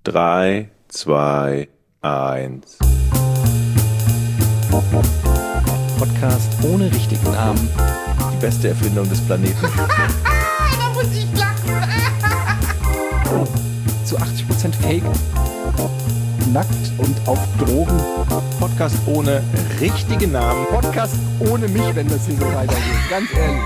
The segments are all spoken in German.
3, 2, 1. Podcast ohne richtigen Namen. Die beste Erfindung des Planeten. Da muss ich lachen. Zu 80% Fake. Nackt und auf Drogen. Podcast ohne richtigen Namen. Podcast ohne mich, wenn das hier so weitergeht. Ganz ehrlich.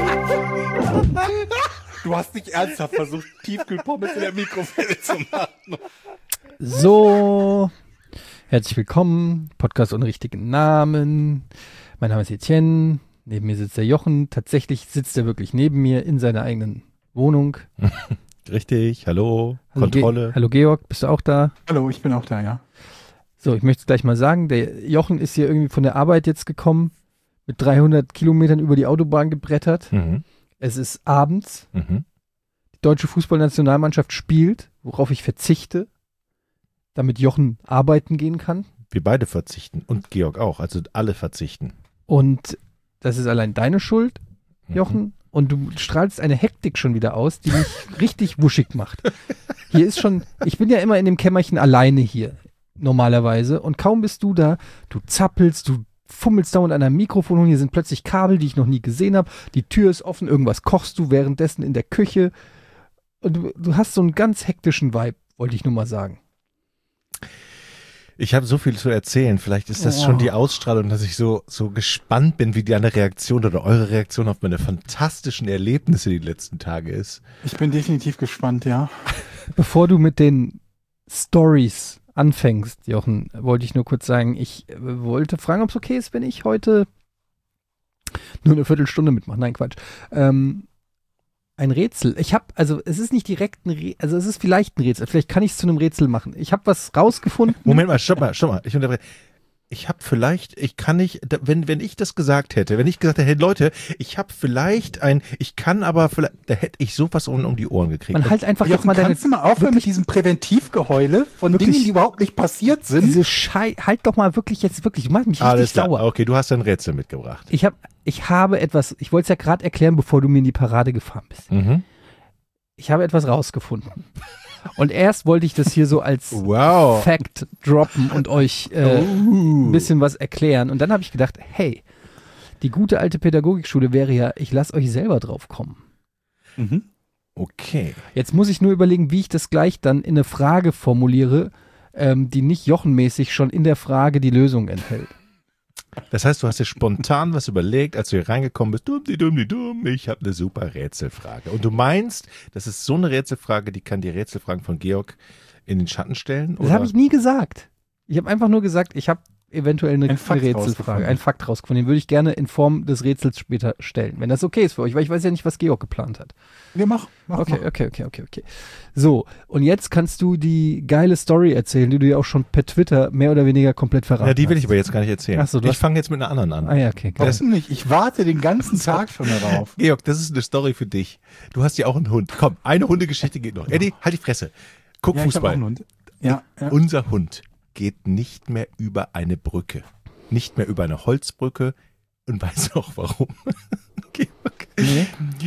Du hast nicht ernsthaft versucht, Tiefkühlpommes in der Mikrowelle zu machen. So, herzlich willkommen. Podcast ohne richtigen Namen. Mein Name ist Etienne. Neben mir sitzt der Jochen. Tatsächlich sitzt er wirklich neben mir in seiner eigenen Wohnung. Richtig, hallo, Kontrolle. Hallo Georg, bist du auch da? Hallo, ich bin auch da, ja. So, ich möchte gleich mal sagen, der Jochen ist hier irgendwie von der Arbeit jetzt gekommen, mit 300 Kilometern über die Autobahn gebrettert. Mhm. Es ist abends. Mhm. Die deutsche Fußballnationalmannschaft spielt, worauf ich verzichte, damit Jochen arbeiten gehen kann. Wir beide verzichten und Georg auch, also alle verzichten. Und das ist allein deine Schuld, Jochen. Und du strahlst eine Hektik schon wieder aus, die mich richtig wuschig macht. Hier ist schon, ich bin ja immer in dem Kämmerchen alleine hier, normalerweise. Und kaum bist du da, du zappelst, du fummelst dauernd an einem Mikrofon und hier sind plötzlich Kabel, die ich noch nie gesehen habe. Die Tür ist offen, irgendwas kochst du währenddessen in der Küche. Und du hast so einen ganz hektischen Vibe, wollte ich nur mal sagen. Ich habe so viel zu erzählen. Vielleicht ist das schon die Ausstrahlung, dass ich so gespannt bin, wie deine Reaktion oder eure Reaktion auf meine fantastischen Erlebnisse die letzten Tage ist. Ich bin definitiv gespannt, ja. Bevor du mit den Stories anfängst, Jochen, wollte ich nur kurz sagen, ich wollte fragen, ob es okay ist, wenn ich heute nur eine Viertelstunde mitmache. Nein, Quatsch. Ein Rätsel. Es ist nicht direkt es ist vielleicht ein Rätsel. Vielleicht kann ich es zu einem Rätsel machen. Ich habe was rausgefunden. Moment mal, stopp mal. Ich unterbreche. Wenn ich das gesagt hätte, wenn ich gesagt hätte, hey Leute, da hätte ich sowas um die Ohren gekriegt. Man halt einfach jetzt mal kannst du mal aufhören mit diesem Präventivgeheule von wirklich, Dingen, die überhaupt nicht passiert sind? halt doch mal wirklich, du machst mich Alles richtig klar. sauer. Okay, du hast ein Rätsel mitgebracht. Ich habe etwas, ich wollte es ja gerade erklären, bevor du mir in die Parade gefahren bist. Mhm. Ich habe etwas rausgefunden. Und erst wollte ich das hier so als Wow. Fact droppen und euch ein bisschen was erklären. Und dann habe ich gedacht, hey, die gute alte Pädagogikschule wäre ja, ich lasse euch selber drauf kommen. Mhm. Okay. Jetzt muss ich nur überlegen, wie ich das gleich dann in eine Frage formuliere, die nicht jochenmäßig schon in der Frage die Lösung enthält. Das heißt, du hast dir spontan was überlegt, als du hier reingekommen bist. Dumm, ich habe eine super Rätselfrage. Und du meinst, das ist so eine Rätselfrage, die kann die Rätselfragen von Georg in den Schatten stellen? Das habe ich nie gesagt. Ich habe einfach nur gesagt, ich habe eventuell eine Rätselfrage, einen Fakt rausgefunden. Den würde ich gerne in Form des Rätsels später stellen, wenn das okay ist für euch, weil ich weiß ja nicht, was Georg geplant hat. Ja, mach. Okay. So, und jetzt kannst du die geile Story erzählen, die du ja auch schon per Twitter mehr oder weniger komplett verraten Ja, die will ich hast. aber jetzt gar nicht erzählen. Ach so, ich fange jetzt mit einer anderen an. Ah ja, okay. Geil. Warum nicht? Ich warte den ganzen Tag schon darauf. Georg, das ist eine Story für dich. Du hast ja auch einen Hund. Komm, eine Hundegeschichte geht noch. Eddie, halt die Fresse. Guck Ja, ich hab auch Fußball. einen Hund. Ja. Unser Hund geht nicht mehr über eine Brücke. Nicht mehr über eine Holzbrücke. Und weißt du auch warum? Georg. Nee.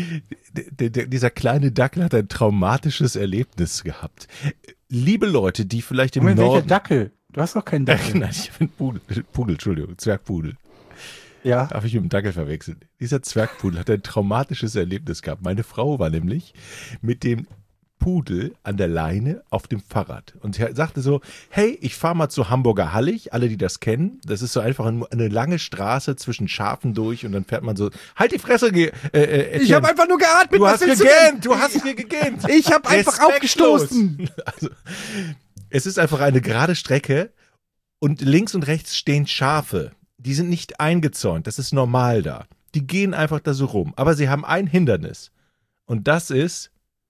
Dieser kleine Dackel hat ein traumatisches Erlebnis gehabt. Liebe Leute, die vielleicht im Moment, welcher Norden... Dackel? Du hast doch keinen Dackel. Nein, ich bin Pudel, Entschuldigung, Zwergpudel. Ja. Darf ich mit dem Dackel verwechseln? Dieser Zwergpudel hat ein traumatisches Erlebnis gehabt. Meine Frau war nämlich mit dem Pudel an der Leine auf dem Fahrrad und er sagte so, hey, ich fahre mal zu Hamburger Hallig, alle, die das kennen, das ist so einfach eine lange Straße zwischen Schafen durch und dann fährt man so, halt die Fresse, Etienne. Ich habe einfach nur geatmet. Du hast gegähnt, du hast hier gegähnt. Ich habe einfach Respektlos. aufgestoßen. Also, es ist einfach eine gerade Strecke und links und rechts stehen Schafe. Die sind nicht eingezäunt, das ist normal da. Die gehen einfach da so rum, aber sie haben ein Hindernis und das ist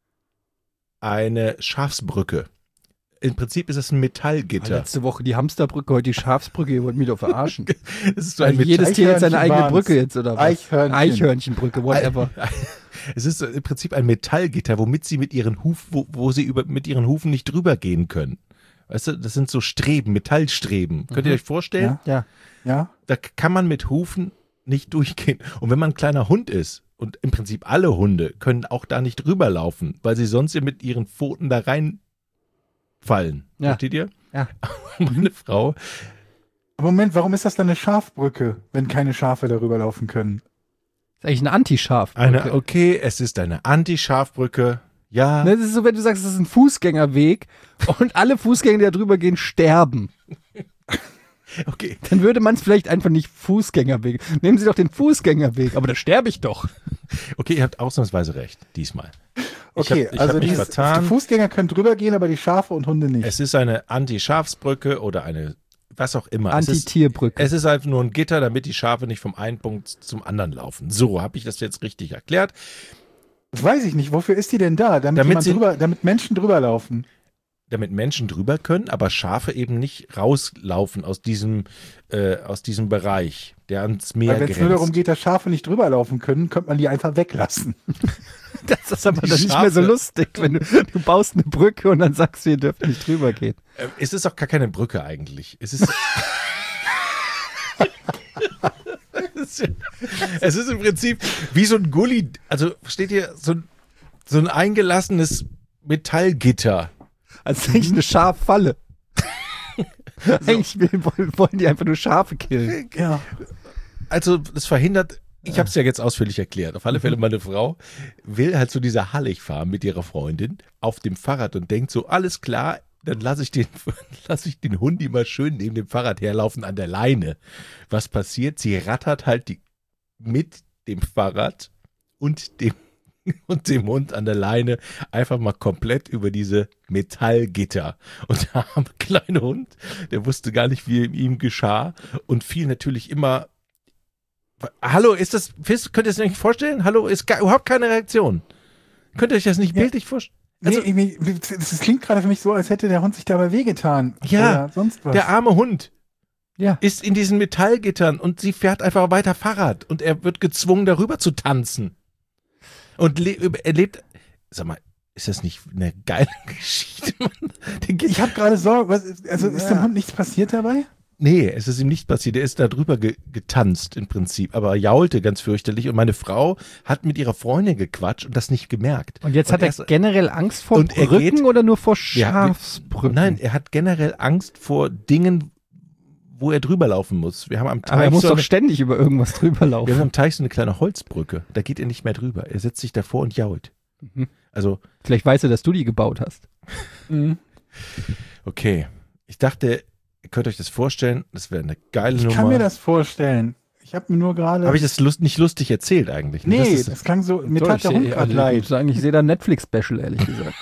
eine Schafsbrücke. Im Prinzip ist es ein Metallgitter. Letzte Woche die Hamsterbrücke, heute die Schafsbrücke, ihr wollt mich doch verarschen. Es ist so ein Jedes Tier hat seine eigene Eichhörnchen Brücke jetzt, oder was? Eichhörnchenbrücke, whatever. Es ist im Prinzip ein Metallgitter, womit sie mit ihren Hufen, wo sie mit ihren Hufen nicht drüber gehen können. Weißt du, das sind so Streben, Metallstreben. Könnt ihr euch vorstellen? Ja. Ja. Da kann man mit Hufen nicht durchgehen. Und wenn man ein kleiner Hund ist, und im Prinzip alle Hunde können auch da nicht rüberlaufen, weil sie sonst mit ihren Pfoten da rein fallen. Ja. Versteht ihr? Ja. Meine Frau, Moment, warum ist das dann eine Schafbrücke, wenn keine Schafe darüber laufen können? ist eigentlich eine Anti-Schaf. okay, es ist eine Anti-Schafbrücke. Ja. Das ist so, wenn du sagst, es ist ein Fußgängerweg und alle Fußgänger, die da drüber gehen, sterben. Okay. Dann würde man es vielleicht einfach nicht Fußgängerweg. Nehmen Sie doch den Fußgängerweg, aber da sterbe ich doch. Okay, ihr habt ausnahmsweise recht, diesmal. Okay, ich hab mich vertan. die Fußgänger können drüber gehen, aber die Schafe und Hunde nicht. Es ist eine Anti-Schafsbrücke oder eine, was auch immer. Anti-Tierbrücke. Es ist einfach nur ein Gitter, damit die Schafe nicht vom einen Punkt zum anderen laufen. So, habe ich das jetzt richtig erklärt. Das weiß ich nicht. Wofür ist die denn da? Damit Menschen drüber laufen. Damit Menschen drüber können, aber Schafe eben nicht rauslaufen aus diesem Bereich, der ans Meer Weil wenn es nur grenzt. darum geht, dass Schafe nicht drüber laufen können, könnte man die einfach weglassen. Das ist aber Die dann nicht mehr so Schafe. lustig, wenn du baust eine Brücke und dann sagst du, ihr dürft nicht drüber gehen. Es ist auch gar keine Brücke eigentlich. Es ist es ist im Prinzip wie so ein Gully, also versteht ihr, so ein eingelassenes Metallgitter. Also eigentlich eine Schaffalle. Eigentlich wollen die einfach nur Schafe killen. Ja. Also das verhindert, ich habe es ja jetzt ausführlich erklärt, auf alle Fälle meine Frau will halt zu dieser Hallig fahren mit ihrer Freundin auf dem Fahrrad und denkt so, alles klar, dann lasse ich den Hund immer schön neben dem Fahrrad herlaufen an der Leine. Was passiert? Sie rattert halt mit dem Fahrrad und dem Hund an der Leine einfach mal komplett über diese Metallgitter. Und der arme kleine Hund, der wusste gar nicht, wie ihm geschah und fiel natürlich immer. Hallo, könnt ihr es nicht vorstellen? Hallo, ist überhaupt keine Reaktion. Könnt ihr euch das nicht bildlich vorstellen? Also, Das klingt gerade für mich so, als hätte der Hund sich dabei wehgetan. Ja, oder sonst was. der arme Hund Ja. ist in diesen Metallgittern und sie fährt einfach weiter Fahrrad und er wird gezwungen, darüber zu tanzen. Und er lebt, sag mal, ist das nicht eine geile Geschichte, Mann? Ich habe gerade Sorge, ist dem Hund nichts passiert dabei? Nee, es ist ihm nicht passiert. Er ist da drüber getanzt im Prinzip, aber jaulte ganz fürchterlich. Und meine Frau hat mit ihrer Freundin gequatscht und das nicht gemerkt. Und jetzt hat er generell Angst vor und er Brücken geht- oder nur vor Ja, Schafsbrücken? Nein, er hat generell Angst vor Dingen, wo er drüber laufen muss. Wir haben am aber er Teich muss so doch eine, ständig über irgendwas drüber wir haben laufen. am Teich so eine kleine Holzbrücke. Da geht er nicht mehr drüber. Er setzt sich davor und jault. Mhm. Also, Vielleicht weiß er, dass du die gebaut hast. okay. Ich dachte, ihr könnt euch das vorstellen, das wäre eine geile Ich Nummer. kann mir das vorstellen. Ich habe mir nur gerade... Habe ich das nicht lustig erzählt eigentlich? Nee, Das das, ist, klang so... Mir tat der Hund gerade leid. Ich sehe da ein Netflix-Special, ehrlich gesagt.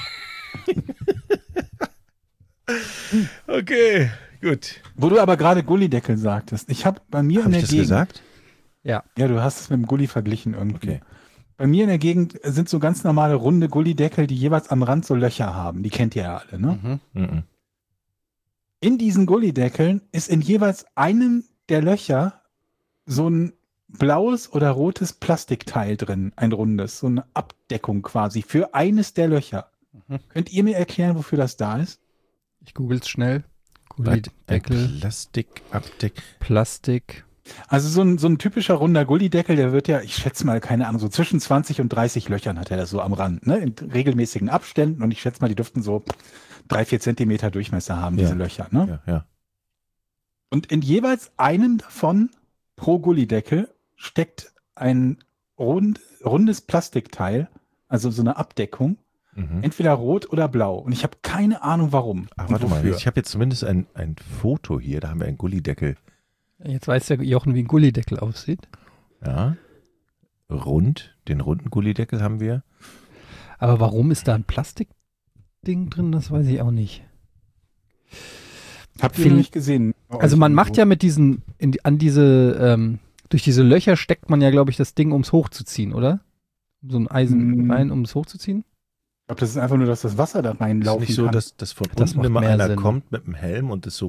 okay, gut. Wo du aber gerade Gullideckel sagtest. Ich habe bei mir in Habe der ich das Gegend... gesagt? Ja, du hast es mit dem Gulli verglichen irgendwie. Okay. Bei mir in der Gegend sind so ganz normale runde Gullideckel, die jeweils am Rand so Löcher haben. Die kennt ihr ja alle, ne? Mhm. In diesen Gullideckeln ist in jeweils einem der Löcher so ein blaues oder rotes Plastikteil drin, ein rundes, so eine Abdeckung quasi für eines der Löcher. Könnt ihr mir erklären, wofür das da ist? Ich google's schnell. Ein Gullideckel, Plastikabdeck. Plastik. Also so ein typischer runder Gullideckel, der wird ja, ich schätze mal, keine Ahnung, so zwischen 20 und 30 Löchern hat er das so am Rand, ne? In regelmäßigen Abständen und ich schätze mal, die dürften so 3-4 Zentimeter Durchmesser haben, diese Löcher, ne? Ja. Und in jeweils einem davon pro Gullideckel steckt ein rundes Plastikteil, also so eine Abdeckung, Mhm. entweder rot oder blau. Und ich habe keine Ahnung, warum. Ach, und warte mal, wofür. ich habe jetzt zumindest ein Foto hier, da haben wir einen Gullideckel. Jetzt weiß der Jochen, wie ein Gullideckel aussieht. Ja. Den runden Gullideckel haben wir. Aber warum ist da ein Plastikding drin, das weiß ich auch nicht. Habt ihr Viel- noch nicht gesehen? Also man macht ja mit diesen, durch diese Löcher steckt man ja, glaube ich, das Ding, ums hochzuziehen, oder? So ein Eisen rein, um es hochzuziehen? Ich glaube, das ist einfach nur, dass das Wasser da Ist reinlaufen nicht so, kann. dass von Das unten macht immer mehr einer Sinn. kommt mit dem Helm und das so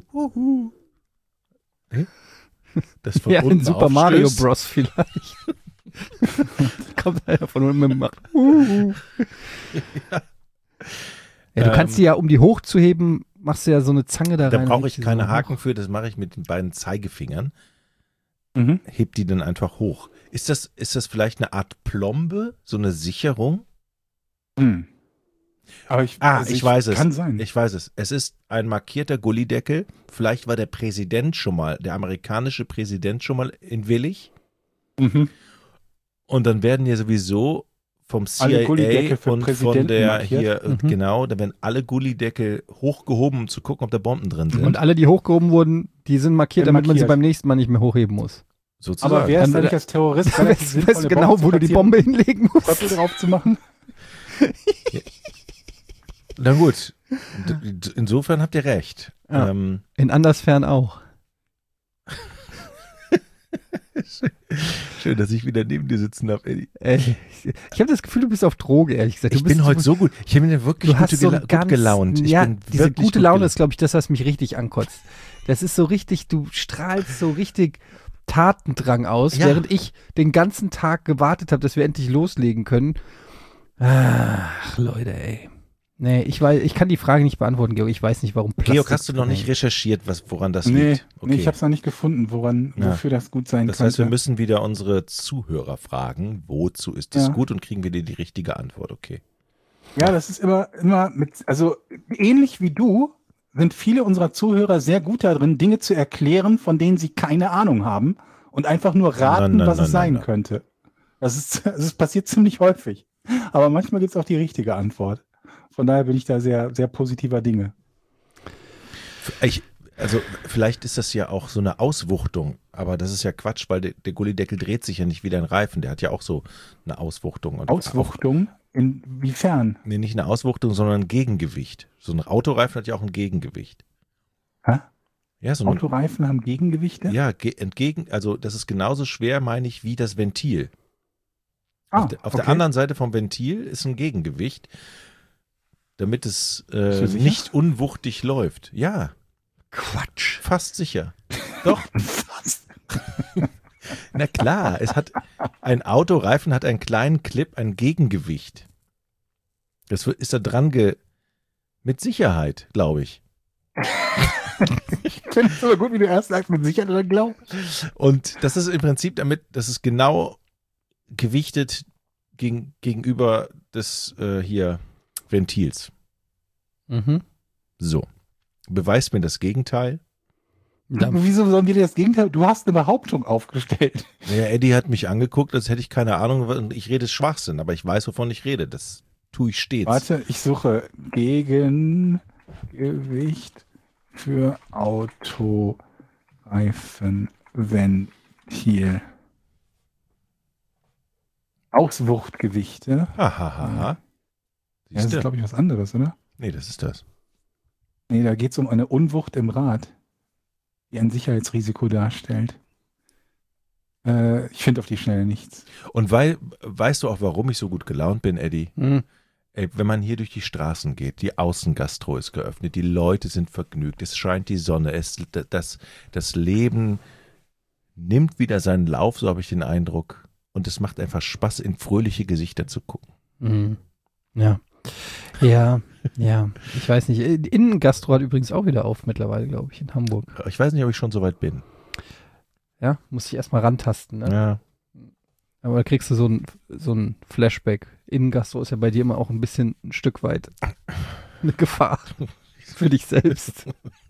das von Ja, in unten Super Mario aufstößt. Bros. Vielleicht. Kommt einer von unten und macht. Ja, du kannst die ja, um die hochzuheben, machst du ja so eine Zange da Da rein. brauche und ich legst die keine so Haken hoch. für, das mache ich mit den beiden Zeigefingern. Mhm. Heb die dann einfach hoch. Ist das vielleicht eine Art Plombe, so eine Sicherung? Hm. Aber ich weiß es. Kann sein. Ich weiß es. Es ist ein markierter Gullideckel. Vielleicht war der amerikanische Präsident schon mal in Willig. Mhm. Und dann werden ja sowieso vom Alle CIA Gullideckel für und von Präsidenten der markiert. hier, genau, da werden alle Gullideckel hochgehoben, um zu gucken, ob da Bomben drin sind. Und alle, die hochgehoben wurden, die sind markiert, damit man sie beim nächsten Mal nicht mehr hochheben muss. Sozusagen. Aber wer ist Dann- eigentlich als Terrorist relativ Weißt du genau, wo du die Bombe hinlegen musst? Trottel drauf zu machen? Na gut, insofern habt ihr recht. Ja. In Andersfern auch. Schön, dass ich wieder neben dir sitzen habe, Eddie. Ich habe das Gefühl, du bist auf Droge, ehrlich gesagt. Ich bin heute so gut. Ich bin ja wirklich Du hast so gut ganz, gelaunt. Ich ja, bin diese wirklich gute gut Laune gelaunt. ist, glaube ich, das, was mich richtig ankotzt. Das ist so richtig, du strahlst so richtig Tatendrang aus, Ja. während ich den ganzen Tag gewartet habe, dass wir endlich loslegen können. Ach, Leute, ey. Nee, ich kann die Frage nicht beantworten, Georg. Ich weiß nicht, warum Plastik. Georg, hast du noch nicht recherchiert, woran das Nee, liegt? nee, ich habe es noch nicht gefunden, Ja. wofür das gut sein Das könnte. heißt, wir müssen wieder unsere Zuhörer fragen, wozu ist das Ja. gut, und kriegen wir dir die richtige Antwort, okay. Ja, das ist immer also ähnlich wie du sind viele unserer Zuhörer sehr gut darin, Dinge zu erklären, von denen sie keine Ahnung haben und einfach nur raten, Nein, was es sein nein. könnte. Das passiert ziemlich häufig. Aber manchmal gibt es auch die richtige Antwort. Von daher bin ich da sehr, sehr positiver Dinge. Also vielleicht ist das ja auch so eine Auswuchtung, aber das ist ja Quatsch, weil der Gullideckel dreht sich ja nicht wie dein Reifen, der hat ja auch so eine Auswuchtung. Und Auswuchtung? Inwiefern? Nee, nicht eine Auswuchtung, sondern ein Gegengewicht. So ein Autoreifen hat ja auch ein Gegengewicht. Hä? Ja, so ein, Autoreifen haben Gegengewichte? ja, also das ist genauso schwer, meine ich, wie das Ventil. Auf der okay. anderen Seite vom Ventil ist ein Gegengewicht, damit es Bist du sicher? nicht unwuchtig läuft. Ja, Quatsch. fast sicher. Doch. Na klar, ein Autoreifen hat einen kleinen Clip, ein Gegengewicht. Das ist da dran mit Sicherheit, glaube ich. Ich finde es aber gut, wie du erst sagst, mit Sicherheit oder glaubst. Und das ist im Prinzip das ist genau gewichtet gegenüber des hier Ventils. Mhm. So. Beweist mir das Gegenteil. Ja. Wieso sollen wir dir das Gegenteil? Du hast eine Behauptung aufgestellt. Naja, Eddie hat mich angeguckt, als hätte ich keine Ahnung, und ich rede Schwachsinn, aber ich weiß, wovon ich rede. Das tue ich stets. Warte, ich suche Gegengewicht für Autoreifenventil. Auswuchtgewichte. Hahaha. Ja, das Siehst ist, du? glaube ich, was anderes, oder? Nee, das ist das. Nee, da geht es um eine Unwucht im Rad, die ein Sicherheitsrisiko darstellt. Ich finde auf die Schnelle nichts. Und weißt du auch, warum ich so gut gelaunt bin, Eddie? Mhm. Ey, wenn man hier durch die Straßen geht, die Außengastro ist geöffnet, die Leute sind vergnügt, es scheint die Sonne, das Leben nimmt wieder seinen Lauf, so habe ich den Eindruck. Und es macht einfach Spaß, in fröhliche Gesichter zu gucken. Mhm. Ja. Ja, ja. Ich weiß nicht. Innengastro hat übrigens auch wieder auf mittlerweile, glaube ich, in Hamburg. Ich weiß nicht, ob ich schon so weit bin. Ja, muss ich erstmal rantasten, ne? Ja. Aber da kriegst du so ein Flashback. Innengastro ist ja bei dir immer auch ein Stück weit eine Gefahr für dich selbst.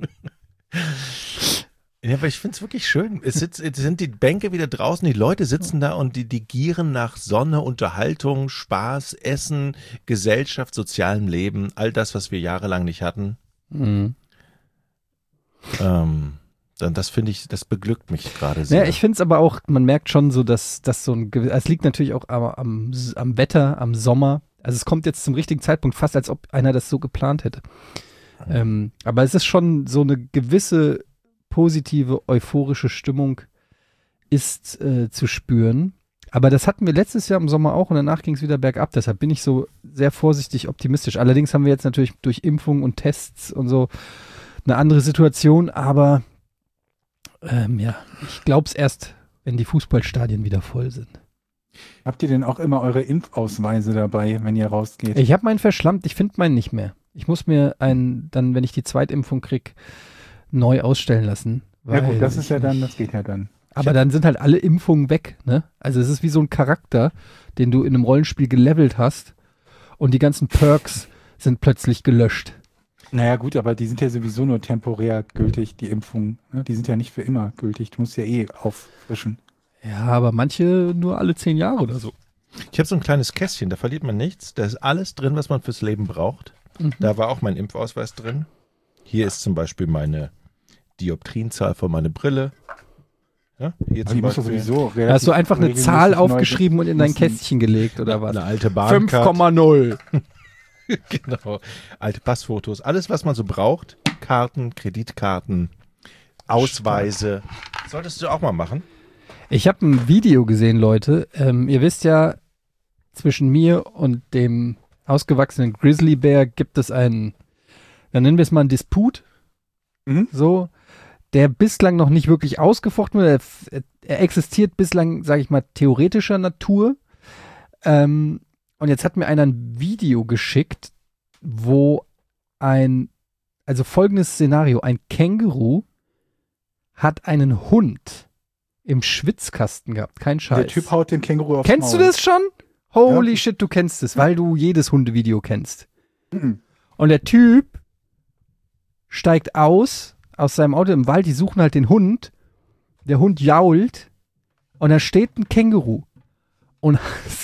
Ja, aber ich finde es wirklich schön. Es sind die Bänke wieder draußen, die Leute sitzen da und die gieren nach Sonne, Unterhaltung, Spaß, Essen, Gesellschaft, sozialem Leben, all das, was wir jahrelang nicht hatten. Mhm. Das finde ich, das beglückt mich gerade sehr. Ja, ich finde es aber auch, man merkt schon so, dass das so es liegt natürlich auch am Wetter, am Sommer. Also es kommt jetzt zum richtigen Zeitpunkt, fast als ob einer das so geplant hätte. Aber es ist schon so eine gewisse positive, euphorische Stimmung ist zu spüren. Aber das hatten wir letztes Jahr im Sommer auch und danach ging es wieder bergab. Deshalb bin ich so sehr vorsichtig optimistisch. Allerdings haben wir jetzt natürlich durch Impfungen und Tests und so eine andere Situation. Aber ja, ich glaube es erst, wenn die Fußballstadien wieder voll sind. Habt ihr denn auch immer eure Impfausweise dabei, wenn ihr rausgeht? Ich habe meinen verschlammt, ich finde meinen nicht mehr. Ich muss mir dann, wenn ich die Zweitimpfung kriege, neu ausstellen lassen. Ja gut, das ich ist ja dann, nicht- das geht ja dann. Aber dann sind halt alle Impfungen weg, ne? Also es ist wie so ein Charakter, den du in einem Rollenspiel gelevelt hast und die ganzen Perks sind plötzlich gelöscht. Naja gut, aber die sind ja sowieso nur temporär gültig, die Impfungen. Ne? Die sind ja nicht für immer gültig. Du musst ja auffrischen. Ja, aber manche nur alle 10 Jahre oder so. Ich habe so ein kleines Kästchen, da verliert man nichts. Da ist alles drin, was man fürs Leben braucht. Da war auch mein Impfausweis drin. Hier ist zum Beispiel meine Dioptrienzahl von meiner Brille. Ja, hier Aber zum die musst du Beispiel sowieso Da hast du einfach eine regelmäßig Zahl neu aufgeschrieben und in dein müssen- Kästchen gelegt oder was? eine alte Bahncard. 5,0. Genau. Alte Passfotos. Alles, was man so braucht. Karten, Kreditkarten, Ausweise. Solltest du auch mal machen. Ich habe ein Video gesehen, Leute. Ihr wisst ja, zwischen mir und dem ausgewachsenen Grizzlybär gibt es einen, dann nennen wir es mal einen Disput. Mhm. So, der bislang noch nicht wirklich ausgefochten wurde. Er existiert bislang, sage ich mal, theoretischer Natur. Und jetzt hat mir einer ein Video geschickt, wo also folgendes Szenario, ein Känguru hat einen Hund im Schwitzkasten gehabt, kein Scheiß. Der Typ haut den Känguru aufs Kennst du Maul. das schon? Holy Ja. shit, du kennst es, weil du jedes Hundevideo kennst. Mhm. Und der Typ steigt aus seinem Auto im Wald, die suchen halt den Hund. Der Hund jault und da steht ein Känguru und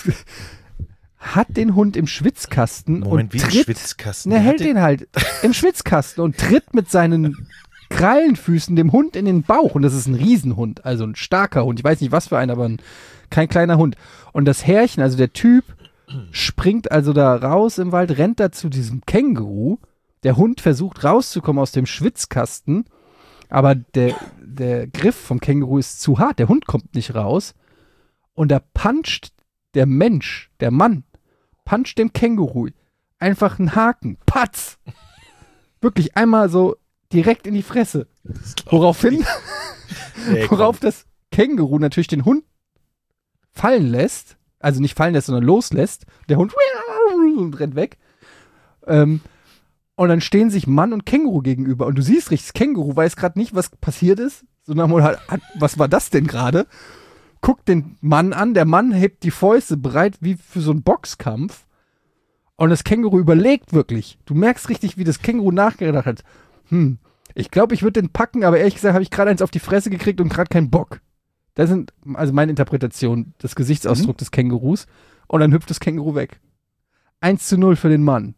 hat den Hund im Schwitzkasten Moment, und wie ein tritt, Schwitzkasten. er Der hält hat den halt im Schwitzkasten und tritt mit seinen Krallenfüßen dem Hund in den Bauch. Und das ist ein Riesenhund, also ein starker Hund. Ich weiß nicht, was für einer, aber kein kleiner Hund. Und das Herrchen, also der Typ, springt also da raus im Wald, rennt da zu diesem Känguru. Der Hund versucht rauszukommen aus dem Schwitzkasten, aber der Griff vom Känguru ist zu hart. Der Hund kommt nicht raus. Und da puncht der Mensch, der Mann, puncht dem Känguru einfach einen Haken. Patz! Wirklich einmal so direkt in die Fresse. Woraufhin, worauf das Känguru natürlich den Hund fallen lässt. Also nicht fallen lässt, sondern loslässt. Der Hund rennt weg. Und dann stehen sich Mann und Känguru gegenüber. Und du siehst richtig, das Känguru weiß gerade nicht, was passiert ist. Sondern was war das denn gerade? Guckt den Mann an. Der Mann hebt die Fäuste bereit wie für so einen Boxkampf. Und das Känguru überlegt wirklich. Du merkst richtig, wie das Känguru nachgedacht hat. Ich glaube, ich würde den packen, aber ehrlich gesagt habe ich gerade eins auf die Fresse gekriegt und gerade keinen Bock. Das sind also meine Interpretation des Gesichtsausdrucks des Kängurus. Und dann hüpft das Känguru weg. 1:0 für den Mann.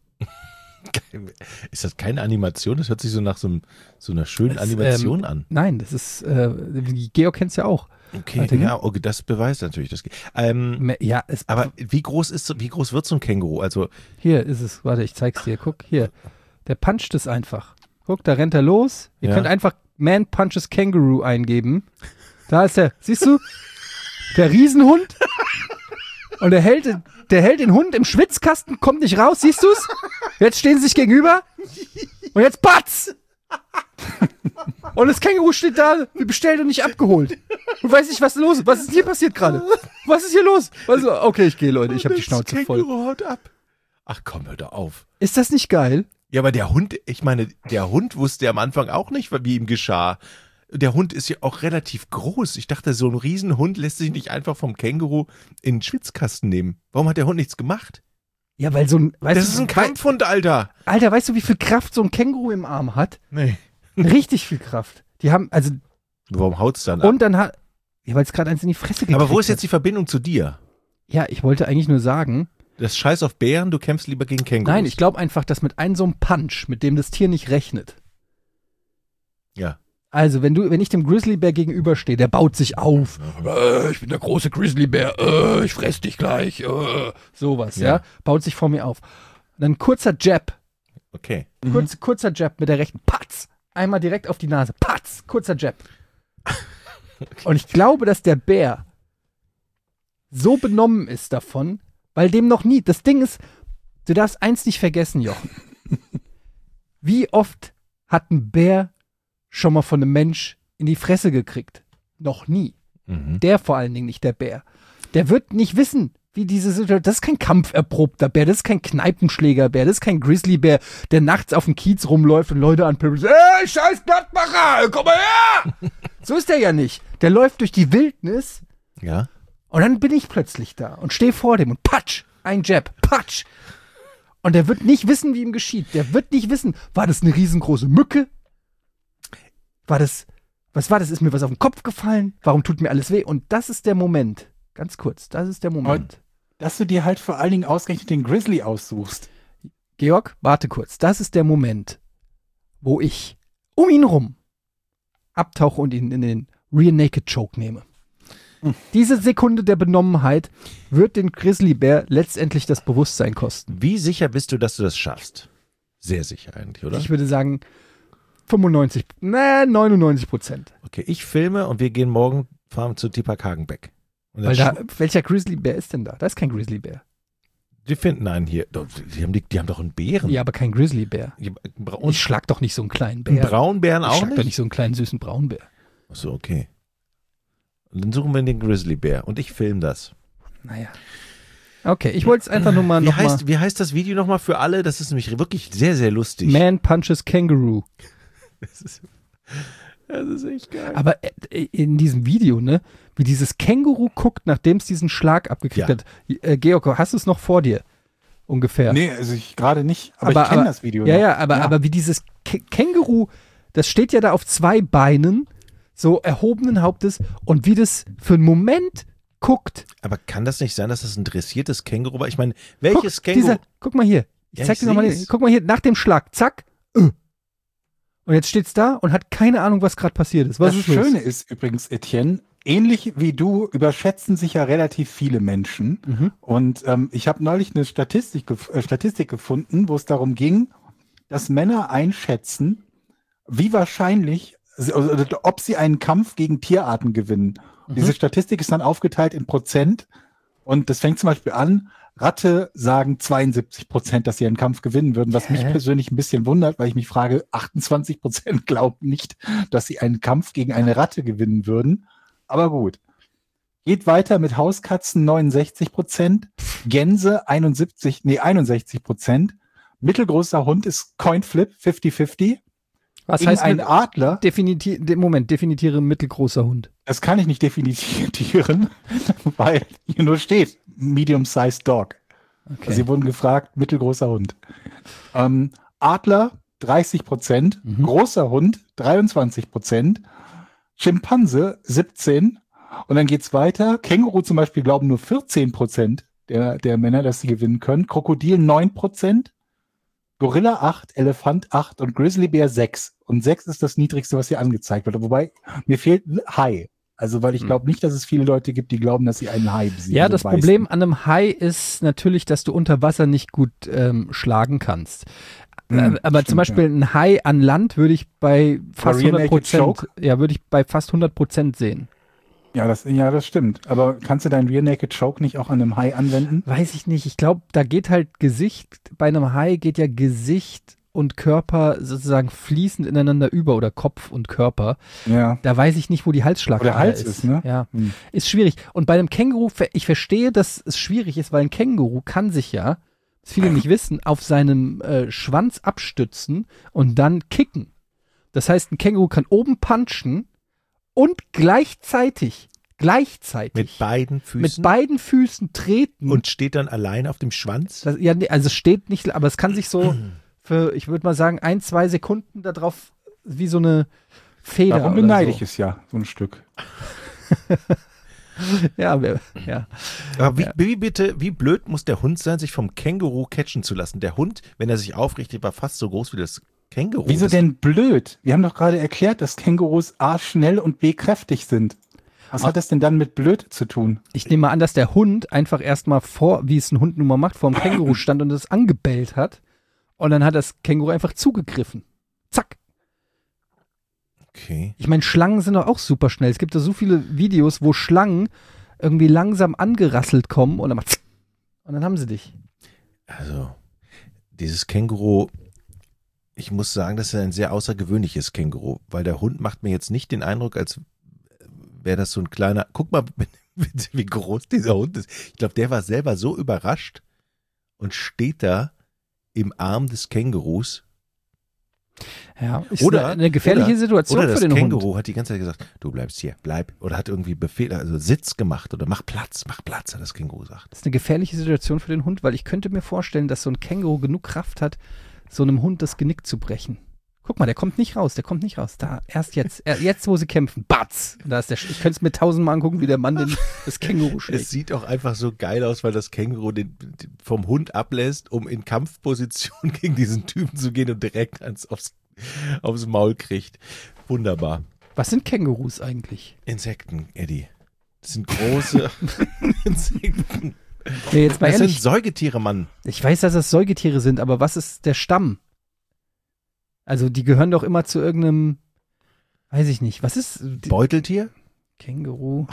Ist das keine Animation? Das hört sich so nach so einer schönen Animation an. Nein, das ist, Georg kennt es ja auch. Okay, Warte, ja, okay, das beweist natürlich das. Ja, Aber wie groß wird so ein Känguru? Also, hier ist es. Warte, ich zeig's dir. Guck, hier. Der puncht es einfach. Guck, da rennt er los. Ihr Ja. könnt einfach Man Punches Kangaroo eingeben. Da ist der, siehst du? Der Riesenhund. Und der hält den Hund im Schwitzkasten, kommt nicht raus, siehst du's? Jetzt stehen sie sich gegenüber. Und jetzt patz! Und das Känguru steht da, wie bestellt und nicht abgeholt. Und weiß nicht, was los ist. Was ist hier passiert gerade? Was ist hier los? Also, okay, ich gehe, Leute, ich habe die Schnauze das voll. Känguru haut ab. Ach komm, hör doch auf. Ist das nicht geil? Ja, aber der Hund, ich meine, der Hund wusste am Anfang auch nicht, wie ihm geschah. Der Hund ist ja auch relativ groß. Ich dachte, so ein Riesenhund lässt sich nicht einfach vom Känguru in den Schwitzkasten nehmen. Warum hat der Hund nichts gemacht? Ja, weil so ein, weißt Das du, ist ein Kampfhund, Alter. Alter, weißt du, wie viel Kraft so ein Känguru im Arm hat? Nee. Richtig viel Kraft. Die haben, also, Warum haut's dann ab? und dann hat, ja, weil es gerade eins in die Fresse gekriegt Aber wo ist hat. jetzt die Verbindung zu dir? Ja, ich wollte eigentlich nur sagen, Das Scheiß auf Bären, du kämpfst lieber gegen Kängurus. nein, ich glaube einfach, dass mit einem so einem Punch, mit dem das Tier nicht rechnet. Ja. Also, wenn ich dem Grizzlybär gegenüberstehe, der baut sich auf. Ich bin der große Grizzlybär, ich fress dich gleich. Sowas, ja. Ja. Baut sich vor mir auf. Und dann kurzer Jab. Okay. Kurzer Jab mit der rechten. Patz! Einmal direkt auf die Nase. Patz! Kurzer Jab. Und ich glaube, dass der Bär so benommen ist davon, weil dem noch nie, das Ding ist, du darfst eins nicht vergessen, Jochen. Wie oft hat ein Bär schon mal von einem Mensch in die Fresse gekriegt? Noch nie. Mhm. Der vor allen Dingen nicht, der Bär. Der wird nicht wissen, wie diese Situation, das ist kein kampferprobter Bär, das ist kein Kneipenschlägerbär, das ist kein Grizzlybär, der nachts auf dem Kiez rumläuft und Leute anpöbelt, ey, scheiß Blattmacher, komm mal her! So ist der ja nicht. Der läuft durch die Wildnis Ja. und dann bin ich plötzlich da und stehe vor dem und patsch, ein Jab, patsch. Und der wird nicht wissen, wie ihm geschieht. Der wird nicht wissen, war das eine riesengroße Mücke? Was war das? Ist mir was auf den Kopf gefallen? Warum tut mir alles weh? Und das ist der Moment. Ganz kurz, das ist der Moment. Dass du dir halt vor allen Dingen ausgerechnet den Grizzly aussuchst. Georg, warte kurz. Das ist der Moment, wo ich um ihn rum abtauche und ihn in den Rear Naked Choke nehme. Diese Sekunde der Benommenheit wird den Grizzlybär letztendlich das Bewusstsein kosten. Wie sicher bist du, dass du das schaffst? Sehr sicher eigentlich, oder? Ich würde sagen 99%. Okay, ich filme und wir gehen morgen, fahren zu Tipak Hagenbeck. Und Weil dann da, welcher Grizzlybär ist denn da? Da ist kein Grizzlybär. die finden einen hier. Die haben doch einen Bären. Ja, aber kein Grizzlybär. Und Ich schlag doch nicht so einen kleinen einen Bär. Braunbären Ich auch schlag doch nicht? nicht so einen kleinen süßen Braunbär. Achso, okay. Und dann suchen wir den Grizzlybär und ich filme das. Naja. Okay, ich wollte es einfach nur mal Wie heißt das Video nochmal für alle? Das ist nämlich wirklich sehr, sehr lustig. Man Punches Kangaroo. Das ist echt geil. Aber in diesem Video, ne, wie dieses Känguru guckt, nachdem es diesen Schlag abgekriegt Ja. hat. Georg, hast du es noch vor dir? Ungefähr. Nee, also ich gerade nicht. Aber ich kenne das Video Ja, noch. ja, aber wie dieses Känguru, das steht ja da auf zwei Beinen, so erhobenen Hauptes, und wie das für einen Moment guckt. Aber kann das nicht sein, dass das ein dressiertes Känguru war? Ich meine, welches Känguru? Guck mal hier. Ich Ja, zeig ich dir nochmal. seh's. Guck mal hier, nach dem Schlag, zack. Und jetzt steht's da und hat keine Ahnung, was gerade passiert ist. Was das ist los? Schöne ist übrigens, Etienne, ähnlich wie du überschätzen sich ja relativ viele Menschen. Mhm. Und ich habe neulich eine Statistik gefunden, wo es darum ging, dass Männer einschätzen, wie wahrscheinlich, also, ob sie einen Kampf gegen Tierarten gewinnen. Und diese Statistik ist dann aufgeteilt in Prozent. Und das fängt zum Beispiel an, Ratte sagen 72%, dass sie einen Kampf gewinnen würden, was mich persönlich ein bisschen wundert, weil ich mich frage, 28% glauben nicht, dass sie einen Kampf gegen eine Ratte gewinnen würden. Aber gut. Geht weiter mit Hauskatzen 69%, Gänse 61%, mittelgroßer Hund ist Coinflip 50-50. Was Gegen heißt einen Adler, definiere mittelgroßer Hund. das kann ich nicht definieren, weil hier nur steht Medium-Sized Dog. Okay. Also sie wurden gefragt, mittelgroßer Hund. Adler 30%, großer Hund 23%, Schimpanse 17%, und dann geht's weiter. Känguru zum Beispiel glauben nur 14% der Männer, dass sie gewinnen können. Krokodil 9%, Gorilla 8, Elefant 8 und Grizzlybär 6. Und 6 ist das niedrigste, was hier angezeigt wird. Wobei, mir fehlt ein Hai. Also, weil ich glaube nicht, dass es viele Leute gibt, die glauben, dass sie einen Hai besiegen. Ja, so das beißen. Problem an einem Hai ist natürlich, dass du unter Wasser nicht gut schlagen kannst. Aber stimmt, zum Beispiel ein Hai an Land würde ich bei fast Rear Naked 100%, Choke? würde ich bei fast 100% sehen. Ja, das stimmt. Aber kannst du deinen Rear Naked Choke nicht auch an einem Hai anwenden? Weiß ich nicht. Ich glaube, da geht halt Gesicht, bei einem Hai geht ja Gesicht und Körper sozusagen fließend ineinander über, oder Kopf und Körper. Ja. Da weiß ich nicht, wo die Halsschlagader Wo der Hals ist, ne? Ja, Hm. ist schwierig. Und bei einem Känguru, ich verstehe, dass es schwierig ist, weil ein Känguru kann sich ja, was viele nicht wissen, auf seinem Schwanz abstützen und dann kicken. Das heißt, ein Känguru kann oben punchen und gleichzeitig Mit beiden Füßen mit beiden Füßen treten. und steht dann allein auf dem Schwanz. Das, ja, nee, also es steht nicht, aber es kann sich so für, ich würde mal sagen, 1-2 Sekunden darauf wie so eine Feder. Darum oder beneide so. ich es ja, so ein Stück. Ja, ja. Aber wie blöd muss der Hund sein, sich vom Känguru catchen zu lassen? Der Hund, wenn er sich aufrichtet, war fast so groß wie das Känguru. Wieso Das- denn blöd? Wir haben doch gerade erklärt, dass Kängurus A schnell und B kräftig sind. Was hat das denn dann mit blöd zu tun? Ich nehme mal an, dass der Hund einfach erstmal wie es ein Hund nun mal macht, vor dem Känguru stand und es angebellt hat. Und dann hat das Känguru einfach zugegriffen. Zack. Okay. Ich meine, Schlangen sind doch auch super schnell. Es gibt ja so viele Videos, wo Schlangen irgendwie langsam angerasselt kommen und dann macht und dann haben sie dich. Also, dieses Känguru, ich muss sagen, das ist ein sehr außergewöhnliches Känguru, weil der Hund macht mir jetzt nicht den Eindruck, als wäre das so ein kleiner, guck mal, bitte, wie groß dieser Hund ist. Ich glaube, der war selber so überrascht und steht da im Arm des Kängurus. Ja, ist Oder eine gefährliche Situation oder für das den Känguru Hund. hat die ganze Zeit gesagt, du bleibst hier, bleib. Oder hat irgendwie Befehle, also Sitz gemacht oder mach Platz, hat das Känguru gesagt. Das ist eine gefährliche Situation für den Hund, weil ich könnte mir vorstellen, dass so ein Känguru genug Kraft hat, so einem Hund das Genick zu brechen. Guck mal, der kommt nicht raus. Da, erst jetzt, wo sie kämpfen. Batz! Da ist ich könnte es mir 1000-mal angucken, wie der Mann das Känguru Es schlägt. sieht auch einfach so geil aus, weil das Känguru den vom Hund ablässt, um in Kampfposition gegen diesen Typen zu gehen und direkt aufs Maul kriegt. Wunderbar. Was sind Kängurus eigentlich? Insekten, Eddie. Das sind große Insekten. Nee, jetzt mal Das sind ehrlich. Säugetiere, Mann. Ich weiß, dass das Säugetiere sind, aber was ist der Stamm? Also, die gehören doch immer zu irgendeinem, weiß ich nicht. Was ist Beuteltier? Känguru?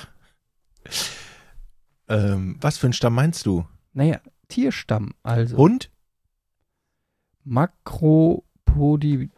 Was für ein Stamm meinst du? Naja, Tierstamm. Also, Hund? Macropodidae.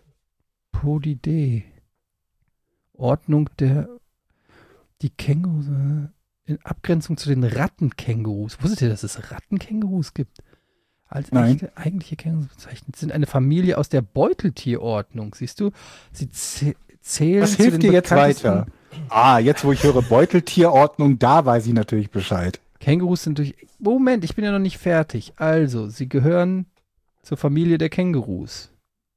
Ordnung die Kängurus in Abgrenzung zu den Rattenkängurus. Wusstet ihr, dass es Rattenkängurus gibt? Als Nein. eigentliche Kängurus bezeichnet sind eine Familie aus der Beuteltierordnung. Siehst du, sie zählen Was zu hilft den dir jetzt bekanntesten- weiter? Jetzt wo ich höre Beuteltierordnung, da weiß ich natürlich Bescheid. Kängurus sind durch. Moment, ich bin ja noch nicht fertig. Also, sie gehören zur Familie der Kängurus.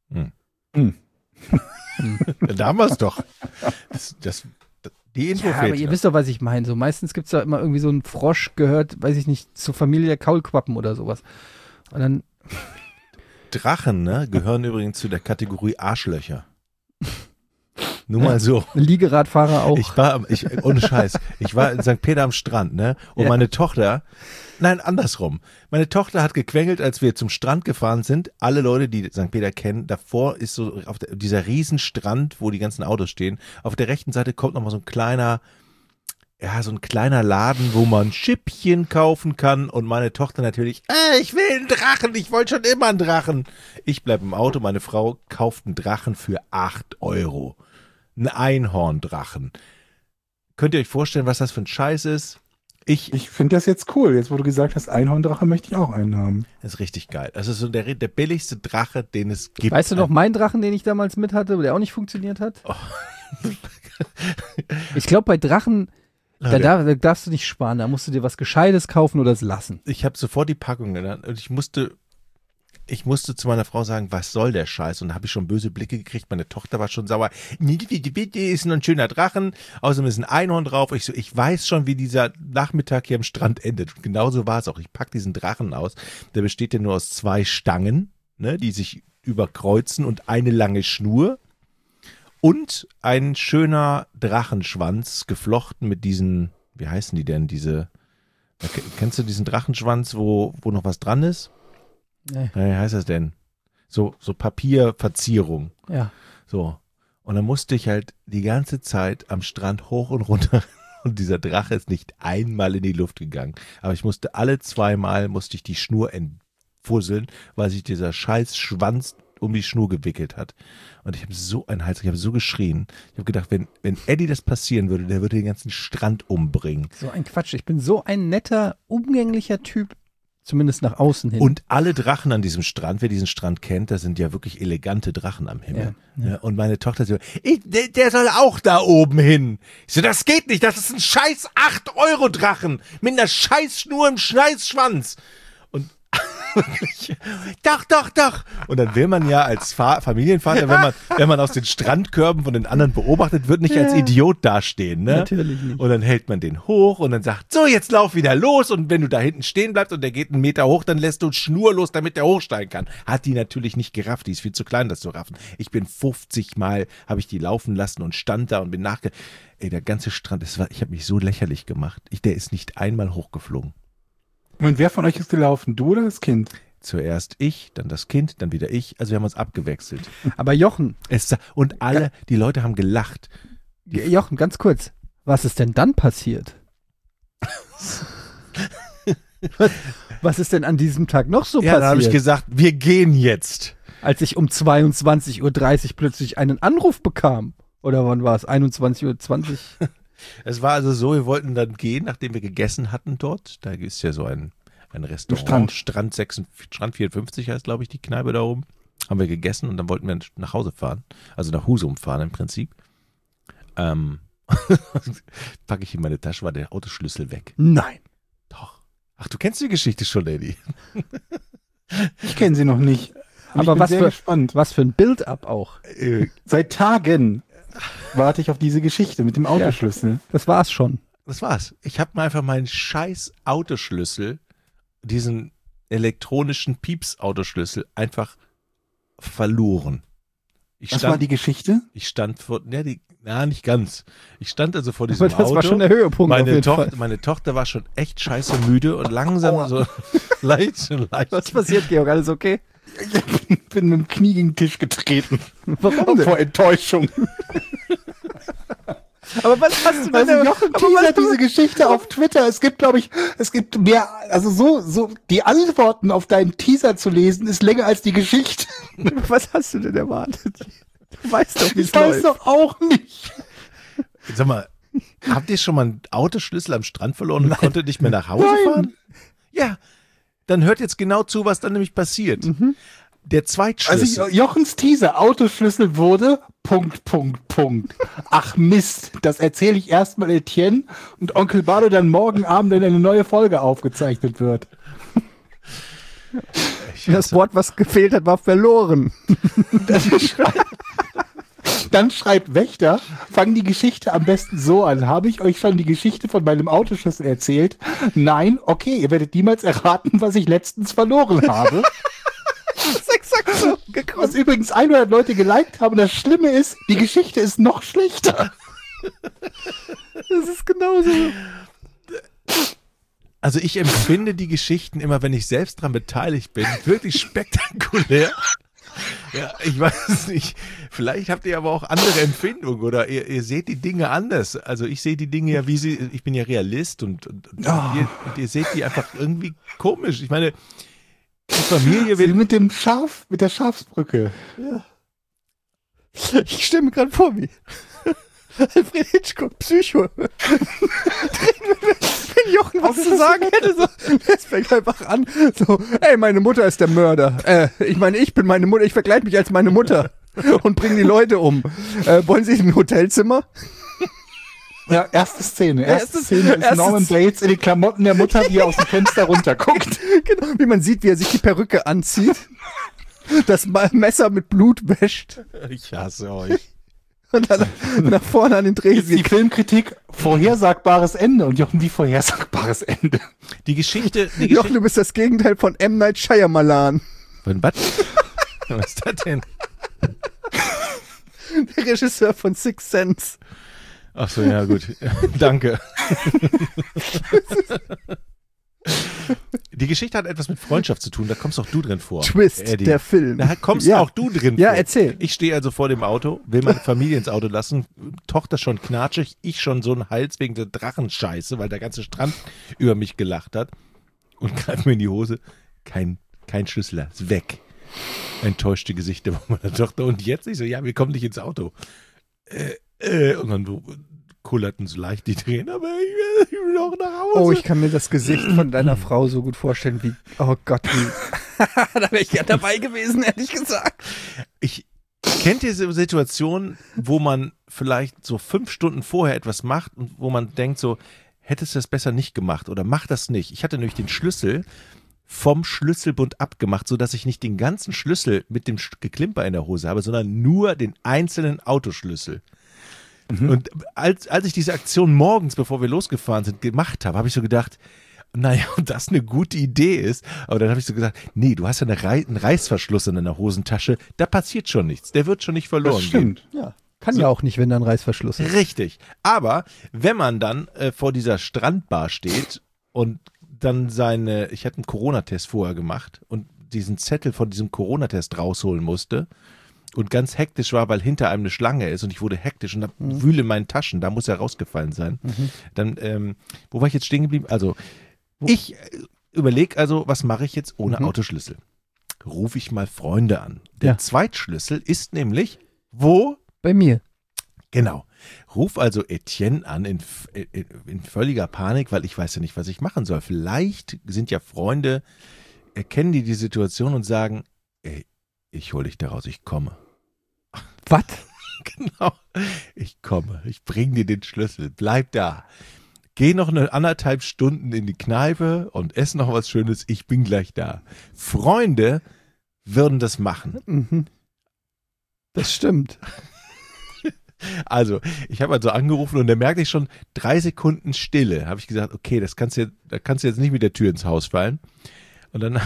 Da haben wir es doch. Die Info Ja, aber fehlt. ihr wisst doch, was ich meine. So, meistens gibt es da immer irgendwie so einen Frosch, gehört, weiß ich nicht, zur Familie der Kaulquappen oder sowas. Und dann, Drachen, ne, gehören übrigens zu der Kategorie Arschlöcher. Nur mal so. Liegeradfahrer auch. Ohne Scheiß, ich war in St. Peter am Strand, ne, und Ja. meine Tochter, nein, andersrum. Meine Tochter hat gequengelt, als wir zum Strand gefahren sind. Alle Leute, die St. Peter kennen, davor ist so dieser Riesenstrand, wo die ganzen Autos stehen. Auf der rechten Seite kommt nochmal so ein kleiner Laden, wo man Schippchen kaufen kann. Und meine Tochter natürlich, ich will einen Drachen, ich wollte schon immer einen Drachen. Ich bleib im Auto, meine Frau kauft einen Drachen für 8 €. Ein Einhorndrachen. Könnt ihr euch vorstellen, was das für ein Scheiß ist? Ich finde das jetzt cool. Jetzt, wo du gesagt hast, Einhorndrache, möchte ich auch einen haben. Das ist richtig geil. Das ist so der billigste Drache, den es gibt. Weißt du noch meinen Drachen, den ich damals mit hatte, der auch nicht funktioniert hat? Oh. Ich glaube, bei Drachen, Leute, da darfst du nicht sparen. Da musst du dir was Gescheites kaufen oder es lassen. ich habe sofort die Packung genannt und ich musste zu meiner Frau sagen, was soll der Scheiß? Und da habe ich schon böse Blicke gekriegt. Meine Tochter war schon sauer. Ist nur ein schöner Drachen. Außerdem ist ein Einhorn drauf. Ich weiß schon, wie dieser Nachmittag hier am Strand endet. Und genauso war es auch. Ich pack diesen Drachen aus. Der besteht ja nur aus 2 Stangen, ne, die sich überkreuzen und eine lange Schnur. Und ein schöner Drachenschwanz, geflochten mit diesen, wie heißen die denn, kennst du diesen Drachenschwanz, wo noch was dran ist? Nee. Wie heißt das denn? So Papierverzierung. Ja. So. Und dann musste ich halt die ganze Zeit am Strand hoch und runter. Und dieser Drache ist nicht einmal in die Luft gegangen. Aber ich musste alle 2 Mal die Schnur entfusseln, weil sich dieser scheiß Schwanz um die Schnur gewickelt hat. Und ich habe so einen Hals, ich habe so geschrien. Ich habe gedacht, wenn Eddie das passieren würde, der würde den ganzen Strand umbringen. So ein Quatsch. Ich bin so ein netter, umgänglicher Typ. Zumindest nach außen hin. Und alle Drachen an diesem Strand, wer diesen Strand kennt, da sind ja wirklich elegante Drachen am Himmel. Ja. Und meine Tochter so, der soll auch da oben hin. Ich so, das geht nicht, das ist ein scheiß 8-€ mit einer scheiß Schnur im Scheißschwanz. Und wirklich, doch. Und dann will man ja als Familienvater, wenn man aus den Strandkörben von den anderen beobachtet wird, nicht als Idiot dastehen, ne? Natürlich nicht. Und dann hält man den hoch und dann sagt, so, jetzt lauf wieder los. Und wenn du da hinten stehen bleibst und der geht 1 Meter hoch, dann lässt du Schnur los, damit der hochsteigen kann. Hat die natürlich nicht gerafft, die ist viel zu klein, das zu raffen. Ich bin 50 Mal, habe ich die laufen lassen und stand da und bin der ganze Strand, ich habe mich so lächerlich gemacht. Der ist nicht einmal hochgeflogen. Und wer von euch ist gelaufen? Du oder das Kind? Zuerst ich, dann das Kind, dann wieder ich. Also wir haben uns abgewechselt. Aber Jochen, Und die Leute haben gelacht. Jochen, ganz kurz. Was ist denn dann passiert? Was ist denn an diesem Tag noch so Ja, dann habe ich passiert? gesagt, wir gehen jetzt. Als ich um 22:30 Uhr plötzlich einen Anruf bekam. Oder wann war es? 21:20 Uhr? Es war also so, wir wollten dann gehen, nachdem wir gegessen hatten dort. Da ist ja so ein Restaurant. Strand 54 heißt, glaube ich, die Kneipe da oben. haben wir gegessen und dann wollten wir nach Hause fahren, also nach Husum fahren im Prinzip. Packe ich in meine Tasche, war der Autoschlüssel weg. Nein. Doch. Ach, du kennst die Geschichte schon, Eddie. Ich kenne sie noch nicht. Aber ich bin sehr gespannt. was für ein Build-up auch. Seit Tagen warte ich auf diese Geschichte mit dem Autoschlüssel. Das war's schon. Das war's. Ich habe mir einfach meinen scheiß Autoschlüssel, diesen elektronischen Pieps-Autoschlüssel, einfach verloren. Was war die Geschichte? Ich stand vor, nicht ganz. Ich stand also vor diesem Aber das Auto. war schon der Höhepunkt auf jeden Fall. Meine Tochter war schon echt scheiße müde und langsam so leicht. Was passiert, Georg? Alles okay? Ich bin mit dem Knie gegen den Tisch getreten. Warum denn? Vor Enttäuschung. Aber was hast du denn? Also Jochen teasert diese Geschichte auf Twitter. Es gibt, glaube ich, mehr, also so, die Antworten auf deinen Teaser zu lesen, ist länger als die Geschichte. Was hast du denn erwartet? Du weißt doch, wie es Ich weiß läuft. doch auch nicht. Sag mal, habt ihr schon mal einen Autoschlüssel am Strand verloren und konntet nicht mehr nach Hause fahren? Ja, dann hört jetzt genau zu, was dann nämlich passiert. Der Zweitschlüssel. Also Jochens Teaser, Autoschlüssel wurde ... Ach Mist, das erzähle ich erstmal Etienne und Onkel Bardo dann morgen Abend, wenn eine neue Folge aufgezeichnet wird. Das Wort, was gefehlt hat, war verloren. Dann schreibt Wächter, fang die Geschichte am besten so an. Habe ich euch schon die Geschichte von meinem Autoschlüssel erzählt? Nein? Okay, ihr werdet niemals erraten, was ich letztens verloren habe. Das ist exakt so. Was übrigens 100 Leute geliked haben. Das Schlimme ist, die Geschichte ist noch schlechter. Das ist genauso. Also ich empfinde die Geschichten immer, wenn ich selbst dran beteiligt bin, wirklich spektakulär. Ja, ich weiß es nicht. Vielleicht habt ihr aber auch andere Empfindungen oder ihr seht die Dinge anders. Also ich sehe die Dinge ja wie sie, ich bin ja Realist und ihr seht die einfach irgendwie komisch. Ich meine, die Familie will... mit der Schafsbrücke. Ja. Ich stelle mir gerade vor, wie Alfred Hitchcock, Psycho. Wenn Jochen was zu sagen hätte, so, es fängt einfach an, so, ey, meine Mutter ist der Mörder. Ich meine, ich bin meine Mutter, ich verkleide mich als meine Mutter und bringe die Leute um. Wollen Sie ein Hotelzimmer? Ja, erste Szene ist Norman Bates in den Klamotten der Mutter, die aus dem Fenster runterguckt. Genau, wie man sieht, wie er sich die Perücke anzieht, das Messer mit Blut wäscht Ich hasse euch. und dann nach vorne an den Dresen Die Filmkritik, vorhersagbares Ende. Und Jochen, wie vorhersagbares Ende? Die Geschichte... Jochen, du bist das Gegenteil von M. Night Shyamalan. Von was? Was ist das denn? Der Regisseur von Sixth Sense. Ach so, ja gut. Danke. Die Geschichte hat etwas mit Freundschaft zu tun, da kommst auch du drin vor. Twist, Eddie. der Film. Da kommst Ja. auch du drin Ja, vor. erzähl. Ich stehe also vor dem Auto, will meine Familie ins Auto lassen, Tochter schon knatschig, ich schon so einen Hals wegen der Drachenscheiße, weil der ganze Strand über mich gelacht hat und greife mir in die Hose. Kein Schlüssel, ist weg. Enttäuschte Gesichter von meiner Tochter. Und jetzt? Ich so, ja, wir kommen nicht ins Auto. Und dann kullerten so leicht die Tränen, aber ich will noch nach Hause. Oh, ich kann mir das Gesicht von deiner Frau so gut vorstellen, wie, oh Gott, wie, da wäre ich ja dabei gewesen, ehrlich gesagt. Kennt ihr diese Situation, wo man vielleicht so 5 Stunden vorher etwas macht und wo man denkt so, hättest du das besser nicht gemacht oder mach das nicht. Ich hatte nämlich den Schlüssel vom Schlüsselbund abgemacht, sodass ich nicht den ganzen Schlüssel mit dem Geklimper in der Hose habe, sondern nur den einzelnen Autoschlüssel. Und als ich diese Aktion morgens, bevor wir losgefahren sind, gemacht habe, habe ich so gedacht, naja, ob das eine gute Idee ist. Aber dann habe ich so gesagt, nee, du hast ja einen Reißverschluss in deiner Hosentasche, da passiert schon nichts, der wird schon nicht verloren Das gehen. stimmt. Ja, kann ja auch nicht, wenn da ein Reißverschluss ist. Richtig. Aber wenn man dann vor dieser Strandbar steht und dann ich hatte einen Corona-Test vorher gemacht und diesen Zettel von diesem Corona-Test rausholen musste und ganz hektisch war, weil hinter einem eine Schlange ist und ich wurde hektisch und da wühle in meinen Taschen, da muss er rausgefallen sein. Dann, wo war ich jetzt stehen geblieben? Also, ich überlege also, was mache ich jetzt ohne Autoschlüssel? Rufe ich mal Freunde an. Der Ja. Zweitschlüssel ist nämlich, wo? Bei mir. Genau. Ruf also Etienne an in völliger Panik, weil ich weiß ja nicht, was ich machen soll. Vielleicht sind ja Freunde, erkennen die Situation und sagen, ey, ich hole dich da raus, ich komme. Was? Genau, ich komme, ich bring dir den Schlüssel, bleib da. Geh noch 1,5 Stunden in die Kneipe und ess noch was Schönes, ich bin gleich da. Freunde würden das machen. Mhm. Das stimmt. Also, ich habe also angerufen und da merkte ich schon 3 Sekunden Stille. Habe ich gesagt, okay, da kannst du jetzt nicht mit der Tür ins Haus fallen. Und dann,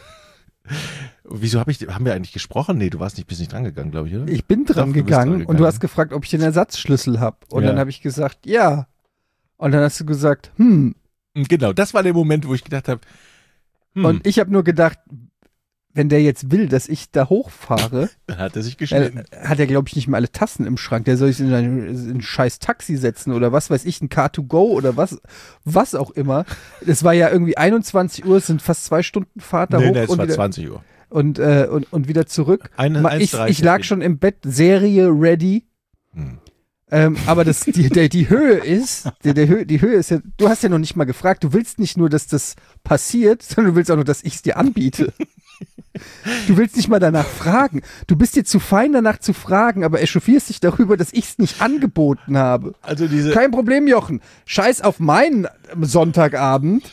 haben wir eigentlich gesprochen? Nee, bist nicht dran gegangen, glaube ich, oder? Ich bin dran Doch, du bist gegangen dran und du hast gefragt, ob ich den Ersatzschlüssel habe. Und Ja. dann habe ich gesagt, ja. Und dann hast du gesagt, Genau, das war der Moment, wo ich gedacht habe, Und ich habe nur gedacht, wenn der jetzt will, dass ich da hochfahre, dann hat er sich geschnitten. hat er, glaube ich, nicht mehr alle Tassen im Schrank. Der soll sich in ein scheiß Taxi setzen oder was weiß ich, ein Car2Go oder was auch immer. Es war ja irgendwie 21 Uhr, es sind fast 2 Stunden Fahrt da hoch Es und war wieder, 20 Uhr. und wieder zurück. Ich 1,30 lag schon im Bett, Serie ready. Hm. Aber die Höhe ist, die Höhe ist ja, du hast ja noch nicht mal gefragt, du willst nicht nur, dass das passiert, sondern du willst auch nur, dass ich es dir anbiete. Du willst nicht mal danach fragen. Du bist dir zu fein, danach zu fragen, aber echauffierst dich darüber, dass ich es nicht angeboten habe. Also Kein Problem, Jochen. Scheiß auf meinen Sonntagabend.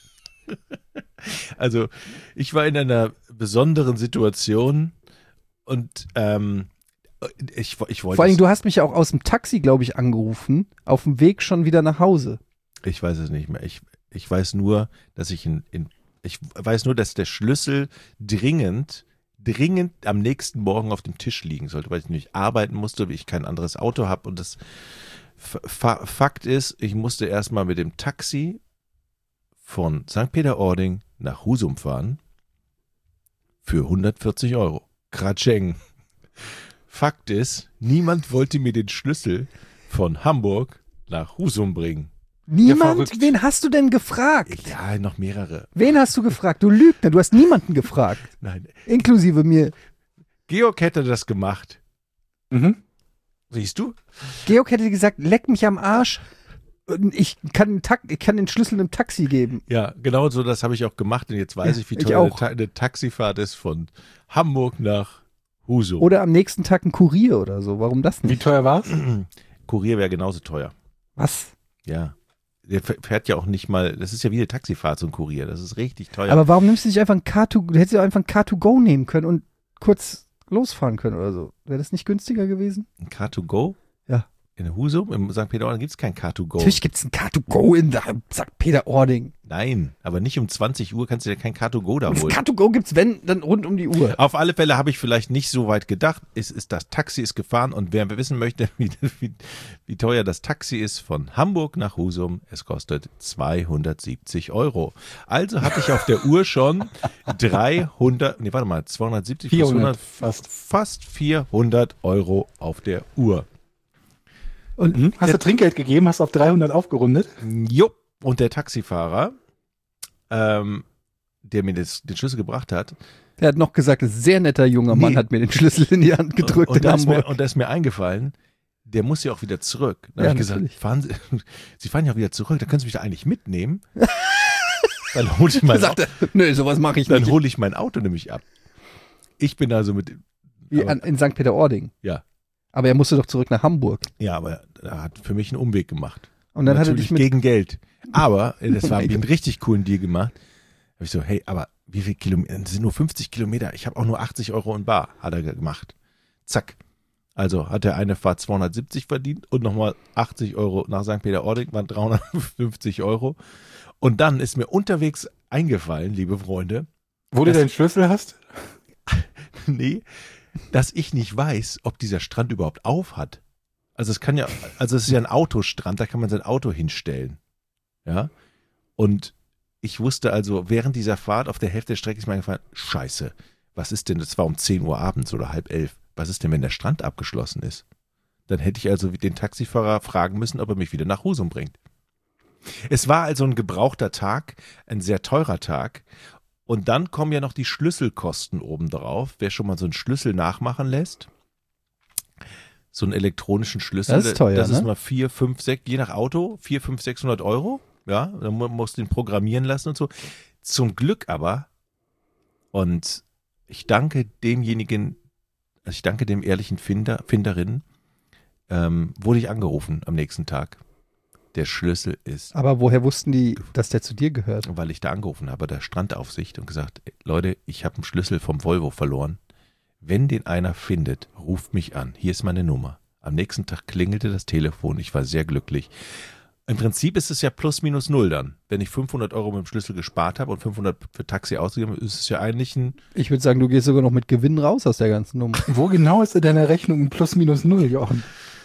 Also ich war in einer besonderen Situation und ich wollte. Vor allem, du hast mich ja auch aus dem Taxi, glaube ich, angerufen, auf dem Weg schon wieder nach Hause. Ich weiß es nicht mehr. Ich weiß nur, dass ich weiß nur, dass der Schlüssel dringend am nächsten Morgen auf dem Tisch liegen sollte, weil ich nämlich arbeiten musste, weil ich kein anderes Auto habe. Und das Fakt ist, ich musste erstmal mit dem Taxi von St. Peter-Ording nach Husum fahren für 140 €. Kratscheng. Fakt ist, niemand wollte mir den Schlüssel von Hamburg nach Husum bringen. Niemand? verrückt. Wen hast du denn gefragt? Ja, noch mehrere. Wen hast du gefragt? Du Lügner, du hast niemanden gefragt. Nein, Inklusive mir. Georg hätte das gemacht. Mhm. Siehst du? Georg hätte gesagt, leck mich am Arsch. Ich kann den Schlüssel einem Taxi geben. Ja, genau so, das habe ich auch gemacht. Und jetzt weiß Ja, ich, wie ich teuer auch. eine Taxifahrt ist von Hamburg nach Husum. Oder am nächsten Tag ein Kurier oder so. Warum das Wie nicht? teuer war's? Kurier wäre genauso teuer. Was? Ja. Der fährt ja auch nicht mal, das ist ja wie eine Taxifahrt, so ein Kurier. Das ist richtig teuer. Aber warum nimmst du nicht einfach ein du hättest ja einfach ein Car2Go nehmen können und kurz losfahren können oder so. Wäre das nicht günstiger gewesen? ein Car2Go? Ja. In Husum, im St. Peter-Ording gibt es kein Car2Go. Natürlich gibt es ein Car2Go in der St. Peter-Ording. Nein, aber nicht um 20 Uhr kannst du dir kein Car2Go da Das holen. Car2Go gibt's, wenn, dann rund um die Uhr. Auf alle Fälle habe ich vielleicht nicht so weit gedacht. Das Taxi ist gefahren und wer wissen möchte, wie teuer das Taxi ist von Hamburg nach Husum, es kostet 270 €. Also hatte ich auf der Uhr schon 270, 400 fast 400 € auf der Uhr. Und Hast du Trinkgeld gegeben? Hast auf 300 aufgerundet? Jo, und der Taxifahrer, der mir den Schlüssel gebracht hat, der hat noch gesagt, ein sehr netter junger Mann Nee. hat mir den Schlüssel in die Hand gedrückt und in da ist Hamburg. mir eingefallen, der muss ja auch wieder zurück. Dann Ja, habe ich gesagt, natürlich. Sie fahren ja auch wieder zurück, da können Sie mich da eigentlich mitnehmen. Dann hole ich, Er sagte, nö, sowas mache ich nicht. hol ich mein Auto nämlich ab. Ich bin also Wie in St. Peter-Ording. Ja. Aber er musste doch zurück nach Hamburg. Ja, aber er hat für mich einen Umweg gemacht. Und dann hat er Natürlich dich mit. gegen Geld. Aber das war Mein einen richtig coolen Deal gemacht. Habe ich so, hey, aber wie viele Kilometer? Das sind nur 50 Kilometer. Ich habe auch nur 80 € in bar, hat er gemacht. Zack. Also hat er eine Fahrt 270 verdient und nochmal 80 € nach St. Peter-Ording, waren 350 €. Und dann ist mir unterwegs eingefallen, liebe Freunde, Wo du Das- den Schlüssel hast? nee, dass ich nicht weiß, ob dieser Strand überhaupt auf hat. Also es ist ja ein Autostrand, da kann man sein Auto hinstellen. Ja. Und ich wusste also, während dieser Fahrt auf der Hälfte der Strecke ist mir eingefallen, scheiße, was ist denn, das war um 10 Uhr abends oder 10:30, was ist denn, wenn der Strand abgeschlossen ist? Dann hätte ich also den Taxifahrer fragen müssen, ob er mich wieder nach Husum bringt. Es war also ein gebrauchter Tag, ein sehr teurer Tag. Und dann kommen ja noch die Schlüsselkosten obendrauf. Wer schon mal so einen Schlüssel nachmachen lässt, so einen elektronischen Schlüssel, Das ist teuer, das ist ne? mal 4, 5, 6, je nach Auto, 400, 500, 600 €. Ja, dann musst du den programmieren lassen und so. Zum Glück aber, und ich danke demjenigen, also ich danke dem ehrlichen Finderin, wurde ich angerufen am nächsten Tag. Der Schlüssel ist, Aber woher wussten die, dass der zu dir gehört? weil ich da angerufen habe, der Strandaufsicht und gesagt, Leute, ich habe einen Schlüssel vom Volvo verloren. Wenn den einer findet, ruft mich an. Hier ist meine Nummer. Am nächsten Tag klingelte das Telefon. Ich war sehr glücklich. Im Prinzip ist es ja plus minus null dann. Wenn ich 500 € mit dem Schlüssel gespart habe und 500 für Taxi ausgegeben habe, ist es ja eigentlich ein... Ich würde sagen, du gehst sogar noch mit Gewinn raus aus der ganzen Nummer. Wo genau ist in deiner Rechnung ein plus minus null, Jochen?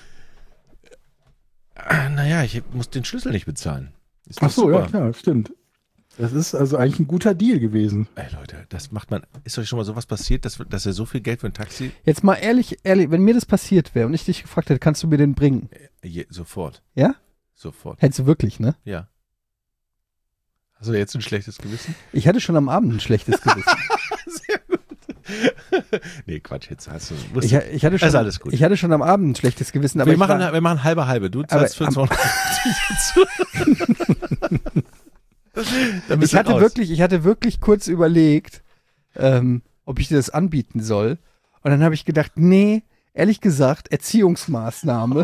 Naja, ich muss den Schlüssel nicht bezahlen. Ist Ach doch so, ja super. klar, stimmt. Das ist also eigentlich ein guter Deal gewesen. Ey Leute, das macht man... Ist euch schon mal sowas passiert, dass ihr so viel Geld für ein Taxi... Jetzt mal ehrlich, wenn mir das passiert wäre und ich dich gefragt hätte, kannst du mir den bringen? Sofort. Ja? Sofort. Hättest du wirklich, ne? Ja. Hast du jetzt ein schlechtes Gewissen? Ich hatte schon am Abend ein schlechtes Gewissen. Sehr gut. Nee, Quatsch, jetzt hast du... Ich hatte schon, Also alles gut. Ich hatte schon am Abend ein schlechtes Gewissen, aber wir machen halbe. Du zahlst für 250 ich hatte wirklich kurz überlegt, ob ich dir das anbieten soll. Und dann habe ich gedacht, nee, ehrlich gesagt, Erziehungsmaßnahme.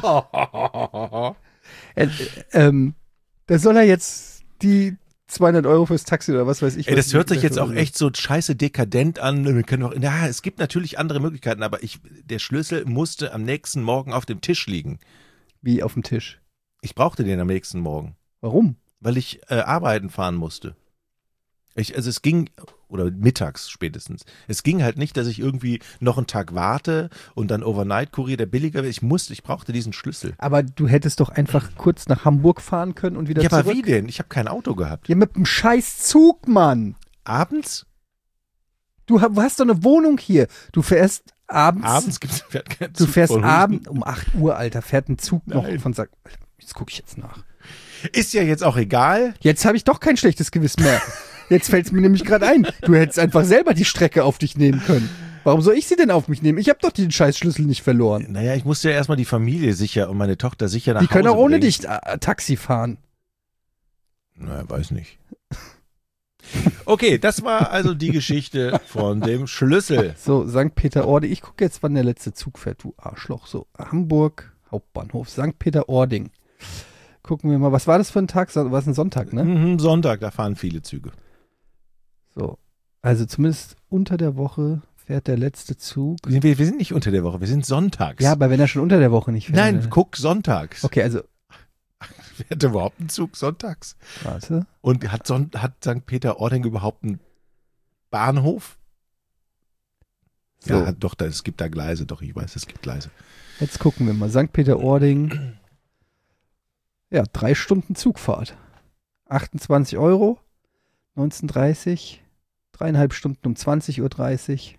Da soll er jetzt die 200 € fürs Taxi oder was weiß ich. Ey, das was hört sich ich- jetzt auch echt so scheiße dekadent an. Wir können auch, ja, es gibt natürlich andere Möglichkeiten, aber der Schlüssel musste am nächsten Morgen auf dem Tisch liegen. Wie auf dem Tisch. Ich brauchte den am nächsten Morgen, Warum? weil ich arbeiten fahren musste. Also es ging, oder mittags spätestens. Es ging halt nicht, dass ich irgendwie noch einen Tag warte und dann Overnight-Kurier, der billiger wäre. Ich brauchte diesen Schlüssel. Aber du hättest doch einfach kurz nach Hamburg fahren können und wieder Ja, zurück. aber wie denn? Ich habe kein Auto gehabt. Ja, mit dem scheiß Zug, Mann. Abends? Du hast doch eine Wohnung hier. Du fährst abends. Abends gibt's keinen Du Zug fährst von abends um 8 Uhr, Alter, fährt ein Zug noch Nein. von Jetzt gucke ich jetzt nach. Ist ja jetzt auch egal. Jetzt habe ich doch kein schlechtes Gewissen mehr. Jetzt fällt es mir nämlich gerade ein. Du hättest einfach selber die Strecke auf dich nehmen können. Warum soll ich sie denn auf mich nehmen? Ich habe doch den Scheißschlüssel nicht verloren. Naja, ich musste ja erstmal die Familie sicher und meine Tochter sicher nach Die Hause können auch ohne bringen. dich Taxi fahren. Naja, weiß nicht. Okay, das war also die Geschichte von dem Schlüssel. So, St. Peter-Ording. Ich gucke jetzt, wann der letzte Zug fährt, du Arschloch. So, Hamburg, Hauptbahnhof, St. Peter-Ording. Gucken wir mal, was war das für ein Tag? War es ein Sonntag, ne? Mhm, Sonntag, da fahren viele Züge. So, also zumindest unter der Woche fährt der letzte Zug. Wir sind nicht unter der Woche, wir sind sonntags. Ja, aber wenn er schon unter der Woche nicht fährt. Nein, dann- guck, sonntags. Okay, also, Fährt überhaupt ein Zug sonntags? warte. Und hat St. Peter-Ording überhaupt einen Bahnhof? So, Ja, doch, es gibt da Gleise, doch, ich weiß, es gibt Gleise. jetzt gucken wir mal. St. Peter-Ording. Ja, 3 Stunden Zugfahrt. 28 €, 19:30, 3,5 Stunden um 20:30 Uhr.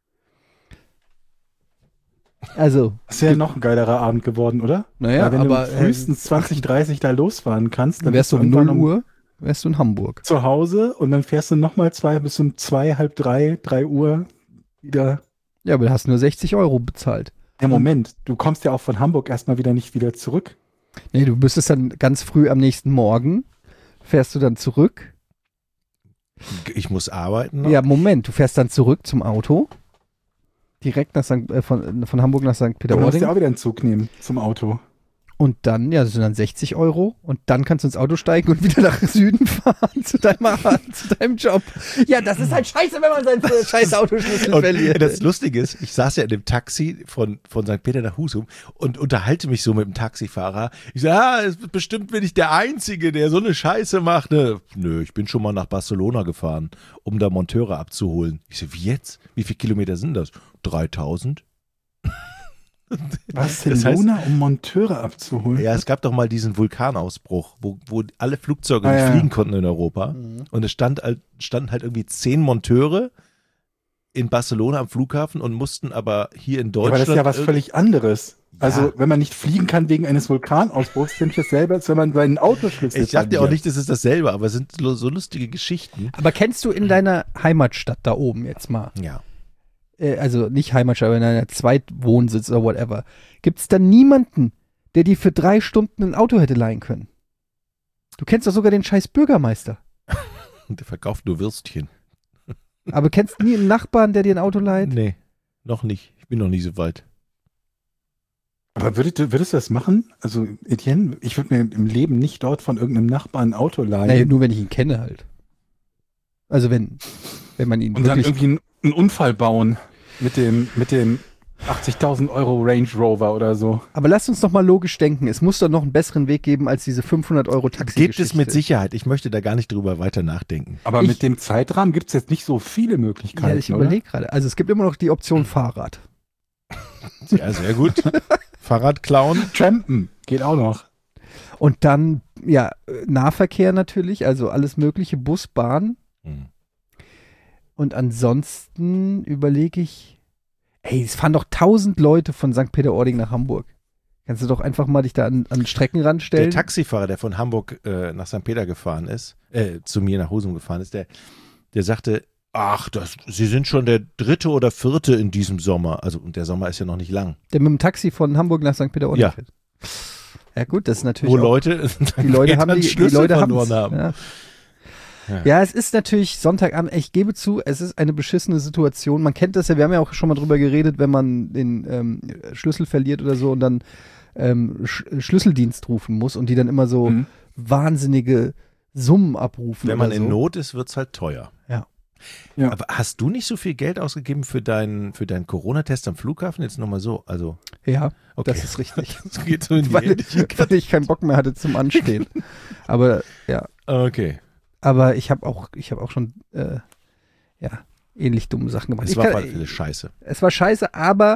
Also, Das ist ja noch ein geilerer Abend geworden, oder? naja, Weil wenn aber du frühestens 20:30 da losfahren kannst, dann wärst du um irgendwann 0 Uhr, wärst du in Hamburg. zu Hause und dann fährst du nochmal bis um 2, halb 3, 3 Uhr wieder. Ja, aber du hast nur 60 € bezahlt. Ja, Moment, du kommst ja auch von Hamburg erstmal nicht wieder zurück. Nee, du müsstest dann ganz früh am nächsten Morgen, fährst du dann zurück. Ich muss arbeiten noch. Ja, Moment, du fährst dann zurück zum Auto. Direkt nach von Hamburg nach St. Du musst Peter-Ording. ja auch wieder einen Zug nehmen zum Auto. Und dann, ja, das sind dann 60 € und dann kannst du ins Auto steigen und wieder nach Süden fahren zu deinem Job. Ja, das ist halt scheiße, wenn man seinen scheiß Autoschlüssel Und verliert. das Lustige ist, ich saß ja in dem Taxi von St. Peter nach Husum und unterhalte mich so mit dem Taxifahrer. Ich sage, bestimmt bin ich der Einzige, der so eine Scheiße macht. Ne? Nö, ich bin schon mal nach Barcelona gefahren, um da Monteure abzuholen. Ich so, wie jetzt? Wie viele Kilometer sind das? 3000? Barcelona, um Monteure abzuholen. Ja, es gab doch mal diesen Vulkanausbruch, wo alle Flugzeuge nicht Ja. fliegen konnten in Europa. Und es standen halt irgendwie 10 Monteure in Barcelona am Flughafen und mussten aber hier in Aber Deutschland. das ist ja was völlig anderes. Also, Ja. wenn man nicht fliegen kann wegen eines Vulkanausbruchs, finde ich dasselbe, als wenn man seinen Autoschlüssel Ich dachte auch verliert. nicht, das ist dasselbe, aber es sind so lustige Geschichten. Aber kennst du in deiner Heimatstadt da oben jetzt mal, Ja. also nicht Heimatstadt, aber in deiner Zweitwohnsitz oder whatever, gibt es da niemanden, der dir für 3 Stunden ein Auto hätte leihen können? Du kennst doch sogar den scheiß Bürgermeister. Und der verkauft nur Würstchen. Aber kennst du nie einen Nachbarn, der dir ein Auto leiht? Nee, noch nicht. Ich bin noch nicht so weit. Aber würdest du das machen? Also, Etienne, ich würde mir im Leben nicht dort von irgendeinem Nachbarn ein Auto leihen. Naja, nur wenn ich ihn kenne halt. Also wenn man ihn Und dann wirklich... irgendwie einen Unfall bauen mit dem 80.000 € Range Rover oder so. Aber lasst uns doch mal logisch denken. Es muss doch noch einen besseren Weg geben als diese 500 € Taxi. Gibt es mit Sicherheit. Ich möchte da gar nicht drüber weiter nachdenken. Aber Ich- mit dem Zeitrahmen gibt es jetzt nicht so viele Möglichkeiten, Ja, ich überlege gerade. Also es gibt immer noch die Option Fahrrad. Ja, sehr gut. Fahrrad klauen. oder? Trampen geht auch noch. Und dann, ja, Nahverkehr natürlich, also alles mögliche, Bus, Bahn. Hm. Und ansonsten überlege ich, ey, es fahren doch 1000 Leute von St. Peter-Ording nach Hamburg. Kannst du doch einfach mal dich da an den Streckenrand Der stellen? Taxifahrer, der von Hamburg nach St. Peter gefahren ist, zu mir nach Husum gefahren ist, der sagte, ach, Sie sind schon der 3. oder 4. in diesem Sommer. Also, und der Sommer ist ja noch nicht lang. Der mit dem Taxi von Hamburg nach St. Peter-Ording Ja. fährt. Ja gut, das ist natürlich Wo auch, Leute die Leute haben die Schlüssel Leute verloren haben's. haben. Ja. Ja, es ist natürlich Sonntagabend, ich gebe zu, es ist eine beschissene Situation. Man kennt das ja, wir haben ja auch schon mal drüber geredet, wenn man den Schlüssel verliert oder so und dann Schlüsseldienst rufen muss und die dann immer so wahnsinnige Summen abrufen. Wenn man oder in so. Not ist, wird es halt teuer. Ja. Ja. Aber hast du nicht so viel Geld ausgegeben für deinen Corona-Test am Flughafen? Jetzt nochmal so. Also, Ja, okay. das ist richtig. Das geht so in die weil ähnliche weil ich keinen Bock mehr hatte zum Anstehen. Aber ja, Okay. aber ich habe auch schon ähnlich dumme Sachen gemacht. Es Ich war kann- auf alle Fälle scheiße. Es war scheiße, aber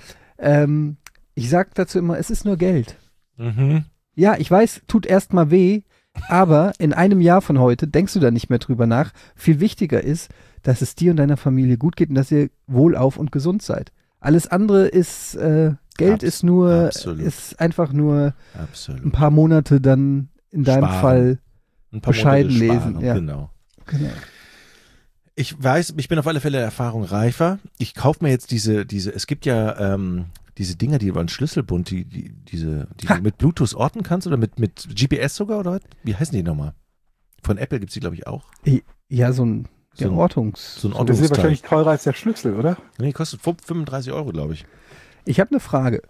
ich sag dazu immer, es ist nur Geld. Mhm. Ja, ich weiß, tut erstmal weh, aber in einem Jahr von heute denkst du da nicht mehr drüber nach. Viel wichtiger ist, dass es dir und deiner Familie gut geht und dass ihr wohlauf und gesund seid. Alles andere ist, Geld ist absolut. ist einfach nur ein Absolut. paar Monate dann in deinem Sparen. Fall. Ein paar bescheiden Monate lesen, sparen, ja. Genau. Genau. Ich weiß, ich bin auf alle Fälle der Erfahrung reifer. Ich kaufe mir jetzt diese, es gibt ja diese Dinger, die über einen Schlüsselbund, die du mit Bluetooth orten kannst oder mit GPS sogar oder was? Wie heißen die nochmal? Von Apple gibt es die, glaube ich, auch. Ja, so ein So ein- Ortungs. So ein Und das ist ja Ortungsteil. wahrscheinlich teurer als der Schlüssel, oder? Nee, kostet 35 €, glaube ich. Ich habe eine Frage.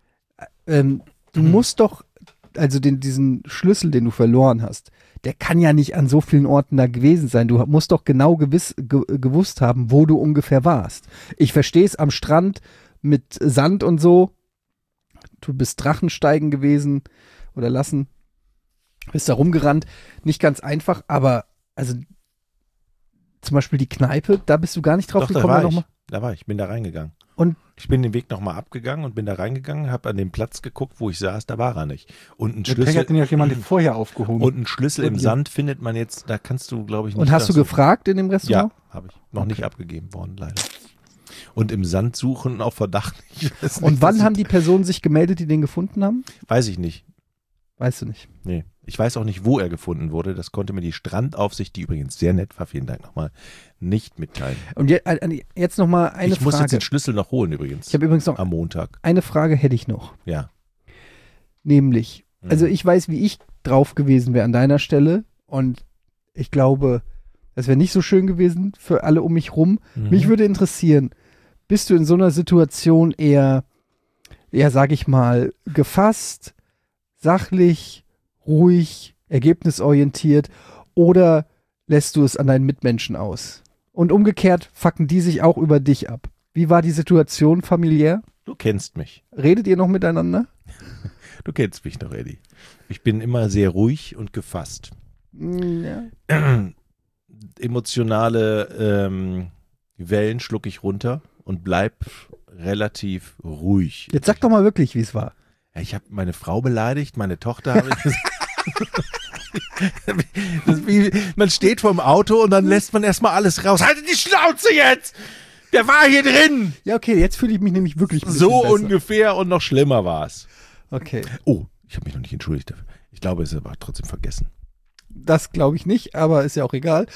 Du musst doch, also diesen Schlüssel, den du verloren hast, der kann ja nicht an so vielen Orten da gewesen sein. Du musst doch genau gewusst haben, wo du ungefähr warst. Ich verstehe es am Strand mit Sand und so. Du bist Drachensteigen gewesen oder lassen. Bist da rumgerannt. Nicht ganz einfach, aber also zum Beispiel die Kneipe, da bist du gar nicht drauf Doch, da gekommen. war noch ich. mal? Da war ich, bin da reingegangen. Und? Ich bin den Weg nochmal abgegangen und bin da reingegangen, habe an den Platz geguckt, wo ich saß, da war er nicht. Und ein Der Peng hat den ja jemand vorher aufgehoben. Und einen Schlüssel im Und- Sand findet man jetzt, da kannst du, glaube ich, nicht. Und hast du das- gefragt in dem Restaurant? Ja, habe ich. Noch nicht abgegeben worden, leider. Und im Sand suchen auf Verdacht. Ich weiß nicht, Und wann das- haben die Personen sich gemeldet, die den gefunden haben? Weiß ich nicht. Weißt du nicht. Nee. Ich weiß auch nicht, wo er gefunden wurde. Das konnte mir die Strandaufsicht, die übrigens sehr nett war, vielen Dank nochmal, nicht mitteilen. Und jetzt noch mal eine Ich muss jetzt Frage. den Schlüssel noch holen übrigens. Ich habe übrigens noch Am Montag. eine Frage hätte ich noch. Ja. Nämlich, Mhm. also ich weiß, wie ich drauf gewesen wäre an deiner Stelle und ich glaube, das wäre nicht so schön gewesen für alle um mich rum. Mhm. Mich würde interessieren, bist du in so einer Situation eher, sag ich mal, gefasst, sachlich, ruhig, ergebnisorientiert oder lässt du es an deinen Mitmenschen aus? Und umgekehrt fucken die sich auch über dich ab. Wie war die Situation familiär? Du kennst mich. Redet ihr noch miteinander? Du kennst mich noch, Eddie. Ich bin immer sehr ruhig und gefasst. Ja. Emotionale Wellen schlucke ich runter und bleib relativ ruhig. Jetzt sag doch mal wirklich, wie es war. Ja, ich habe meine Frau beleidigt, meine Tochter habe ich gesagt. Das ist wie, man steht vorm Auto und dann lässt man erstmal alles raus. Haltet die Schnauze jetzt! Der war hier drin! Ja, okay, jetzt fühle ich mich nämlich wirklich ein bisschen So besser. ungefähr und noch schlimmer war es. Okay, Oh, ich habe mich noch nicht entschuldigt dafür. Ich glaube, es war trotzdem vergessen. das glaube ich nicht, aber ist ja auch egal.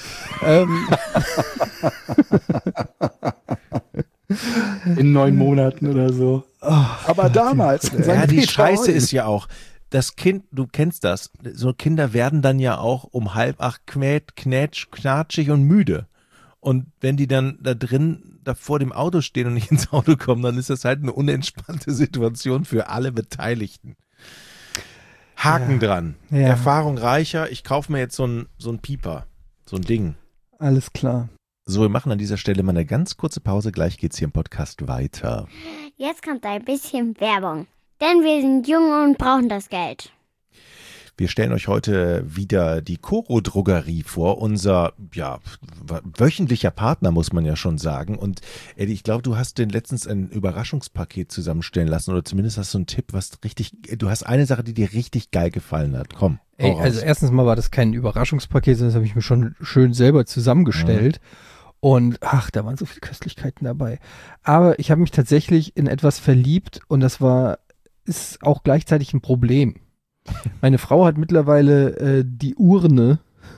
In 9 Monaten oder so. Aber damals. in Ja, St. die Peter Scheiße Ording. ist ja auch, das Kind, du kennst das, so Kinder werden dann ja auch um 7:30 knatschig und müde. Und wenn die dann da drin, da vor dem Auto stehen und nicht ins Auto kommen, dann ist das halt eine unentspannte Situation für alle Beteiligten. Haken dran. Ja. Erfahrung reicher. Ich kaufe mir jetzt so ein Pieper. So ein Ding. Alles klar. So, wir machen an dieser Stelle mal eine ganz kurze Pause. Gleich geht's hier im Podcast weiter. Jetzt kommt ein bisschen Werbung. Denn wir sind jung und brauchen das Geld. Wir stellen euch heute wieder die Coro Drogerie vor, unser wöchentlicher Partner, muss man ja schon sagen. Und Eddie, ich glaube, du hast den letztens ein Überraschungspaket zusammenstellen lassen oder zumindest hast du einen Tipp, du hast eine Sache, die dir richtig geil gefallen hat. Komm. Ey, also erstens mal war das kein Überraschungspaket, sondern das habe ich mir schon schön selber zusammengestellt. Und da waren so viele Köstlichkeiten dabei. Aber ich habe mich tatsächlich in etwas verliebt und ist auch gleichzeitig ein Problem. Meine Frau hat mittlerweile die Urne,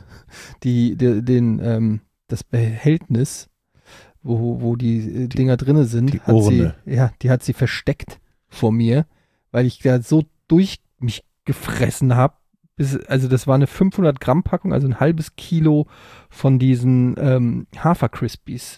das Behältnis, wo die Dinger drinne sind, die hat sie versteckt vor mir, weil ich da so durch mich gefressen habe. Also das war eine 500 Gramm Packung, also ein halbes Kilo von diesen Hafer-Crispies.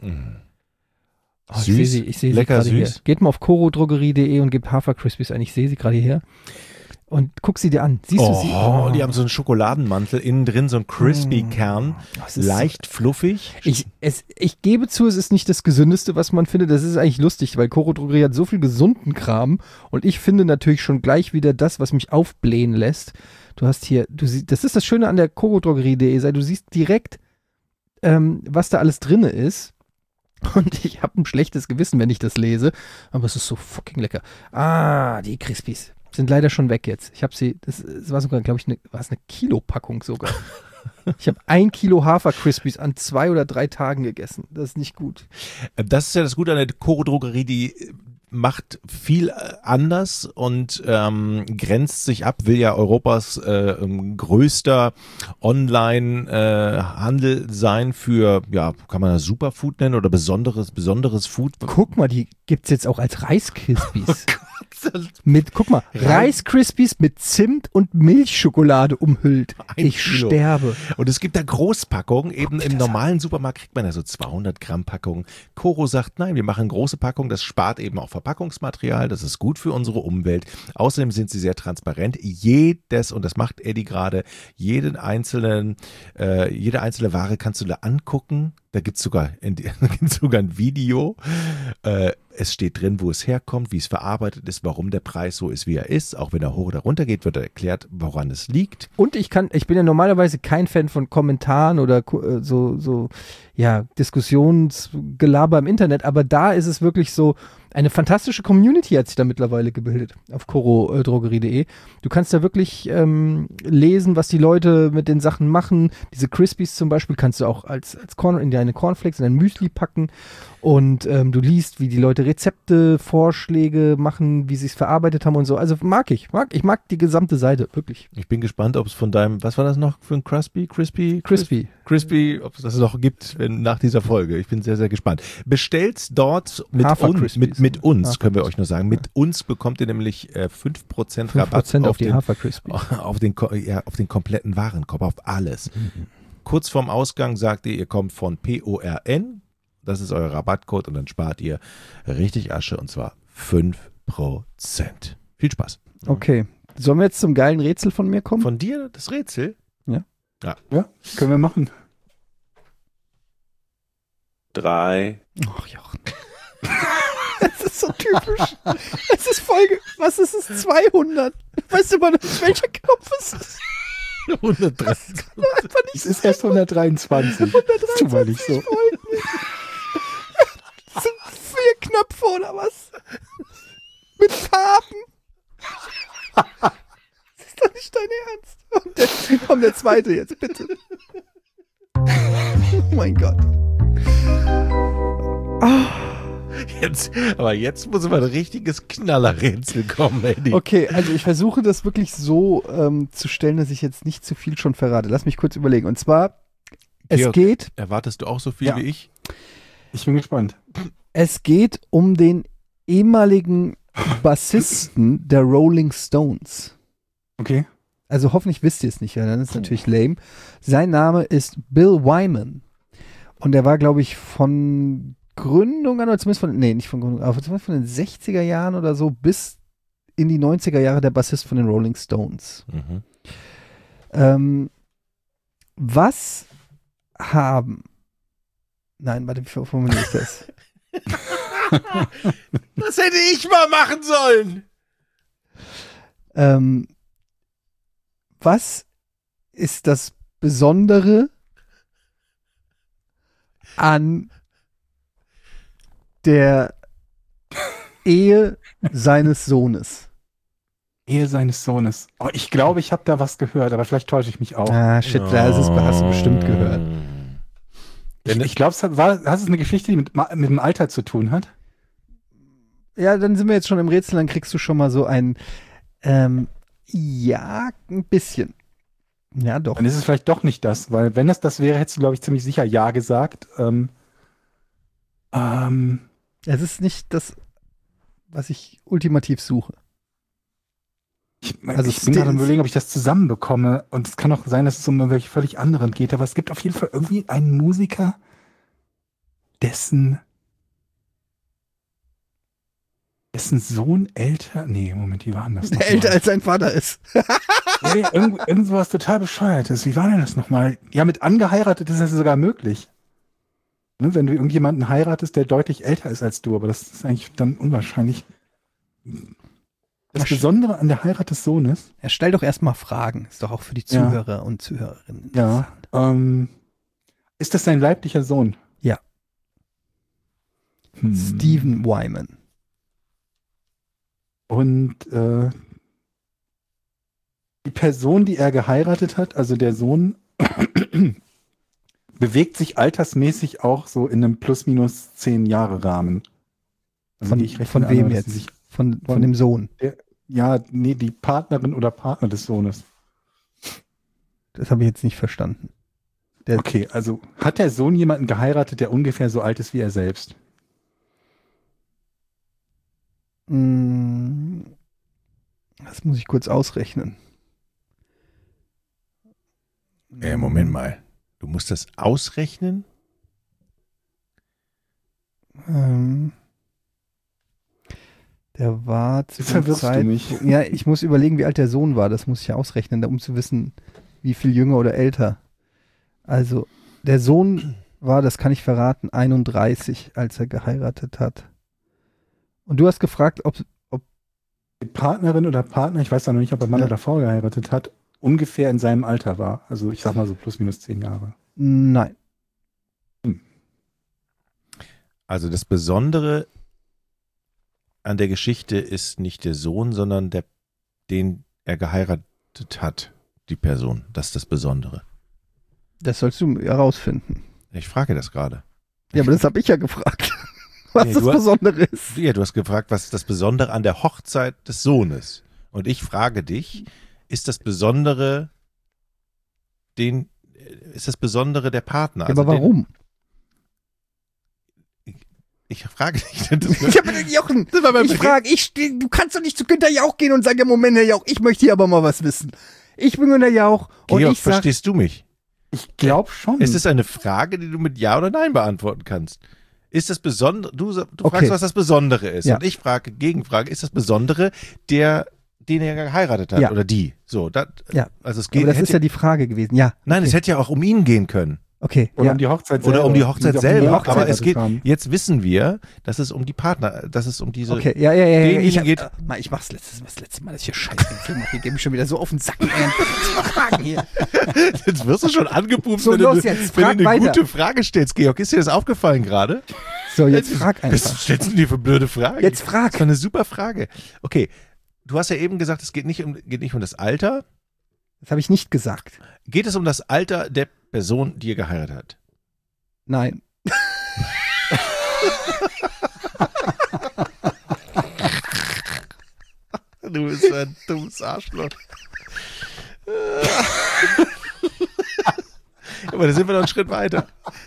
Süß, ich sehe sie lecker gerade hier. süß. Geht mal auf corodrogerie.de und gebt Hafer-Crispies ein. Ich sehe sie gerade hier. Und guck sie dir an. Siehst du sie? Oh, die haben so einen Schokoladenmantel, innen drin so einen Crispy-Kern, leicht fluffig. Ich gebe zu, es ist nicht das Gesündeste, was man findet. Das ist eigentlich lustig, weil Coro Drogerie hat so viel gesunden Kram und ich finde natürlich schon gleich wieder das, was mich aufblähen lässt. Du hast hier, das ist das Schöne an der corodrogerie.de, du siehst direkt, was da alles drinne ist. Und ich habe ein schlechtes Gewissen, wenn ich das lese, aber es ist so fucking lecker. Die Crispies sind leider schon weg jetzt. Ich habe sie, das war sogar, glaube ich, eine Kilopackung sogar. Ich habe 1 Kilo Hafer-Crispies an 2 oder 3 Tagen gegessen. Das ist nicht gut. Das ist ja das Gute an der Coro Drogerie, die macht viel anders und grenzt sich ab, will ja Europas größter Online-Handel sein für, kann man das Superfood nennen oder besonderes Food. Guck mal, die gibt's jetzt auch als Reis-Crispies. Guck mal, Reis-Crispies mit Zimt und Milchschokolade umhüllt. Ich sterbe. Und es gibt da Großpackungen, eben im normalen Supermarkt kriegt man ja so 200 Gramm Packungen. Coro sagt, nein, wir machen große Packungen, das spart eben auch Verpackungsmaterial, das ist gut für unsere Umwelt. Außerdem sind sie sehr transparent. Und das macht Eddie gerade, jede einzelne Ware kannst du da angucken. Da gibt's sogar ein Video. Es steht drin, wo es herkommt, wie es verarbeitet ist, warum der Preis so ist, wie er ist. Auch wenn er hoch oder runter geht, wird erklärt, woran es liegt. Und ich bin ja normalerweise kein Fan von Kommentaren oder Diskussionsgelaber im Internet, aber da ist es wirklich so, eine fantastische Community hat sich da mittlerweile gebildet auf corodrogerie.de. Du kannst da wirklich lesen, was die Leute mit den Sachen machen. Diese Crispies zum Beispiel kannst du auch als Corn in deine Cornflakes, in dein Müsli packen und du liest, wie die Leute Rezepte, Vorschläge machen, wie sie es verarbeitet haben und so. Also ich mag die gesamte Seite, wirklich. Ich bin gespannt, ob es von deinem, was war das noch für ein Crispy, ob es das noch gibt nach dieser Folge. Ich bin sehr, sehr gespannt. Bestellt's dort mit uns, können wir euch nur sagen. Mit uns bekommt ihr nämlich 5% Rabatt auf die Hafer-Crispies. Auf den kompletten Warenkorb, auf alles. Kurz vorm Ausgang sagt ihr kommt von PORN. Das ist euer Rabattcode und dann spart ihr richtig Asche und zwar 5%. Viel Spaß. Okay. Sollen wir jetzt zum geilen Rätsel von mir kommen? Von dir das Rätsel? Ja, können wir machen. 3. Ach, Jochen. Das ist so typisch. Es ist Folge, was ist es? 200. Weißt du mal, welcher Knopf ist es? 130. Es ist erst 123. Tu mal nicht so. Das sind 4 Knöpfe oder was? Mit Farben. Das ist doch nicht dein Ernst. Komm, der zweite jetzt, bitte. Oh mein Gott. Jetzt muss mal ein richtiges Knallerrätsel kommen, Eddie. Okay, also ich versuche das wirklich so zu stellen, dass ich jetzt nicht zu viel schon verrate. Lass mich kurz überlegen. Und zwar, Georg, erwartest du auch so viel wie ich? Ich bin gespannt. Es geht um den ehemaligen Bassisten der Rolling Stones. Okay. Also hoffentlich wisst ihr es nicht, ja, dann ist es natürlich lame. Sein Name ist Bill Wyman. Und der war, glaube ich, von Gründung an, oder zumindest nicht von Gründung, aber zumindest von den 60er Jahren oder so bis in die 90er Jahre der Bassist von den Rolling Stones. Mhm. Was haben. Nein, warte, wie formuliere ich das? Das hätte ich mal machen sollen. Was ist das Besondere an der Ehe seines Sohnes? Ehe seines Sohnes. Oh, ich glaube, ich habe da was gehört, aber vielleicht täusche ich mich auch. Ah, shit, hast du bestimmt gehört. Ich glaube, hast es eine Geschichte, die mit dem Alter zu tun hat? Ja, dann sind wir jetzt schon im Rätsel, dann kriegst du schon mal so ein ja, ein bisschen. Ja, doch. Dann ist es vielleicht doch nicht das, weil wenn es das wäre, hättest du, glaube ich, ziemlich sicher Ja gesagt. Es ist nicht das, was ich ultimativ suche. Ich bin gerade am Überlegen, ob ich das zusammenbekomme. Und es kann auch sein, dass es um welche völlig anderen geht. Aber es gibt auf jeden Fall irgendwie einen Musiker, dessen Sohn älter. Nee, Moment, wie war denn das nochmal? Älter als sein Vater ist. Nee, irgend sowas total Bescheuertes. Wie war denn das nochmal? Ja, mit angeheiratet ist das sogar möglich. Ne, wenn du irgendjemanden heiratest, der deutlich älter ist als du. Aber das ist eigentlich dann unwahrscheinlich. Das Besondere an der Heirat des Sohnes. Ja, stell doch erstmal Fragen. Ist doch auch für die Zuhörer und Zuhörerinnen interessant. Ja. Ist das sein leiblicher Sohn? Ja. Stephen Wyman. Und die Person, die er geheiratet hat, also der Sohn, bewegt sich altersmäßig auch so in einem plus-minus 10 Jahre Rahmen. Also von wem jetzt? Von dem Sohn? Die Partnerin oder Partner des Sohnes. Das habe ich jetzt nicht verstanden. Okay, also hat der Sohn jemanden geheiratet, der ungefähr so alt ist wie er selbst? Das muss ich kurz ausrechnen. Moment mal. Du musst das ausrechnen? Der war zu der Zeit. Ja, ich muss überlegen, wie alt der Sohn war. Das muss ich ausrechnen, um zu wissen, wie viel jünger oder älter. Also, der Sohn war, das kann ich verraten, 31, als er geheiratet hat. Und du hast gefragt, ob die Partnerin oder Partner, ich weiß ja noch nicht, ob er Mann oder Frau geheiratet hat, ungefähr in seinem Alter war. Also ich sag mal so plus minus 10 Jahre. Nein. Also das Besondere an der Geschichte ist nicht der Sohn, sondern den er geheiratet hat, die Person. Das ist das Besondere. Das sollst du herausfinden. Ich frage das gerade. Ja, aber das habe ich ja gefragt. Was das Besondere ist. Ja, du hast gefragt, was ist das Besondere an der Hochzeit des Sohnes? Und ich frage dich, ist das Besondere der Partner? Ja, aber warum? Ich frage dich. Jochen, du kannst doch nicht zu Günther Jauch gehen und sagen, ja Moment, Herr Jauch, ich möchte hier aber mal was wissen. Ich bin Günther Jauch und Georg, ich sag, verstehst du mich? Ich glaube schon. Es ist eine Frage, die du mit Ja oder Nein beantworten kannst. Ist das Besondere, du fragst, was das Besondere ist. Ja. Und ich gegenfrage, ist das Besondere den er geheiratet hat oder die? So, also es geht. Aber das ist ja die Frage gewesen, ja. Nein, es hätte ja auch um ihn gehen können. Okay. Oder um die Hochzeit selber. Oder um die Hochzeit selber. Aber es geht, haben. jetzt wissen wir, dass es um die Partner, dass es um diese. Okay, ja. geht. Ich mach's das letzte Mal, dass ich hier Scheiße den Film mache. Ich gebe mich schon wieder so auf den Sack. Hier. Jetzt wirst du schon angepupst, So, wenn los du jetzt, eine weiter. gute Frage stellst, Georg. Ist dir das aufgefallen gerade? So, jetzt frag Was einfach. stellst du dir für blöde Fragen? Jetzt frag. Das war eine super Frage. Okay, du hast ja eben gesagt, es geht nicht um das Alter. Das habe ich nicht gesagt. Geht es um das Alter der Person, die ihr geheiratet hat? Nein. Du bist so ein dummes Arschloch. Aber da sind wir noch einen Schritt weiter.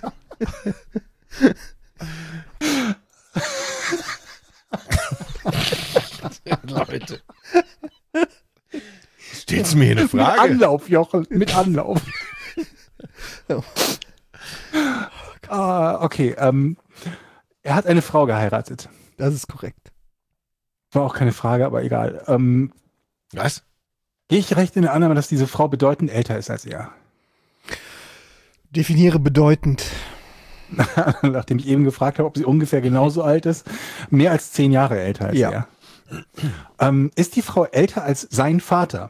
Leute. Stellst du mir hier eine Frage? Mit Anlauf, Jochen, mit Anlauf. Okay, er hat eine Frau geheiratet. Das ist korrekt. War auch keine Frage, aber egal. Was? Gehe ich recht in der Annahme, dass diese Frau bedeutend älter ist als er? Definiere bedeutend. Nachdem ich eben gefragt habe, ob sie ungefähr genauso alt ist. Mehr als 10 Jahre älter als Ja. er. Ist die Frau älter als sein Vater?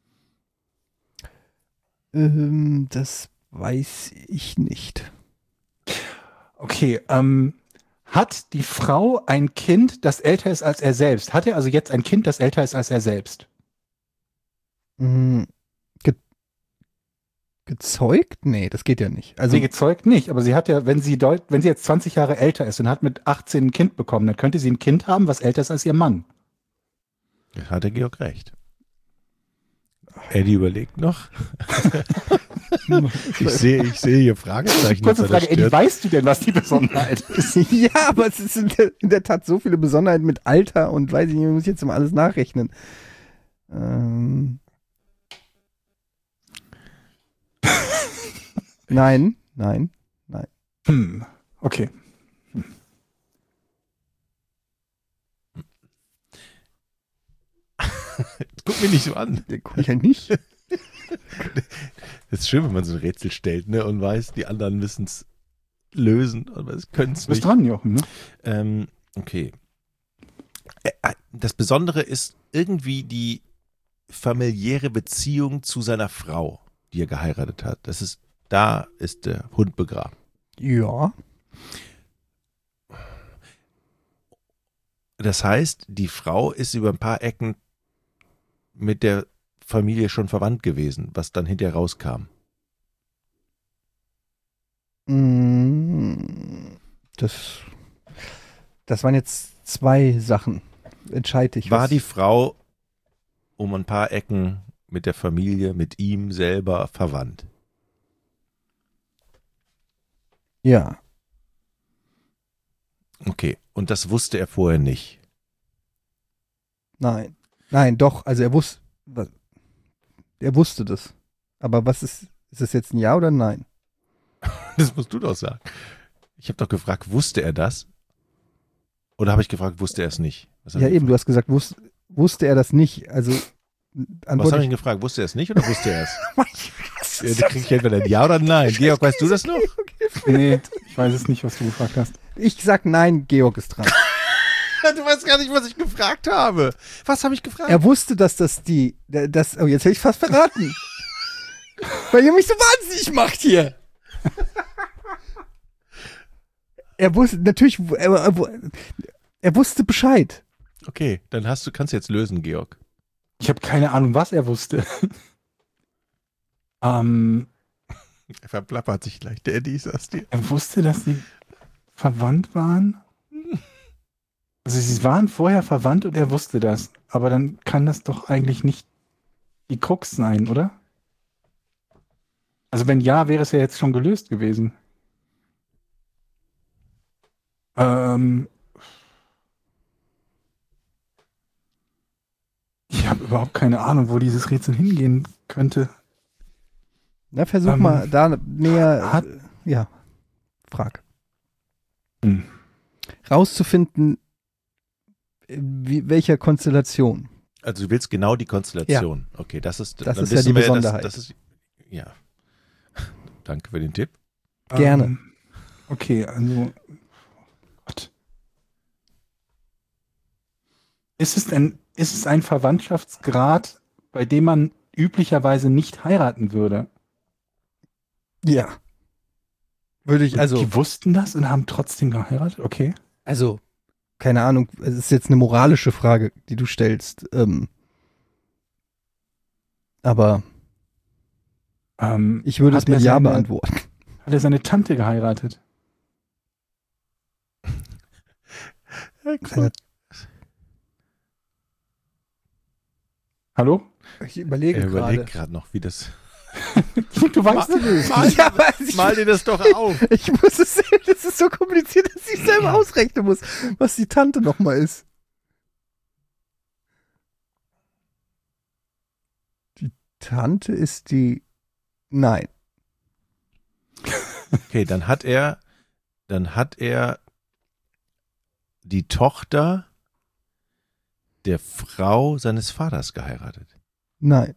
Das weiß ich nicht. Okay, hat die Frau ein Kind, das älter ist als er selbst? Hat er also jetzt ein Kind, das älter ist als er selbst? Gezeugt? Nee, das geht ja nicht. Also, Sie gezeugt nicht, aber sie hat ja, wenn sie jetzt 20 Jahre älter ist und hat mit 18 ein Kind bekommen, dann könnte sie ein Kind haben, was älter ist als ihr Mann. Da hat der Georg recht. Eddie überlegt noch. ich sehe hier Fragezeichen. Kurze auf seiner Frage, Eddie, Stirn. weißt du denn, was die Besonderheit ist? ja, aber es ist in der Tat so viele Besonderheiten mit Alter und weiß ich nicht, muss ich jetzt mal alles nachrechnen. Nein. Okay. Guck mich nicht so an. Den gucke ich halt nicht. Das ist schön, wenn man so ein Rätsel stellt, ne, und weiß, die anderen müssen es lösen, aber es können es Du bist nicht. dran, Jochen, ne? Okay. Das Besondere ist irgendwie die familiäre Beziehung zu seiner Frau, die er geheiratet hat. Da ist der Hund begraben. Ja. Das heißt, die Frau ist über ein paar Ecken mit der Familie schon verwandt gewesen, was dann hinterher rauskam. Das waren jetzt 2 Sachen. Entscheide ich. War die Frau um ein paar Ecken mit der Familie, mit ihm selber verwandt? Ja. Okay, und das wusste er vorher nicht. Nein. Nein, doch. Also er wusste das. Aber was ist das jetzt ein Ja oder ein Nein? Das musst du doch sagen. Ich habe doch gefragt, wusste er das? Oder habe ich gefragt, wusste er es nicht? Ja, eben, du hast gesagt, wusste er das nicht. Also Was habe ich ihn gefragt? Wusste er es nicht oder wusste er es? Ja, da kriege ich entweder ein Ja oder ein Nein. Georg, weißt du das noch? Nee, ich weiß es nicht, was du gefragt hast. Ich sag Nein, Georg ist dran. Du weißt gar nicht, was ich gefragt habe. Was habe ich gefragt? Er wusste, dass oh, jetzt hätte ich fast verraten. Weil ihr mich so wahnsinnig macht hier. Er wusste, natürlich, er wusste Bescheid. Okay, dann kannst du jetzt lösen, Georg. Ich habe keine Ahnung, was er wusste. Er verplappert sich gleich, der Eddie, sagst dir. Er wusste, dass sie verwandt waren? Also sie waren vorher verwandt und er wusste das. Aber dann kann das doch eigentlich nicht die Krux sein, oder? Also wenn ja, wäre es ja jetzt schon gelöst gewesen. Ich habe überhaupt keine Ahnung, wo dieses Rätsel hingehen könnte. Na, versuch mal da näher. Ja, frag. Rauszufinden, welcher Konstellation. Also du willst genau die Konstellation. Ja. Okay, das ist ja die Besonderheit. Ja. Danke für den Tipp. Gerne. Okay, also Gott. Ist es ein Verwandtschaftsgrad, bei dem man üblicherweise nicht heiraten würde? Ja. Würde ich, also. Die wussten das und haben trotzdem geheiratet? Okay. Also, keine Ahnung, es ist jetzt eine moralische Frage, die du stellst. Aber ich würde es mit Ja beantworten. Hat er seine Tante geheiratet? Hallo? Ich überlege gerade noch, wie das... Du weißt es. Mal dir das doch auf. Ich muss es sehen, das ist so kompliziert, dass ich selber ausrechnen muss, was die Tante nochmal ist. Die Tante ist die... Nein. Okay, dann hat er dann hat er die Tochter der Frau seines Vaters geheiratet. Nein.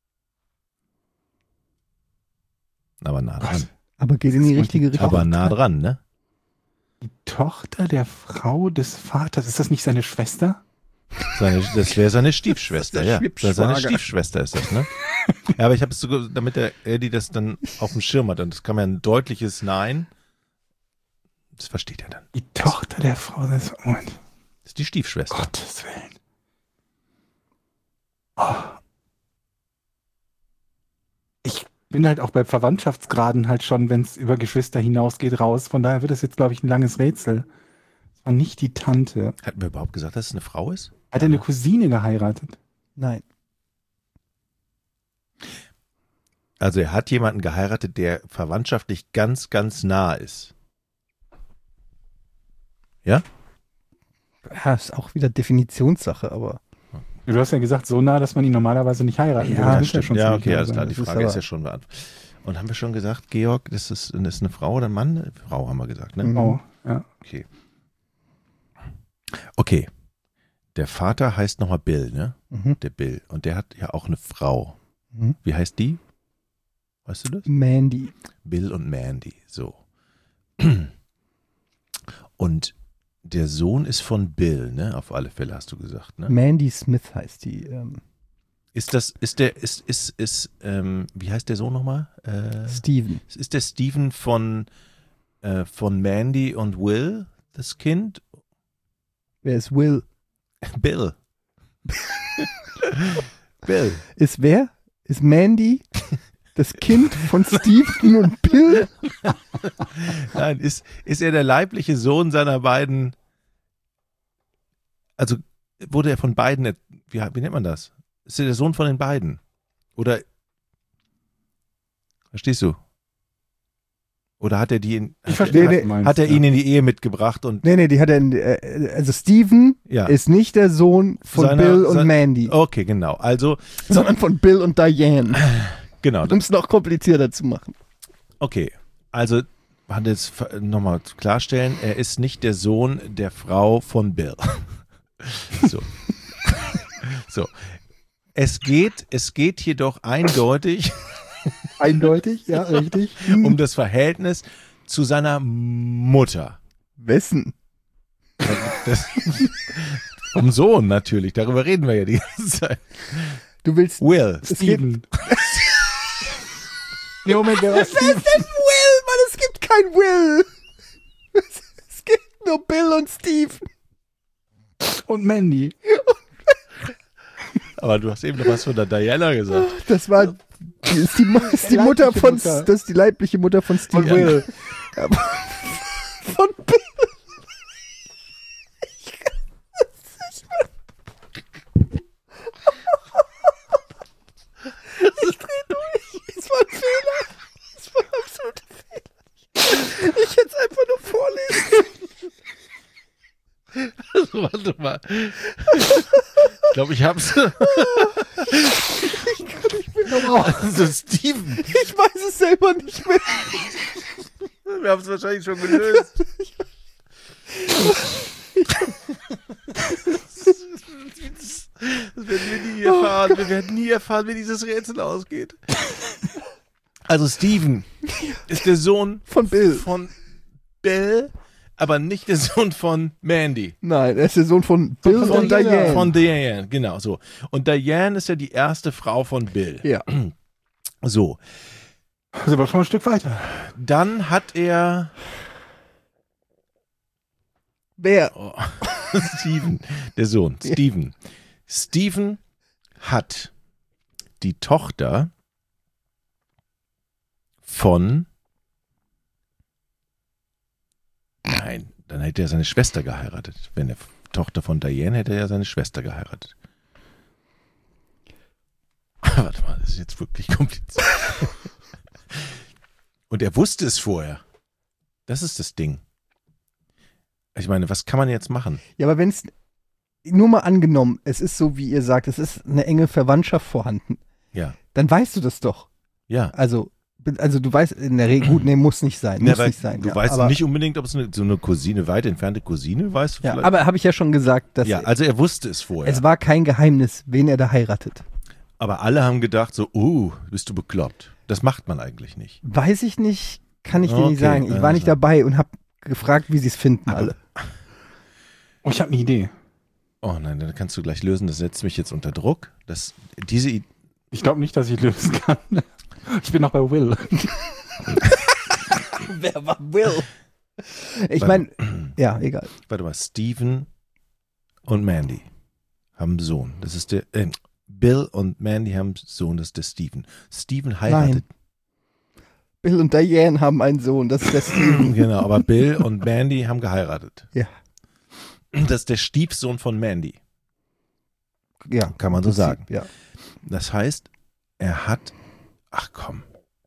Aber nah dran. Aber geht in die richtige Richtung. Aber nah dran, ne? Die Tochter der Frau des Vaters, ist das nicht seine Schwester? Das wäre seine Stiefschwester, Das ist der ja. Seine Schwibschwager. Stiefschwester ist das, ne? Ja, aber ich habe es so, damit der Eddie das dann auf dem Schirm hat, und das kam ja ein deutliches Nein. Das versteht er dann. Die Tochter der Frau des... Moment. Das ist die Stiefschwester. Gottes Willen. Oh. Ich bin halt auch bei Verwandtschaftsgraden halt schon, wenn es über Geschwister hinausgeht, raus. Von daher wird das jetzt, glaube ich, ein langes Rätsel. Das war nicht die Tante. Hatten wir überhaupt gesagt, dass es eine Frau ist? Hat er eine Cousine geheiratet? Nein. Also er hat jemanden geheiratet, der verwandtschaftlich ganz, ganz nah ist. Ja? Ja, ist auch wieder Definitionssache, aber Du hast ja gesagt, so nah, dass man ihn normalerweise nicht heiraten Ja, will. Das muss schon Ja, ziemlich okay, nah alles sein. klar. Die Das ist Frage ist aber- ja schon beantwortet. Und haben wir schon gesagt, Georg, das ist eine Frau oder ein Mann? Frau haben wir gesagt, ne? Oh, ja. Okay. Okay. Der Vater heißt nochmal Bill, ne? Mhm. Der Bill. Und der hat ja auch eine Frau. Mhm. Wie heißt die? Weißt du das? Mandy. Bill und Mandy, so. Und der Sohn ist von Bill, ne? Auf alle Fälle hast du gesagt, ne? Mandy Smith heißt die. Wie heißt der Sohn nochmal? Steven. Ist der Steven von Mandy und Will, das Kind? Wer ist Will? Bill. Bill. Ist wer? Ist Mandy das Kind von Steven und Bill? Nein, ist er der leibliche Sohn seiner beiden, also wurde er von beiden, wie nennt man das? Ist er der Sohn von den beiden? Oder, verstehst du? Oder hat er die, Ich verstehe, was Nee, du meinst. hat er ja. ihn in die Ehe mitgebracht und, Nee, die hat er. Also Steven ja. ist nicht der Sohn von Bill und Mandy, Okay, genau. Also, sondern von Bill und Diane. genau. Um es noch komplizierter zu machen. Okay, also jetzt nochmal klarstellen, er ist nicht der Sohn der Frau von Bill. So. So. Es geht jedoch eindeutig Eindeutig, ja, richtig. um das Verhältnis zu seiner Mutter. Wessen? Das, vom Sohn natürlich, darüber reden wir ja die ganze Zeit. Du willst. Will. Es geht. Steven. Nee, Moment, wer war Steven? Will, Mann, es gibt kein Will. Es gibt nur Bill und Steve. Und Mandy. Aber du hast eben noch was von der Diana gesagt. Das war. Ist die Mutter leibliche von. Mutter. Das ist die leibliche Mutter von Steve. Von Will. Von Bill. Ich dreh durch. Es war ein Fehler. Es war ein absoluter Fehler. Ich hätte es einfach nur vorlesen. Also, warte mal. Ich glaube, ich hab's. Also, Steven. Ich weiß es selber nicht mehr. Wir haben es wahrscheinlich schon gelöst. Das werden wir nie erfahren. Wir werden nie erfahren, wie dieses Rätsel ausgeht. Also Steven ist der Sohn Von Bill. von Bill, aber nicht der Sohn von Mandy. Nein, er ist der Sohn von Bill Von und Diana. Diane. Von Diane, genau so. Und Diane ist ja die erste Frau von Bill. Ja. So, Das ist aber schon ein Stück weiter. dann hat er Wer? Steven, der Sohn, Steven. Steven hat die Tochter von. Nein, dann hätte er seine Schwester geheiratet. Wenn er Tochter von Diane hätte er ja seine Schwester geheiratet. Warte mal, das ist jetzt wirklich kompliziert. Und er wusste es vorher. Das ist das Ding. Ich meine, was kann man jetzt machen? Ja, aber wenn es, nur mal angenommen, es ist so, wie ihr sagt, es ist eine enge Verwandtschaft vorhanden, Ja, dann weißt du das doch. ja. Also, Also du weißt in der Regel, gut, nee, muss nicht sein. Ja, Muss weil nicht sein. du ja, weißt aber, nicht unbedingt, ob es so eine Cousine, weit entfernte Cousine, weißt du Ja, vielleicht? aber habe ich ja schon gesagt, dass Ja, also er wusste es vorher. es war kein Geheimnis, wen er da heiratet. Aber alle haben gedacht so, bist du bekloppt. Das macht man eigentlich nicht. Weiß ich nicht, kann ich dir Okay, nicht sagen. Ich war alles nicht klar. dabei und habe gefragt, wie sie es finden alle. Oh, ich habe eine Idee. Oh nein, dann kannst du gleich lösen. Das setzt mich jetzt unter Druck. Ich glaube nicht, dass ich lösen kann. Ich bin noch bei Will. Wer war Will? Ich meine, ja, egal. Warte mal, Steven und Mandy haben einen Sohn. Das ist der, Bill und Mandy haben einen Sohn, das ist der Steven. Steven heiratet. Bill und Diane haben einen Sohn, das ist der Steven. Genau, aber Bill und Mandy haben geheiratet. Ja. Das ist der Stiefsohn von Mandy. Ja, Kann man so sagen. Ja. Das heißt, er hat, ach komm,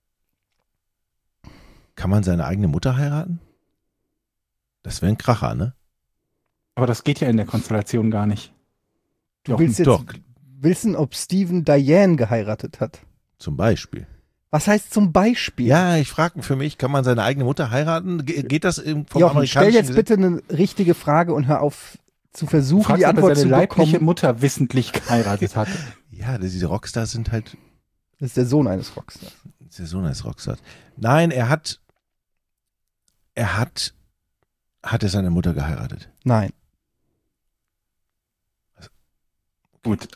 kann man seine eigene Mutter heiraten? Das wäre ein Kracher, ne? Aber das geht ja in der Konstellation gar nicht. Du willst jetzt Doch, wissen, ob Steven Diane geheiratet hat. zum Beispiel. Was heißt zum Beispiel? Ja, ich frage für mich, kann man seine eigene Mutter heiraten? Geht das vom Jochen, amerikanischen stell jetzt Gesetz? bitte eine richtige Frage und hör auf zu versuchen, Fragst, die ob er Antwort seine zu leibliche bekommen. Mutter wissentlich geheiratet hat. Ja, diese Rockstars sind halt, Das ist der Sohn eines Rockstars. der Sohn eines Rockstars. Nein, hat er seine Mutter geheiratet? Nein. Gut.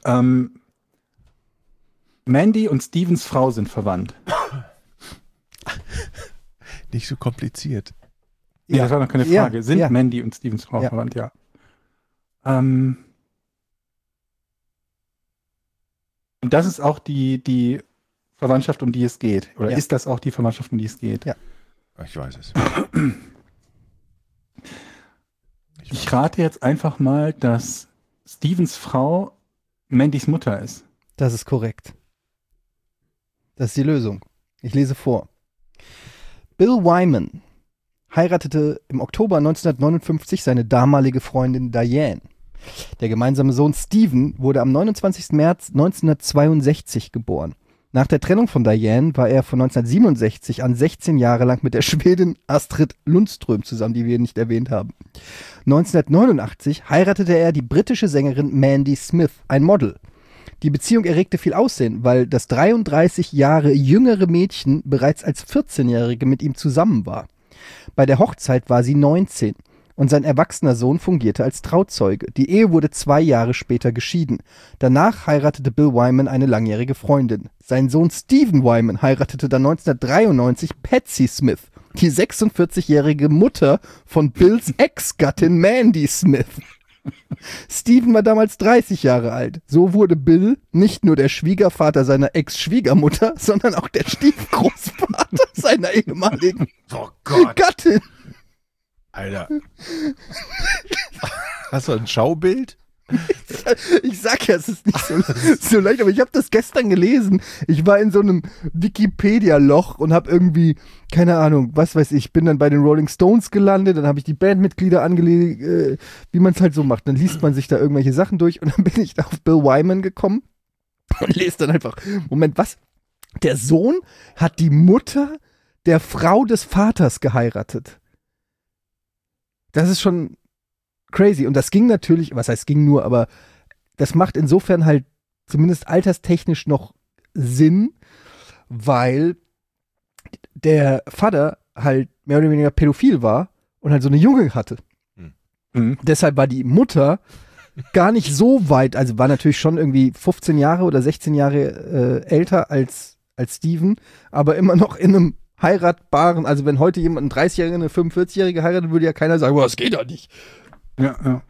Mandy und Stevens Frau sind verwandt. Nicht so kompliziert. Nee, Ja. das war noch keine Ja, Frage. Sind ja. Mandy und Stevens Frau Ja. verwandt? Ja. Und das ist auch die Verwandtschaft, um die es geht. Oder Ja. ist das auch die Verwandtschaft, um die es geht? Ja. Ich weiß es. Ich rate jetzt einfach mal, dass Stevens Frau Mandys Mutter ist. Das ist korrekt. Das ist die Lösung. Ich lese vor. Bill Wyman heiratete im Oktober 1959 seine damalige Freundin Diane. Der gemeinsame Sohn Steven wurde am 29. März 1962 geboren. Nach der Trennung von Diane war er von 1967 an 16 Jahre lang mit der Schwedin Astrid Lundström zusammen, die wir nicht erwähnt haben. 1989 heiratete er die britische Sängerin Mandy Smith, ein Model. Die Beziehung erregte viel Aussehen, weil das 33 Jahre jüngere Mädchen bereits als 14-Jährige mit ihm zusammen war. Bei der Hochzeit war sie 19 und sein erwachsener Sohn fungierte als Trauzeuge. Die Ehe wurde 2 Jahre später geschieden. Danach heiratete Bill Wyman eine langjährige Freundin. Sein Sohn Steven Wyman heiratete dann 1993 Patsy Smith, die 46-jährige Mutter von Bills Ex-Gattin Mandy Smith. Steven war damals 30 Jahre alt. So wurde Bill nicht nur der Schwiegervater seiner Ex-Schwiegermutter, sondern auch der Stiefgroßvater seiner ehemaligen Oh Gott, Gattin. Alter. Hast du ein Schaubild? Ich sag ja, es ist nicht so leicht, aber ich habe das gestern gelesen. Ich war in so einem Wikipedia-Loch und habe irgendwie, keine Ahnung, was weiß ich, bin dann bei den Rolling Stones gelandet, dann habe ich die Bandmitglieder angelegt, wie man es halt so macht. Dann liest man sich da irgendwelche Sachen durch und dann bin ich da auf Bill Wyman gekommen und lese dann einfach, Moment, was? Der Sohn hat die Mutter der Frau des Vaters geheiratet. Das ist schon crazy. Und das ging natürlich, was heißt ging nur, aber das macht insofern halt zumindest alterstechnisch noch Sinn, weil der Vater halt mehr oder weniger pädophil war und halt so eine Junge hatte. Mhm. Deshalb war die Mutter gar nicht so weit, also war natürlich schon irgendwie 15 Jahre oder 16 Jahre älter als Steven, aber immer noch in einem heiratbaren, also wenn heute jemand einen 30-Jährigen, eine 45-Jährige heiratet, würde ja keiner sagen, boah, das geht doch nicht. Ja.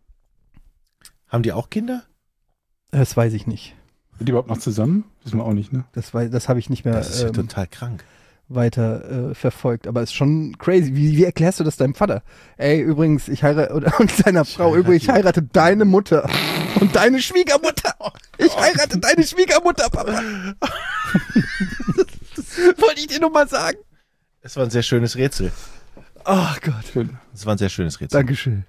Haben die auch Kinder? Das weiß ich nicht. Sind die überhaupt noch zusammen? Wissen wir auch nicht, ne? Das habe ich nicht mehr Das ist ja total krank. weiter verfolgt. Aber es ist schon crazy. Wie erklärst du das deinem Vater? Ey, übrigens, ich heirate, und seiner Frau, übrigens, ich heirate deine Mutter und deine Schwiegermutter. Ich heirate deine Schwiegermutter, Papa. Wollte ich dir nur mal sagen. Es war ein sehr schönes Rätsel. Oh Gott. Es war ein sehr schönes Rätsel. Dankeschön.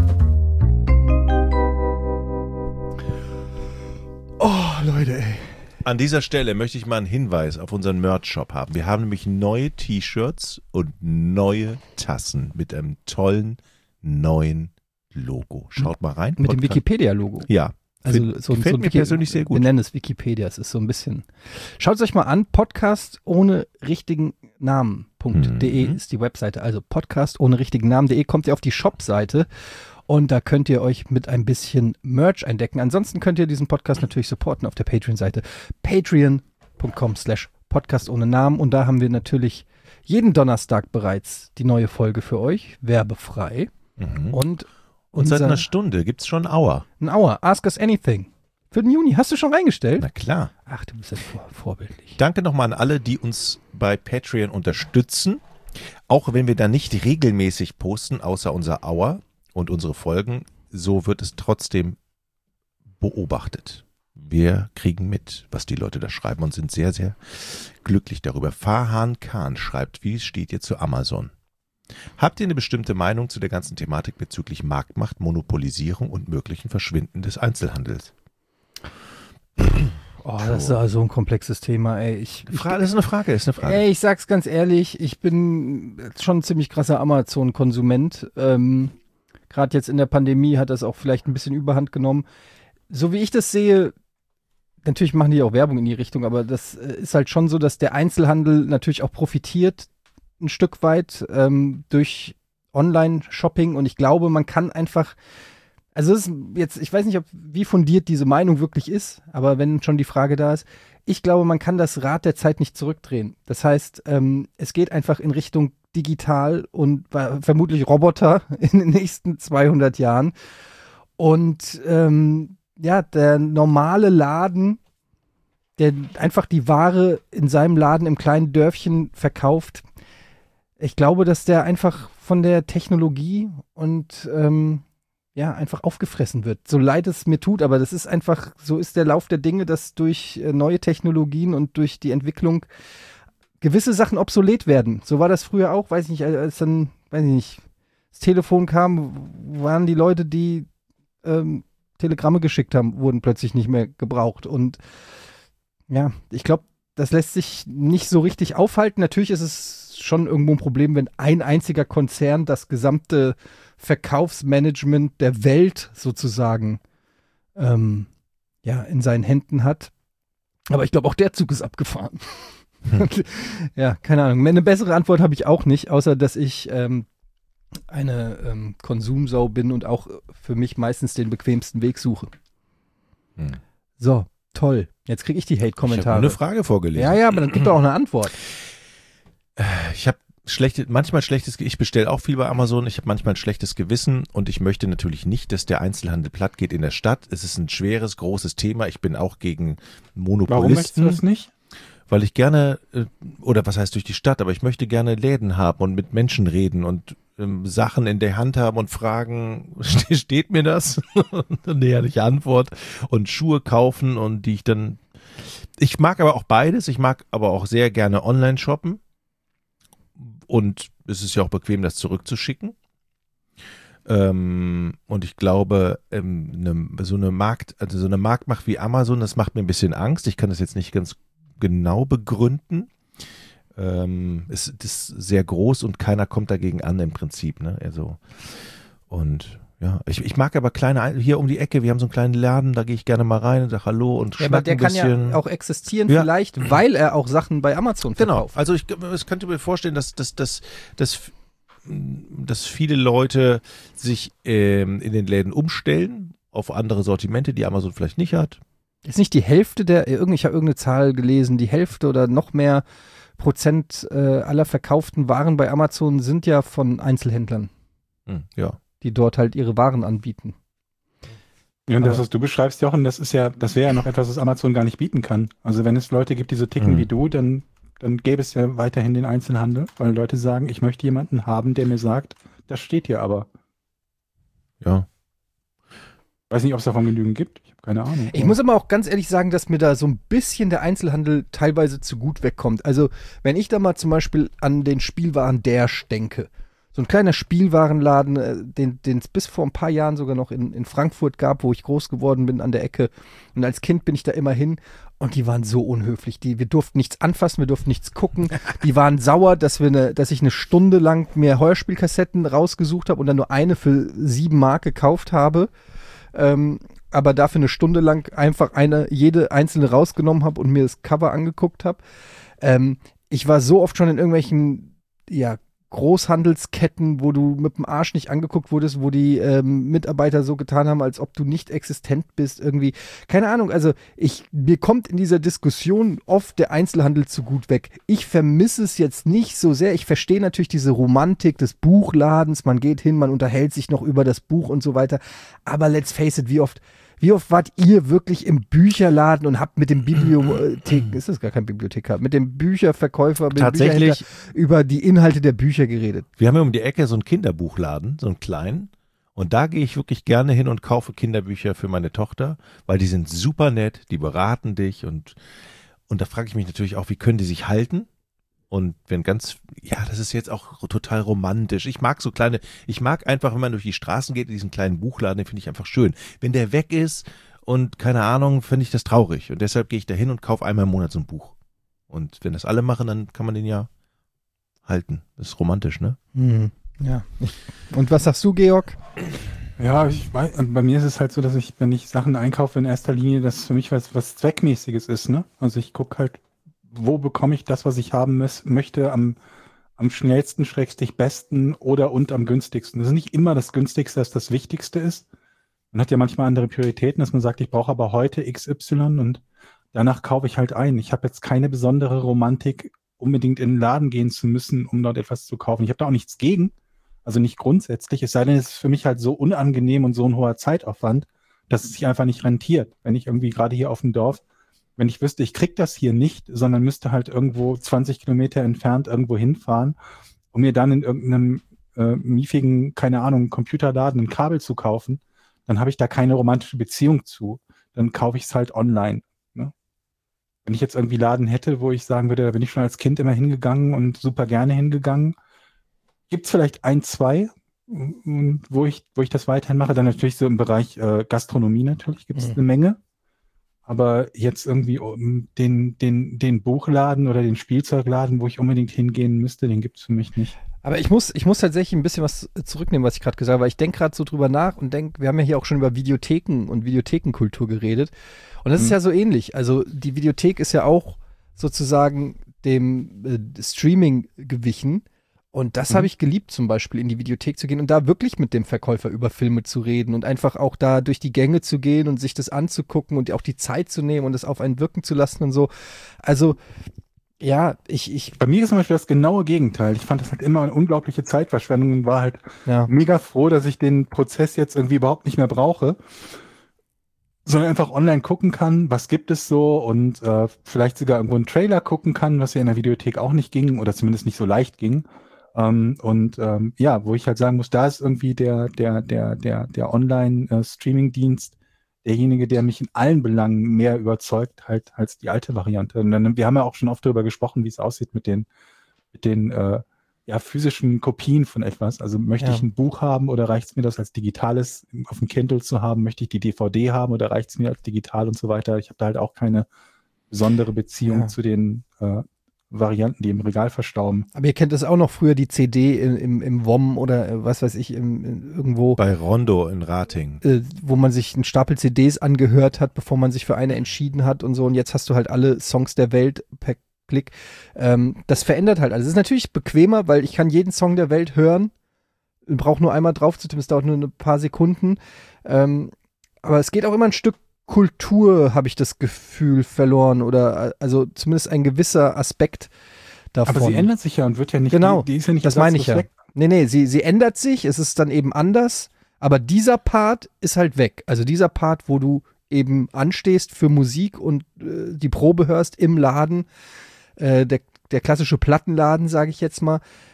Oh, Leute, ey. An dieser Stelle möchte ich mal einen Hinweis auf unseren Merch-Shop haben. Wir haben nämlich neue T-Shirts und neue Tassen mit einem tollen neuen Logo. Schaut mal rein. Mit dem Wikipedia-Logo. Ja. Also Gefällt mir persönlich sehr gut. Wir nennen es Wikipedia. Es ist so ein bisschen. Schaut es euch mal an. Podcast ohne richtigen Namen.de ist die Webseite. Also Podcast ohne richtigen Namen.de kommt ihr auf die Shop-Seite und da könnt ihr euch mit ein bisschen Merch eindecken. Ansonsten könnt ihr diesen Podcast natürlich supporten auf der Patreon-Seite. Patreon.com/Podcast ohne Namen. Und da haben wir natürlich jeden Donnerstag bereits die neue Folge für euch. Werbefrei. Und seit einer Stunde gibt es schon ein Hour. Ein Hour. Ask Us Anything. Für den Juni. Hast du schon reingestellt? Na klar. Ach, du bist ja vorbildlich. Danke nochmal an alle, die uns bei Patreon unterstützen. Auch wenn wir da nicht regelmäßig posten, außer unser Hour und unsere Folgen, so wird es trotzdem beobachtet. Wir kriegen mit, was die Leute da schreiben und sind sehr, sehr glücklich darüber. Farhan Khan schreibt, wie steht ihr zu Amazon? Habt ihr eine bestimmte Meinung zu der ganzen Thematik bezüglich Marktmacht, Monopolisierung und möglichen Verschwinden des Einzelhandels? Oh, das ist also ein komplexes Thema, ey. Das ist eine Frage. Ey, ich sag's ganz ehrlich, ich bin schon ein ziemlich krasser Amazon-Konsument. Gerade jetzt in der Pandemie hat das auch vielleicht ein bisschen Überhand genommen. So wie ich das sehe, natürlich machen die auch Werbung in die Richtung, aber das ist halt schon so, dass der Einzelhandel natürlich auch profitiert ein Stück weit durch Online-Shopping und ich glaube, man kann einfach, also es ist jetzt, ich weiß nicht, wie fundiert diese Meinung wirklich ist, aber wenn schon die Frage da ist, ich glaube, man kann das Rad der Zeit nicht zurückdrehen. Das heißt, es geht einfach in Richtung digital und vermutlich Roboter in den nächsten 200 Jahren und der normale Laden, der einfach die Ware in seinem Laden im kleinen Dörfchen verkauft, ich glaube, dass der einfach von der Technologie und einfach aufgefressen wird. So leid es mir tut, aber das ist einfach, so ist der Lauf der Dinge, dass durch neue Technologien und durch die Entwicklung gewisse Sachen obsolet werden. So war das früher auch, weiß ich nicht, als dann, das Telefon kam, waren die Leute, die Telegramme geschickt haben, wurden plötzlich nicht mehr gebraucht. Und ja, ich glaube, das lässt sich nicht so richtig aufhalten. Natürlich ist es schon irgendwo ein Problem, wenn ein einziger Konzern das gesamte Verkaufsmanagement der Welt sozusagen in seinen Händen hat. Aber ich glaube, auch der Zug ist abgefahren. Ja, keine Ahnung. Eine bessere Antwort habe ich auch nicht, außer dass ich eine Konsumsau bin und auch für mich meistens den bequemsten Weg suche. So, toll. Jetzt kriege ich die Hate-Kommentare. Ich habe eine Frage vorgelesen. Ja, aber dann gibt doch auch eine Antwort. Ich habe ich bestelle auch viel bei Amazon, ich habe manchmal ein schlechtes Gewissen und ich möchte natürlich nicht, dass der Einzelhandel platt geht in der Stadt. Es ist ein schweres, großes Thema. Ich bin auch gegen Monopolisten. Warum möchtest du das nicht? Weil ich gerne, oder was heißt durch die Stadt, aber ich möchte gerne Läden haben und mit Menschen reden und Sachen in der Hand haben und fragen, steht mir das? Eine ehrliche Antwort. Und Schuhe kaufen und die ich dann, ich mag aber auch beides, ich mag aber auch sehr gerne online shoppen. Und es ist ja auch bequem, das zurückzuschicken. Und ich glaube, so eine Marktmacht wie Amazon, das macht mir ein bisschen Angst. Ich kann das jetzt nicht ganz genau begründen. Es ist sehr groß und keiner kommt dagegen an im Prinzip. Ne? Also, und ja, ich mag aber hier um die Ecke, wir haben so einen kleinen Laden, da gehe ich gerne mal rein und sage Hallo und schnack aber der ein bisschen. Kann ja auch existieren vielleicht, weil er auch Sachen bei Amazon verkauft. Genau, also ich könnte mir vorstellen, dass viele Leute sich in den Läden umstellen auf andere Sortimente, die Amazon vielleicht nicht hat. Ist nicht die Hälfte ich habe irgendeine Zahl gelesen, die Hälfte oder noch mehr Prozent aller verkauften Waren bei Amazon sind ja von Einzelhändlern. Ja. Die dort halt ihre Waren anbieten. Ja, und das, was du beschreibst, Jochen, das wäre ja noch etwas, was Amazon gar nicht bieten kann. Also wenn es Leute gibt, die so ticken wie du, dann gäbe es ja weiterhin den Einzelhandel, weil Leute sagen, ich möchte jemanden haben, der mir sagt, das steht hier aber. Ja. Weiß nicht, ob es davon genügend gibt. Ich habe keine Ahnung. Ich muss aber auch ganz ehrlich sagen, dass mir da so ein bisschen der Einzelhandel teilweise zu gut wegkommt. Also wenn ich da mal zum Beispiel an den Spielwaren Dash denke, so ein kleiner Spielwarenladen, den es bis vor ein paar Jahren sogar noch in Frankfurt gab, wo ich groß geworden bin an der Ecke. Und als Kind bin ich da immer hin und die waren so unhöflich. Wir durften nichts anfassen, wir durften nichts gucken. Die waren sauer, dass ich eine Stunde lang mir Hörspielkassetten rausgesucht habe und dann nur eine für 7 Mark gekauft habe. Aber dafür eine Stunde lang einfach jede einzelne rausgenommen habe und mir das Cover angeguckt habe. Ich war so oft schon in irgendwelchen, Großhandelsketten, wo du mit dem Arsch nicht angeguckt wurdest, wo die Mitarbeiter so getan haben, als ob du nicht existent bist, irgendwie. Keine Ahnung, also mir kommt in dieser Diskussion oft der Einzelhandel zu gut weg. Ich vermisse es jetzt nicht so sehr. Ich verstehe natürlich diese Romantik des Buchladens. Man geht hin, man unterhält sich noch über das Buch und so weiter. Aber let's face it, wie oft wart ihr wirklich im Bücherladen und habt mit dem ist das gar kein Bibliothekar, mit dem Bücherverkäufer, mit dem Bücherhändler über die Inhalte der Bücher geredet? Wir haben ja um die Ecke so einen Kinderbuchladen, so einen kleinen. Und da gehe ich wirklich gerne hin und kaufe Kinderbücher für meine Tochter, weil die sind super nett, die beraten dich. Und da frage ich mich natürlich auch, wie können die sich halten? Und das ist jetzt auch total romantisch. Ich mag einfach, wenn man durch die Straßen geht, in diesen kleinen Buchladen, den finde ich einfach schön. Wenn der weg ist und keine Ahnung, finde ich das traurig. Und deshalb gehe ich da hin und kaufe einmal im Monat so ein Buch. Und wenn das alle machen, dann kann man den ja halten. Das ist romantisch, ne? Mhm. Ja. Und was sagst du, Georg? Ja, ich weiß, und bei mir ist es halt so, dass ich, wenn ich Sachen einkaufe, in erster Linie, das für mich was Zweckmäßiges ist, ne? Also ich gucke halt, wo bekomme ich das, was ich haben möchte, am schnellsten, besten und am günstigsten. Das ist nicht immer das günstigste, das das Wichtigste ist. Man hat ja manchmal andere Prioritäten, dass man sagt, ich brauche aber heute XY und danach kaufe ich halt ein. Ich habe jetzt keine besondere Romantik, unbedingt in den Laden gehen zu müssen, um dort etwas zu kaufen. Ich habe da auch nichts gegen, also nicht grundsätzlich, es sei denn, es ist für mich halt so unangenehm und so ein hoher Zeitaufwand, dass es sich einfach nicht rentiert. Wenn ich irgendwie gerade hier auf dem Dorf, wenn ich wüsste, ich krieg das hier nicht, sondern müsste halt irgendwo 20 Kilometer entfernt irgendwo hinfahren, um mir dann in irgendeinem miefigen, keine Ahnung, Computerladen ein Kabel zu kaufen, dann habe ich da keine romantische Beziehung zu. Dann kaufe ich es halt online. Ne? Wenn ich jetzt irgendwie Laden hätte, wo ich sagen würde, da bin ich schon als Kind immer hingegangen und super gerne hingegangen, gibt es vielleicht 1, 2, wo ich das weiterhin mache. Dann natürlich so im Bereich Gastronomie natürlich gibt es eine Menge. Aber jetzt irgendwie den Buchladen oder den Spielzeugladen, wo ich unbedingt hingehen müsste, den gibt es für mich nicht. Aber ich muss tatsächlich ein bisschen was zurücknehmen, was ich gerade gesagt habe, weil ich denke gerade so drüber nach und denke, wir haben ja hier auch schon über Videotheken und Videothekenkultur geredet. Und das ist ja so ähnlich. Also die Videothek ist ja auch sozusagen dem Streaming gewichen. Und das habe ich geliebt, zum Beispiel in die Videothek zu gehen und da wirklich mit dem Verkäufer über Filme zu reden und einfach auch da durch die Gänge zu gehen und sich das anzugucken und auch die Zeit zu nehmen und es auf einen wirken zu lassen und so. Also, ja, Bei mir ist zum Beispiel das genaue Gegenteil. Ich fand das halt immer eine unglaubliche Zeitverschwendung und war halt mega froh, dass ich den Prozess jetzt irgendwie überhaupt nicht mehr brauche, sondern einfach online gucken kann, was gibt es so und vielleicht sogar irgendwo einen Trailer gucken kann, was ja in der Videothek auch nicht ging oder zumindest nicht so leicht ging. Wo ich halt sagen muss, da ist irgendwie der Online-Streaming-Dienst derjenige, der mich in allen Belangen mehr überzeugt halt als die alte Variante. Und dann, wir haben ja auch schon oft darüber gesprochen, wie es aussieht mit den physischen Kopien von etwas. Also möchte ich ein Buch haben oder reicht es mir das als digitales auf dem Kindle zu haben? Möchte ich die DVD haben oder reicht es mir als digital und so weiter? Ich habe da halt auch keine besondere Beziehung zu den Varianten, die im Regal verstauben. Aber ihr kennt das auch noch früher, die CD im WOM oder was weiß ich, irgendwo. Bei Rondo in Rating. Wo man sich einen Stapel CDs angehört hat, bevor man sich für eine entschieden hat und so. Und jetzt hast du halt alle Songs der Welt per Klick. Das verändert halt alles. Es ist natürlich bequemer, weil ich kann jeden Song der Welt hören. Ich brauche nur einmal drauf zu tippen, es dauert nur ein paar Sekunden. Aber es geht auch immer ein Stück Kultur, habe ich das Gefühl, verloren oder also zumindest ein gewisser Aspekt davon. Aber sie ändert sich ja und wird ja nicht, genau, die ist ja nicht das meine ich ja. weg. Nee, sie ändert sich, es ist dann eben anders, aber dieser Part ist halt weg. Also dieser Part, wo du eben anstehst für Musik und die Probe hörst im Laden, der klassische Plattenladen, sage ich jetzt mal,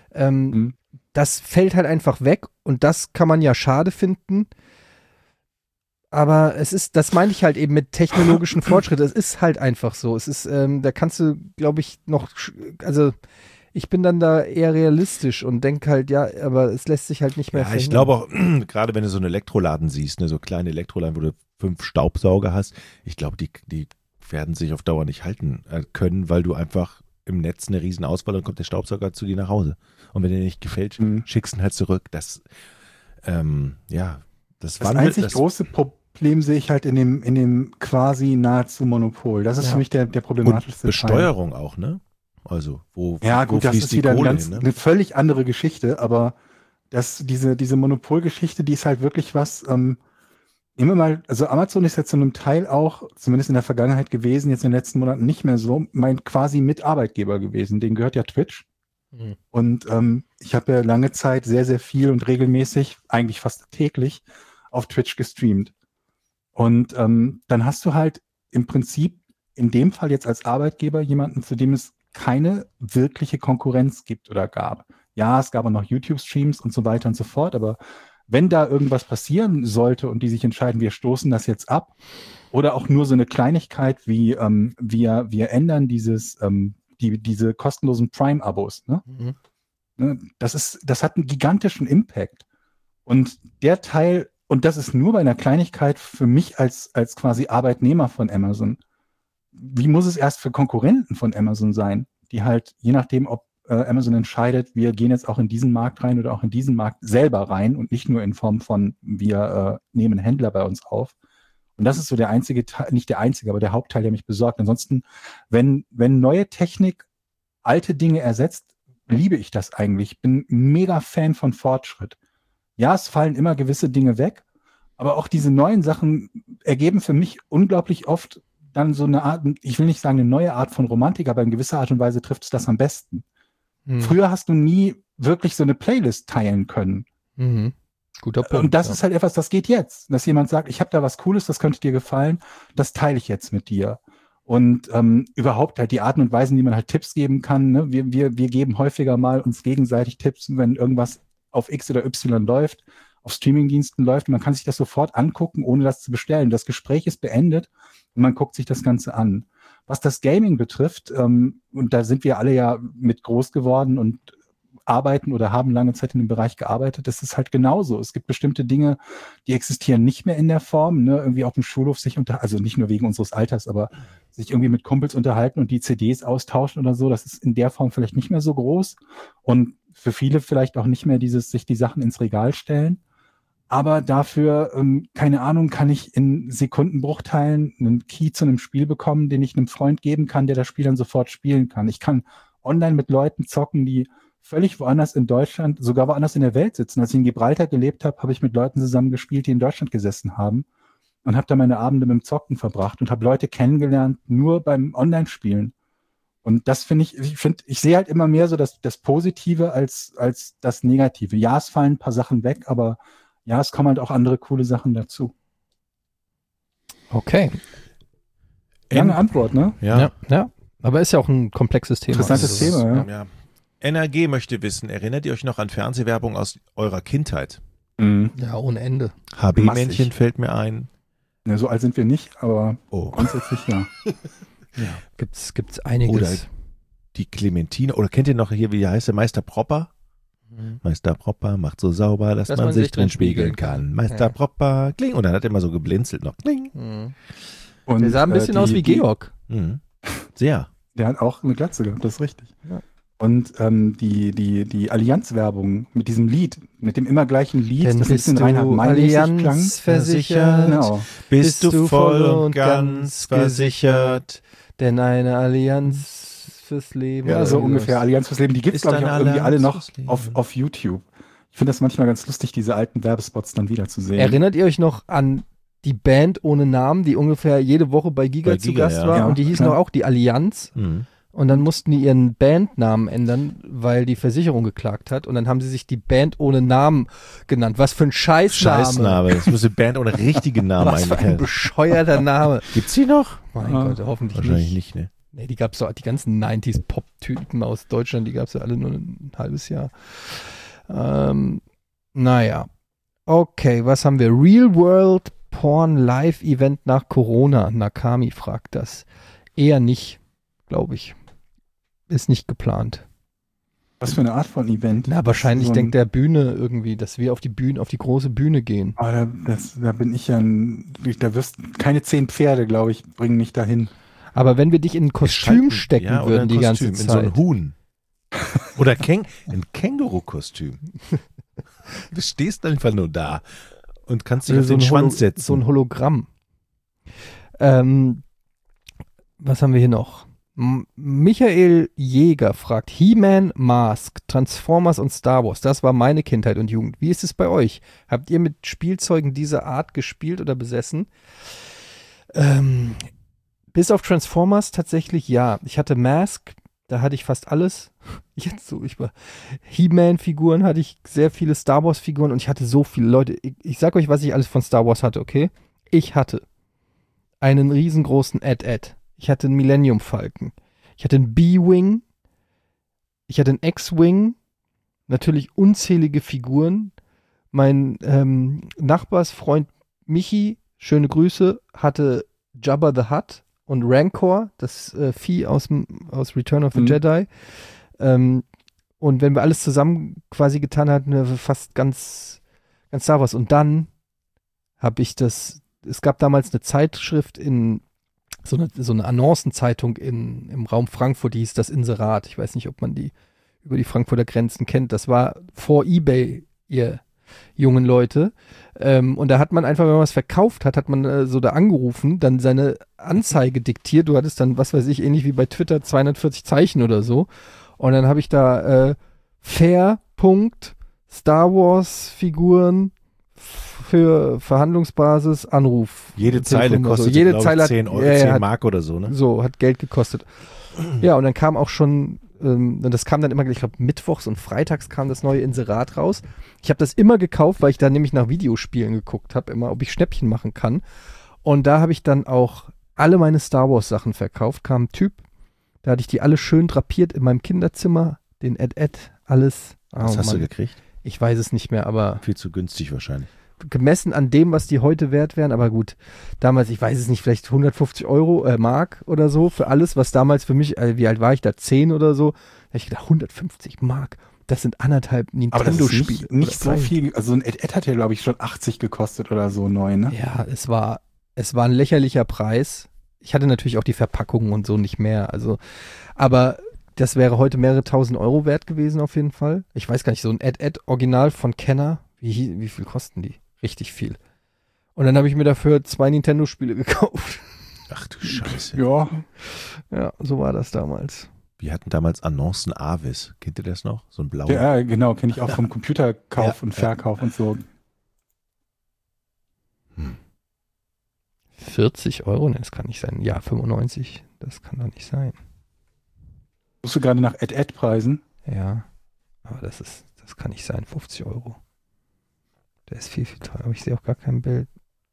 das fällt halt einfach weg und das kann man ja schade finden. Aber es ist, das meine ich halt eben mit technologischen Fortschritten. Es ist halt einfach so. Es ist, da kannst du, glaube ich, noch, also Ich bin dann da eher realistisch und denke halt, ja, aber es lässt sich halt nicht mehr Ja, ich verhindern. glaube auch, gerade wenn du so einen Elektroladen siehst, ne, so kleine Elektroladen, wo du 5 Staubsauger hast, ich glaube, die werden sich auf Dauer nicht halten können, weil du einfach im Netz eine riesen Auswahl und kommt der Staubsauger zu dir nach Hause. Und wenn dir nicht gefällt, schickst ihn halt zurück. Das Das einzig große Problem sehe ich halt in dem quasi nahezu Monopol. Das ist für mich der problematischste und Besteuerung auch, ne? Also, wo gut, das fließt ist die wieder Kohle hin, ne? eine völlig andere Geschichte, aber diese Monopolgeschichte, die ist halt wirklich was, immer mal, also Amazon ist ja zu einem Teil auch, zumindest in der Vergangenheit gewesen, jetzt in den letzten Monaten nicht mehr so, mein quasi Mitarbeitgeber gewesen. Denen gehört ja Twitch. Und ich habe ja lange Zeit sehr, sehr viel und regelmäßig, eigentlich fast täglich, auf Twitch gestreamt. Und dann hast du halt im Prinzip in dem Fall jetzt als Arbeitgeber jemanden, zu dem es keine wirkliche Konkurrenz gibt oder gab. Ja, es gab auch noch YouTube-Streams und so weiter und so fort, aber wenn da irgendwas passieren sollte und die sich entscheiden, wir stoßen das jetzt ab, oder auch nur so eine Kleinigkeit wie wir ändern diese kostenlosen Prime-Abos, ne? Das hat einen gigantischen Impact. Und der Teil, und das ist nur bei einer Kleinigkeit für mich als quasi Arbeitnehmer von Amazon. Wie muss es erst für Konkurrenten von Amazon sein, die halt, je nachdem, ob Amazon entscheidet, wir gehen jetzt auch in diesen Markt rein oder auch in diesen Markt selber rein und nicht nur in Form von, wir nehmen Händler bei uns auf. Und das ist so der einzige Teil, nicht der einzige, aber der Hauptteil, der mich besorgt. Ansonsten, wenn neue Technik alte Dinge ersetzt, liebe ich das eigentlich. Ich bin mega Fan von Fortschritt. Ja, es fallen immer gewisse Dinge weg, aber auch diese neuen Sachen ergeben für mich unglaublich oft dann so eine Art, ich will nicht sagen eine neue Art von Romantik, aber in gewisser Art und Weise trifft es das am besten. Früher hast du nie wirklich so eine Playlist teilen können. Guter Punkt. Und das ist halt etwas, das geht jetzt. Dass jemand sagt, ich habe da was Cooles, das könnte dir gefallen, das teile ich jetzt mit dir. Und überhaupt halt die Arten und Weisen, wie man halt Tipps geben kann. Ne? Wir geben häufiger mal uns gegenseitig Tipps, wenn irgendwas auf X oder Y läuft, auf Streamingdiensten läuft. Und man kann sich das sofort angucken, ohne das zu bestellen. Das Gespräch ist beendet und man guckt sich das Ganze an. Was das Gaming betrifft, und da sind wir alle ja mit groß geworden und arbeiten oder haben lange Zeit in dem Bereich gearbeitet, das ist halt genauso. Es gibt bestimmte Dinge, die existieren nicht mehr in der Form, ne? Irgendwie auf dem Schulhof sich also nicht nur wegen unseres Alters, aber sich irgendwie mit Kumpels unterhalten und die CDs austauschen oder so, das ist in der Form vielleicht nicht mehr so groß und für viele vielleicht auch nicht mehr sich die Sachen ins Regal stellen. Aber dafür, keine Ahnung, kann ich in Sekundenbruchteilen einen Key zu einem Spiel bekommen, den ich einem Freund geben kann, der das Spiel dann sofort spielen kann. Ich kann online mit Leuten zocken, die völlig woanders in Deutschland, sogar woanders in der Welt sitzen. Als ich in Gibraltar gelebt habe, habe ich mit Leuten zusammen gespielt, die in Deutschland gesessen haben und habe da meine Abende mit dem Zocken verbracht und habe Leute kennengelernt, nur beim Online-Spielen. Und das finde ich sehe halt immer mehr so das Positive als das Negative. Ja, es fallen ein paar Sachen weg, aber ja, es kommen halt auch andere coole Sachen dazu. Okay. Lange Antwort, ne? Ja. Aber ist ja auch ein komplexes Thema. Interessantes Thema, ja. Ja. NRG möchte wissen, erinnert ihr euch noch an Fernsehwerbung aus eurer Kindheit? Ja, ohne Ende. HB-Männchen fällt mir ein. Ne, so alt sind wir nicht, aber Oh. grundsätzlich ja. Gibt's einiges. Oder die Clementine. Oder kennt ihr noch hier, wie heißt der Meister Propper? Meister Propper macht so sauber, dass man sich drin spiegeln kann. Meister Propper, kling. Und dann hat er immer so geblinzelt noch. Kling. Und, Der sah ein bisschen aus wie Georg. Sehr. Der hat auch eine Glatze gehabt, das ist richtig. Ja. Und die Allianz-Werbung mit diesem Lied, mit dem immer gleichen Lied, Denn das ein bist bisschen du Reinhard May-mäßig klang. allianzversichert, Genau. Bist du voll und ganz versichert? denn eine Allianz fürs Leben. Ja, so ungefähr. Allianz fürs Leben. Die gibt es, Ist glaube ich, eine auch irgendwie alle Allianz noch fürs Leben. auf YouTube. Ich finde das manchmal ganz lustig, diese alten Werbespots dann wiederzusehen. Erinnert ihr euch noch an die Band ohne Namen, die ungefähr jede Woche bei Giga zu Gast ja. war? Ja, Und die hießen klar. doch auch die Allianz. Und dann mussten die ihren Bandnamen ändern, weil die Versicherung geklagt hat. Und dann haben sie sich die Band ohne Namen genannt. Was für ein Scheißname. Scheißname. Das muss eine Band ohne richtigen Namen Was für ein eigentlich. bescheuerter Name. Gibt's die noch? Mein Ah, Gott, hoffentlich Wahrscheinlich nicht. nicht, ne? Nee, die gab's doch, die ganzen 90s-Pop-Typen aus Deutschland, die gab's ja alle nur ein halbes Jahr. Naja. Okay, was haben wir? Real World Porn Live Event nach Corona. Nakami fragt das. Eher nicht, glaube ich. Ist nicht geplant. Was für eine Art von Event? Na, wahrscheinlich So ein- denkt der Bühne irgendwie, dass wir auf die große Bühne gehen. Aber da bin ich ja da wirst keine 10 Pferde, glaube ich, bringen mich dahin. Aber wenn wir dich in ein Kostüm stecken oder würden ein die ganze Kostüm, in so ein Zeit. Huhn. Oder ein Känguru-Kostüm. Du stehst einfach nur da und kannst dich Oder auf den Schwanz setzen. So ein Hologramm. Was haben wir hier noch? Michael Jäger fragt, He-Man, Mask, Transformers und Star Wars, das war meine Kindheit und Jugend. Wie ist es bei euch? Habt ihr mit Spielzeugen dieser Art gespielt oder besessen? Bis auf Transformers tatsächlich ja. Ich hatte Mask, da hatte ich fast alles. He-Man-Figuren hatte ich, sehr viele Star Wars-Figuren und ich hatte so viele Leute. Ich sag euch, was ich alles von Star Wars hatte, okay? Ich hatte einen riesengroßen Ed. Ich hatte einen Millennium Falcon. Ich hatte einen B-Wing. Ich hatte einen X-Wing. Natürlich unzählige Figuren. Mein Nachbarsfreund Michi, schöne Grüße, hatte Jabba the Hutt und Rancor, das Vieh aus Return of the Jedi. Und wenn wir alles zusammen quasi getan hatten, fast ganz Star Wars. Und dann habe ich es gab damals eine Zeitschrift in so eine Annoncenzeitung im Raum Frankfurt, die hieß das Inserat. Ich weiß nicht, ob man die über die Frankfurter Grenzen kennt. Das war vor eBay, ihr jungen Leute. Und da hat man einfach, wenn man was verkauft hat, hat man so da angerufen, dann seine Anzeige diktiert. Du hattest dann, was weiß ich, ähnlich wie bei Twitter, 240 Zeichen oder so. Und dann habe ich da Fair, Star Wars Figuren für Verhandlungsbasis, Anruf. Jede Zeile kostet, jede glaube Zeile ich, 10 Euro, 10 Mark oder so, ne? So, hat Geld gekostet. Ja, und dann kam auch schon, das kam dann immer, ich glaube, mittwochs und freitags kam das neue Inserat raus. Ich habe das immer gekauft, weil ich da nämlich nach Videospielen geguckt habe, immer, ob ich Schnäppchen machen kann. Und da habe ich dann auch alle meine Star Wars Sachen verkauft. Kam ein Typ, da hatte ich die alle schön drapiert in meinem Kinderzimmer, den Ed, alles. Was hast du gekriegt? Ich weiß es nicht mehr, aber Viel zu günstig wahrscheinlich. gemessen an dem, was die heute wert wären, aber gut, damals, ich weiß es nicht, vielleicht 150 Mark oder so für alles, was damals für mich, wie alt war ich da, 10 oder so, da habe ich gedacht, 150 Mark, das sind 1,5 Aber das ist Nintendo-Spiele. nicht so viel. Also ein Ed hat ja, glaube ich, schon 80 gekostet oder so neu, ne? Ja, es war ein lächerlicher Preis. Ich hatte natürlich auch die Verpackungen und so nicht mehr, also, aber das wäre heute mehrere tausend Euro wert gewesen auf jeden Fall. Ich weiß gar nicht, so ein Ed Original von Kenner, wie viel kosten die? Richtig viel. Und dann habe ich mir dafür 2 Nintendo-Spiele gekauft. Ach du Scheiße. Ja. Ja, so war das damals. Wir hatten damals Annoncen Avis. Kennt ihr das noch? So ein blauer. Ja, genau, kenne ich auch vom Computerkauf Ja, und Verkauf und so. 40 Euro? Ne, das kann nicht sein. Ja, 95. Das kann doch nicht sein. Suchst du gerade nach Ed-Preisen? Ja, aber das kann nicht sein. 50 Euro. Der ist viel, viel teuer. Aber ich sehe auch gar kein Bild.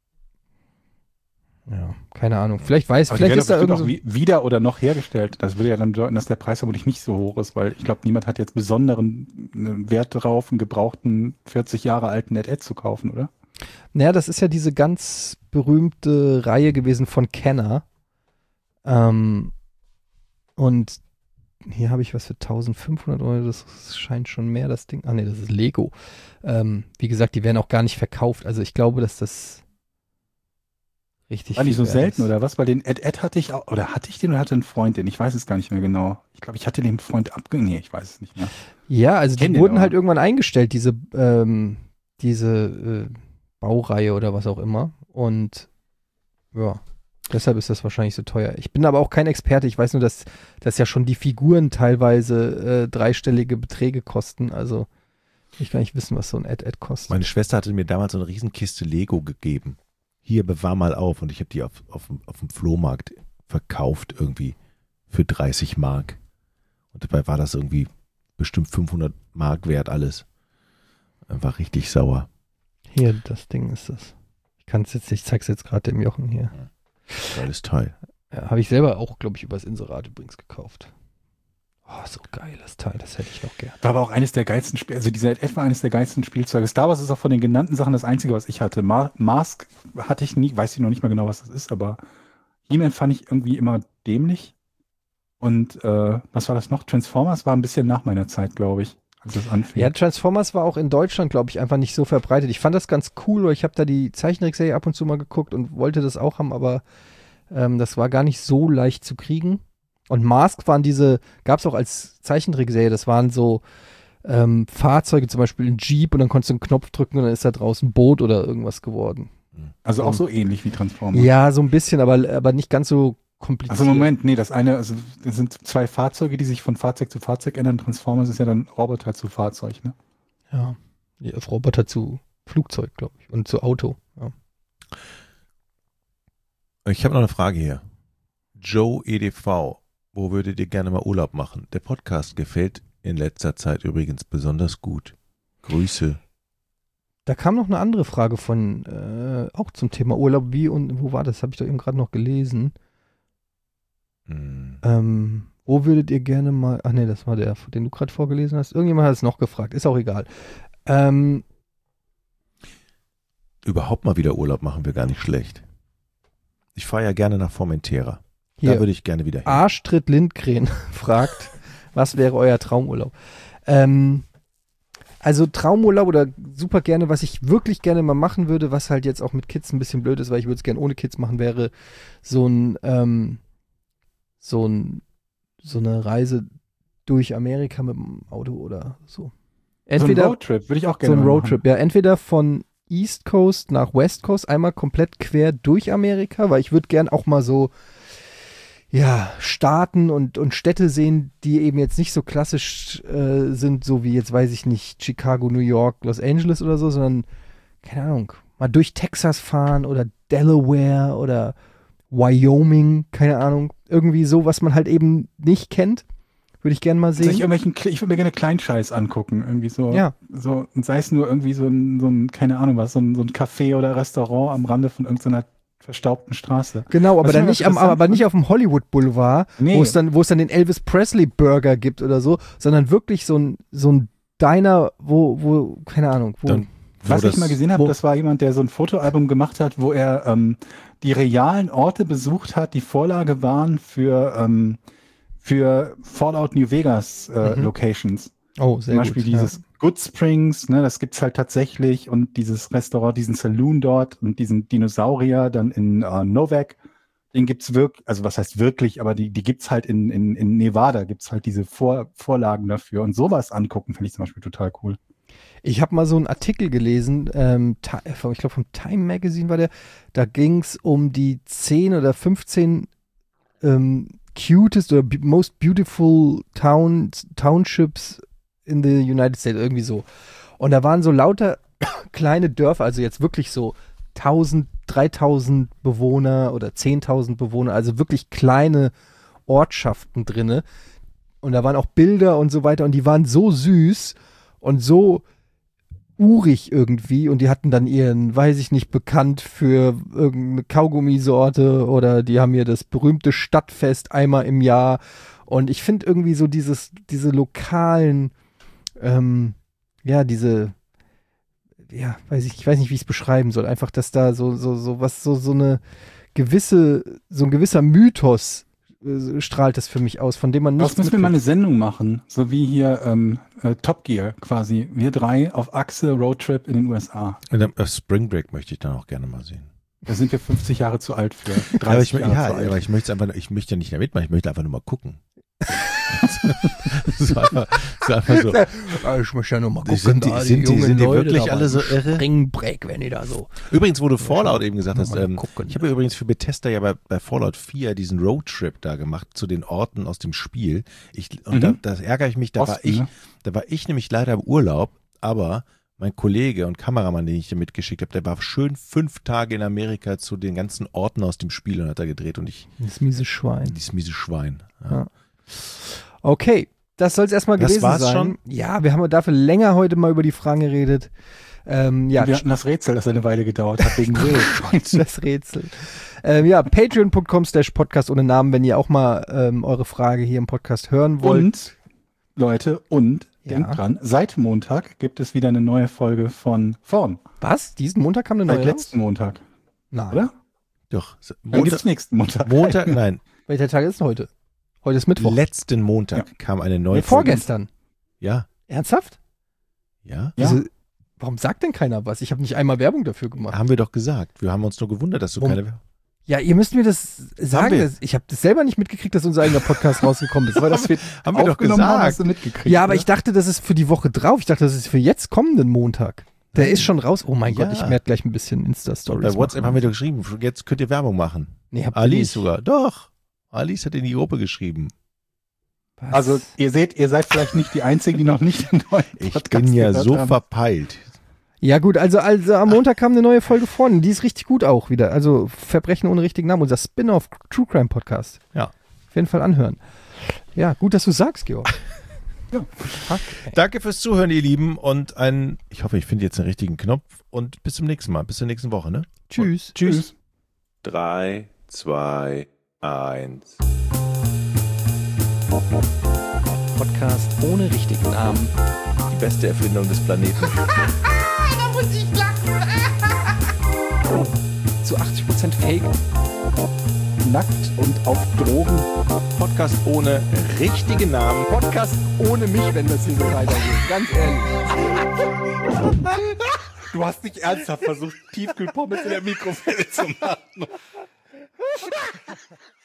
Ja, keine Ahnung. Vielleicht Aber die werden ist da bestimmt irgendwo. auch wieder oder noch hergestellt. Das würde ja dann bedeuten, dass der Preis vermutlich nicht so hoch ist, weil ich glaube, niemand hat jetzt besonderen Wert darauf, einen gebrauchten 40 Jahre alten Ed zu kaufen, oder? Naja, das ist ja diese ganz berühmte Reihe gewesen von Kenner. Und hier habe ich was für 1500 Euro. Das scheint schon mehr, das Ding. Ah, nee, das ist Lego. Wie gesagt, die werden auch gar nicht verkauft. Also ich glaube, dass das richtig War nicht so viel wert selten, ist. oder was? Weil den Ed hatte ich auch, oder hatte ich den oder hatte einen Freund den? Ich weiß es gar nicht mehr genau. Ich glaube, ich hatte den Freund nee, ich weiß es nicht mehr. Ja, also Kenn die den wurden aber. halt irgendwann eingestellt, diese Baureihe oder was auch immer. Und ja, deshalb ist das wahrscheinlich so teuer. Ich bin aber auch kein Experte. Ich weiß nur, dass ja schon die Figuren teilweise dreistellige Beträge kosten. Also ich kann nicht wissen, was so ein Ed kostet. Meine Schwester hatte mir damals so eine Riesenkiste Lego gegeben. Hier, bewahr mal auf. Und ich habe die auf dem Flohmarkt verkauft irgendwie für 30 Mark. Und dabei war das irgendwie bestimmt 500 Mark wert alles. War richtig sauer. Hier, das Ding ist das. Ich zeig's jetzt gerade dem Jochen hier. Geiles Teil. Ja, habe ich selber auch, glaube ich, übers Inserat übrigens gekauft. Oh, so geiles Teil, das hätte ich noch gern. War aber auch eines der geilsten Spiele, also dieser Ed war eines der geilsten Spielzeuge. Star Wars ist auch von den genannten Sachen das einzige, was ich hatte. Mask hatte ich nie, weiß ich noch nicht mal genau, was das ist, aber He-Man fand ich irgendwie immer dämlich. Und was war das noch? Transformers war ein bisschen nach meiner Zeit, glaube ich, als das anfing. Ja, Transformers war auch in Deutschland, glaube ich, einfach nicht so verbreitet. Ich fand das ganz cool, weil ich habe da die Zeichentrickserie ab und zu mal geguckt und wollte das auch haben, aber das war gar nicht so leicht zu kriegen. Und Mask waren gab es auch als Zeichentrickserie, das waren so Fahrzeuge, zum Beispiel ein Jeep, und dann konntest du einen Knopf drücken und dann ist da draußen ein Boot oder irgendwas geworden. Also auch so ähnlich wie Transformers. Ja, so ein bisschen, aber nicht ganz so kompliziert. Also Moment, nee, das sind zwei Fahrzeuge, die sich von Fahrzeug zu Fahrzeug ändern. Transformers ist ja dann Roboter zu Fahrzeug, ne? Ja, Roboter zu Flugzeug, glaube ich, und zu Auto. Ja. Ich habe noch eine Frage hier. Joe EDV, wo würdet ihr gerne mal Urlaub machen? Der Podcast gefällt in letzter Zeit übrigens besonders gut. Grüße. Da kam noch eine andere Frage von, auch zum Thema Urlaub. Wie und wo war das? Habe ich doch eben gerade noch gelesen. Wo würdet ihr gerne mal, ach nee, das war der, den du gerade vorgelesen hast. Irgendjemand hat es noch gefragt, ist auch egal. Überhaupt mal wieder Urlaub machen wir gar nicht schlecht. Ich fahre ja gerne nach Formentera. Hier, Da würde ich gerne wieder hin. Arschtritt Lindgren fragt, was wäre euer Traumurlaub? Also Traumurlaub oder super gerne, was ich wirklich gerne mal machen würde, was halt jetzt auch mit Kids ein bisschen blöd ist, weil ich würde es gerne ohne Kids machen, wäre so eine Reise durch Amerika mit dem Auto oder so. Entweder so ein Roadtrip würde ich auch gerne so ein mal Roadtrip, ja. Entweder von East Coast nach West Coast, einmal komplett quer durch Amerika, weil ich würde gern auch mal so, ja, Staaten und Städte sehen, die eben jetzt nicht so klassisch sind, so wie jetzt, weiß ich nicht, Chicago, New York, Los Angeles oder so, sondern, keine Ahnung, mal durch Texas fahren oder Delaware oder Wyoming, keine Ahnung, irgendwie so, was man halt eben nicht kennt, würde ich gerne mal sehen. Ich würde mir gerne Kleinscheiß angucken, irgendwie so. Ja. So, und sei es nur irgendwie so ein keine Ahnung was, so ein Café oder Restaurant am Rande von irgendeiner verstaubten Straße. Genau, aber Was dann mir nicht interessant aber nicht auf dem Hollywood Boulevard, Nee. wo es dann den Elvis Presley Burger gibt oder so, sondern wirklich so ein Diner, wo keine Ahnung, wo Dann, Was ich mal gesehen habe, wo- das war jemand, der so ein Fotoalbum gemacht hat, wo er die realen Orte besucht hat, die Vorlage waren für Fallout New Vegas Locations. oh, sehr Zum Beispiel gut. dieses Good Springs, ne, das gibt's halt tatsächlich, und dieses Restaurant, diesen Saloon dort und diesen Dinosaurier dann in Novak, den gibt's wirklich, also was heißt wirklich, aber die gibt's halt in Nevada, gibt's halt diese Vorlagen dafür, und sowas angucken finde ich zum Beispiel total cool. Ich habe mal so einen Artikel gelesen, ich glaube vom Time Magazine war der, da ging es um die 10 oder 15 cutest oder most beautiful townships in the United States, irgendwie so. Und da waren so lauter kleine Dörfer, also jetzt wirklich so 1000, 3000 Bewohner oder 10.000 Bewohner, also wirklich kleine Ortschaften drinne. Und da waren auch Bilder und so weiter, und die waren so süß und so urig irgendwie, und die hatten dann ihren, weiß ich nicht, bekannt für irgendeine Kaugummisorte, oder die haben hier das berühmte Stadtfest einmal im Jahr, und ich finde irgendwie so diese lokalen, ich weiß nicht, wie ich es beschreiben soll, einfach, dass da so ein gewisser Mythos strahlt das für mich aus, von dem man Das nichts müssen wir mal eine mitkriegt. Sendung machen, so wie hier Top Gear quasi. Wir drei auf Achse Roadtrip in den USA. Spring Break möchte ich dann auch gerne mal sehen. Da sind wir 50 Jahre zu alt für. Aber ich 30 Jahre zu alt. aber ich möchte einfach, ich möchte ja nicht mehr mitmachen, ich möchte einfach nur mal gucken. so einfach so. Ich möchte ja nur mal gucken, Sind die wirklich alle so irre? Spring Break, wenn die da so. Übrigens, wo du Fallout eben gesagt hast, Mal gucken. ich habe ja übrigens für Bethesda ja bei Fallout 4 diesen Roadtrip da gemacht zu den Orten aus dem Spiel. Da ärgere ich mich, da war ich nämlich leider im Urlaub, aber mein Kollege und Kameramann, den ich dir mitgeschickt habe, der war schön 5 Tage in Amerika zu den ganzen Orten aus dem Spiel und hat da gedreht, und Das miese Schwein. dieses miese Schwein. Ja. Okay, das soll es erstmal Das gewesen war's sein. schon? Ja, wir haben dafür länger heute mal über die Fragen geredet. Ja, Wir hatten das Rätsel, das eine Weile gedauert hat, wegen Will. das Rätsel. Patreon.com/Podcast ohne Namen, wenn ihr auch mal eure Frage hier im Podcast hören wollt. Und, Leute, denkt dran, seit Montag gibt es wieder eine neue Folge von Vorn. Was? Diesen Montag kam eine Seit neue raus? letzten Montag, Nein. oder? Doch. Dann gibt's nächsten Montag. Montag, nein. Welcher Tag ist denn heute? Heute ist Mittwoch. Letzten Montag kam eine neue Nee, vorgestern. Ja, Ernsthaft? ja. Ja. Wieso, warum sagt denn keiner was? Ich habe nicht einmal Werbung dafür gemacht. Haben wir doch gesagt. Wir haben uns nur gewundert, dass du Warum? keine... Ja, ihr müsst mir das sagen. wir. Ich habe das selber nicht mitgekriegt, dass unser eigener Podcast rausgekommen ist. Weil das wird, Haben wir doch Aufgenommen haben, hast gesagt. du mitgekriegt. ja, aber oder? ich dachte, das ist für die Woche drauf. Ich dachte, das ist für jetzt kommenden Montag. Der ist schon raus. Oh mein Ja. Gott, ich werde gleich ein bisschen Insta-Stories Bei WhatsApp machen. haben wir doch geschrieben, jetzt könnt ihr Werbung machen. Nee, habt ihr Alice nicht. sogar. Doch. Alice hat in die Gruppe geschrieben. Was? Also ihr seht, ihr seid vielleicht nicht die Einzigen, die noch nicht den neuen Ich Podcast bin ja gehört so haben. verpeilt. Ja gut, also am Montag kam eine neue Folge vorne. Die ist richtig gut auch wieder. Also Verbrechen ohne richtigen Namen. Unser Spin-off True Crime Podcast. Ja. Auf jeden Fall anhören. Ja, gut, dass du sagst, Georg. Ja. Fuck. Danke fürs Zuhören, ihr Lieben. Und ich hoffe, ich finde jetzt den richtigen Knopf. Und bis zum nächsten Mal. Bis zur nächsten Woche, ne? Tschüss. Tschüss. 3, 2, 1. Podcast ohne richtigen Namen. Die beste Erfindung des Planeten. Da muss ich lachen. Zu 80% Fake. Nackt und auf Drogen. Podcast ohne richtigen Namen. Podcast ohne mich, wenn das hier so weitergeht. Ganz ehrlich. Du hast nicht ernsthaft versucht, Tiefkühlpommes in der Mikrowelle zu machen.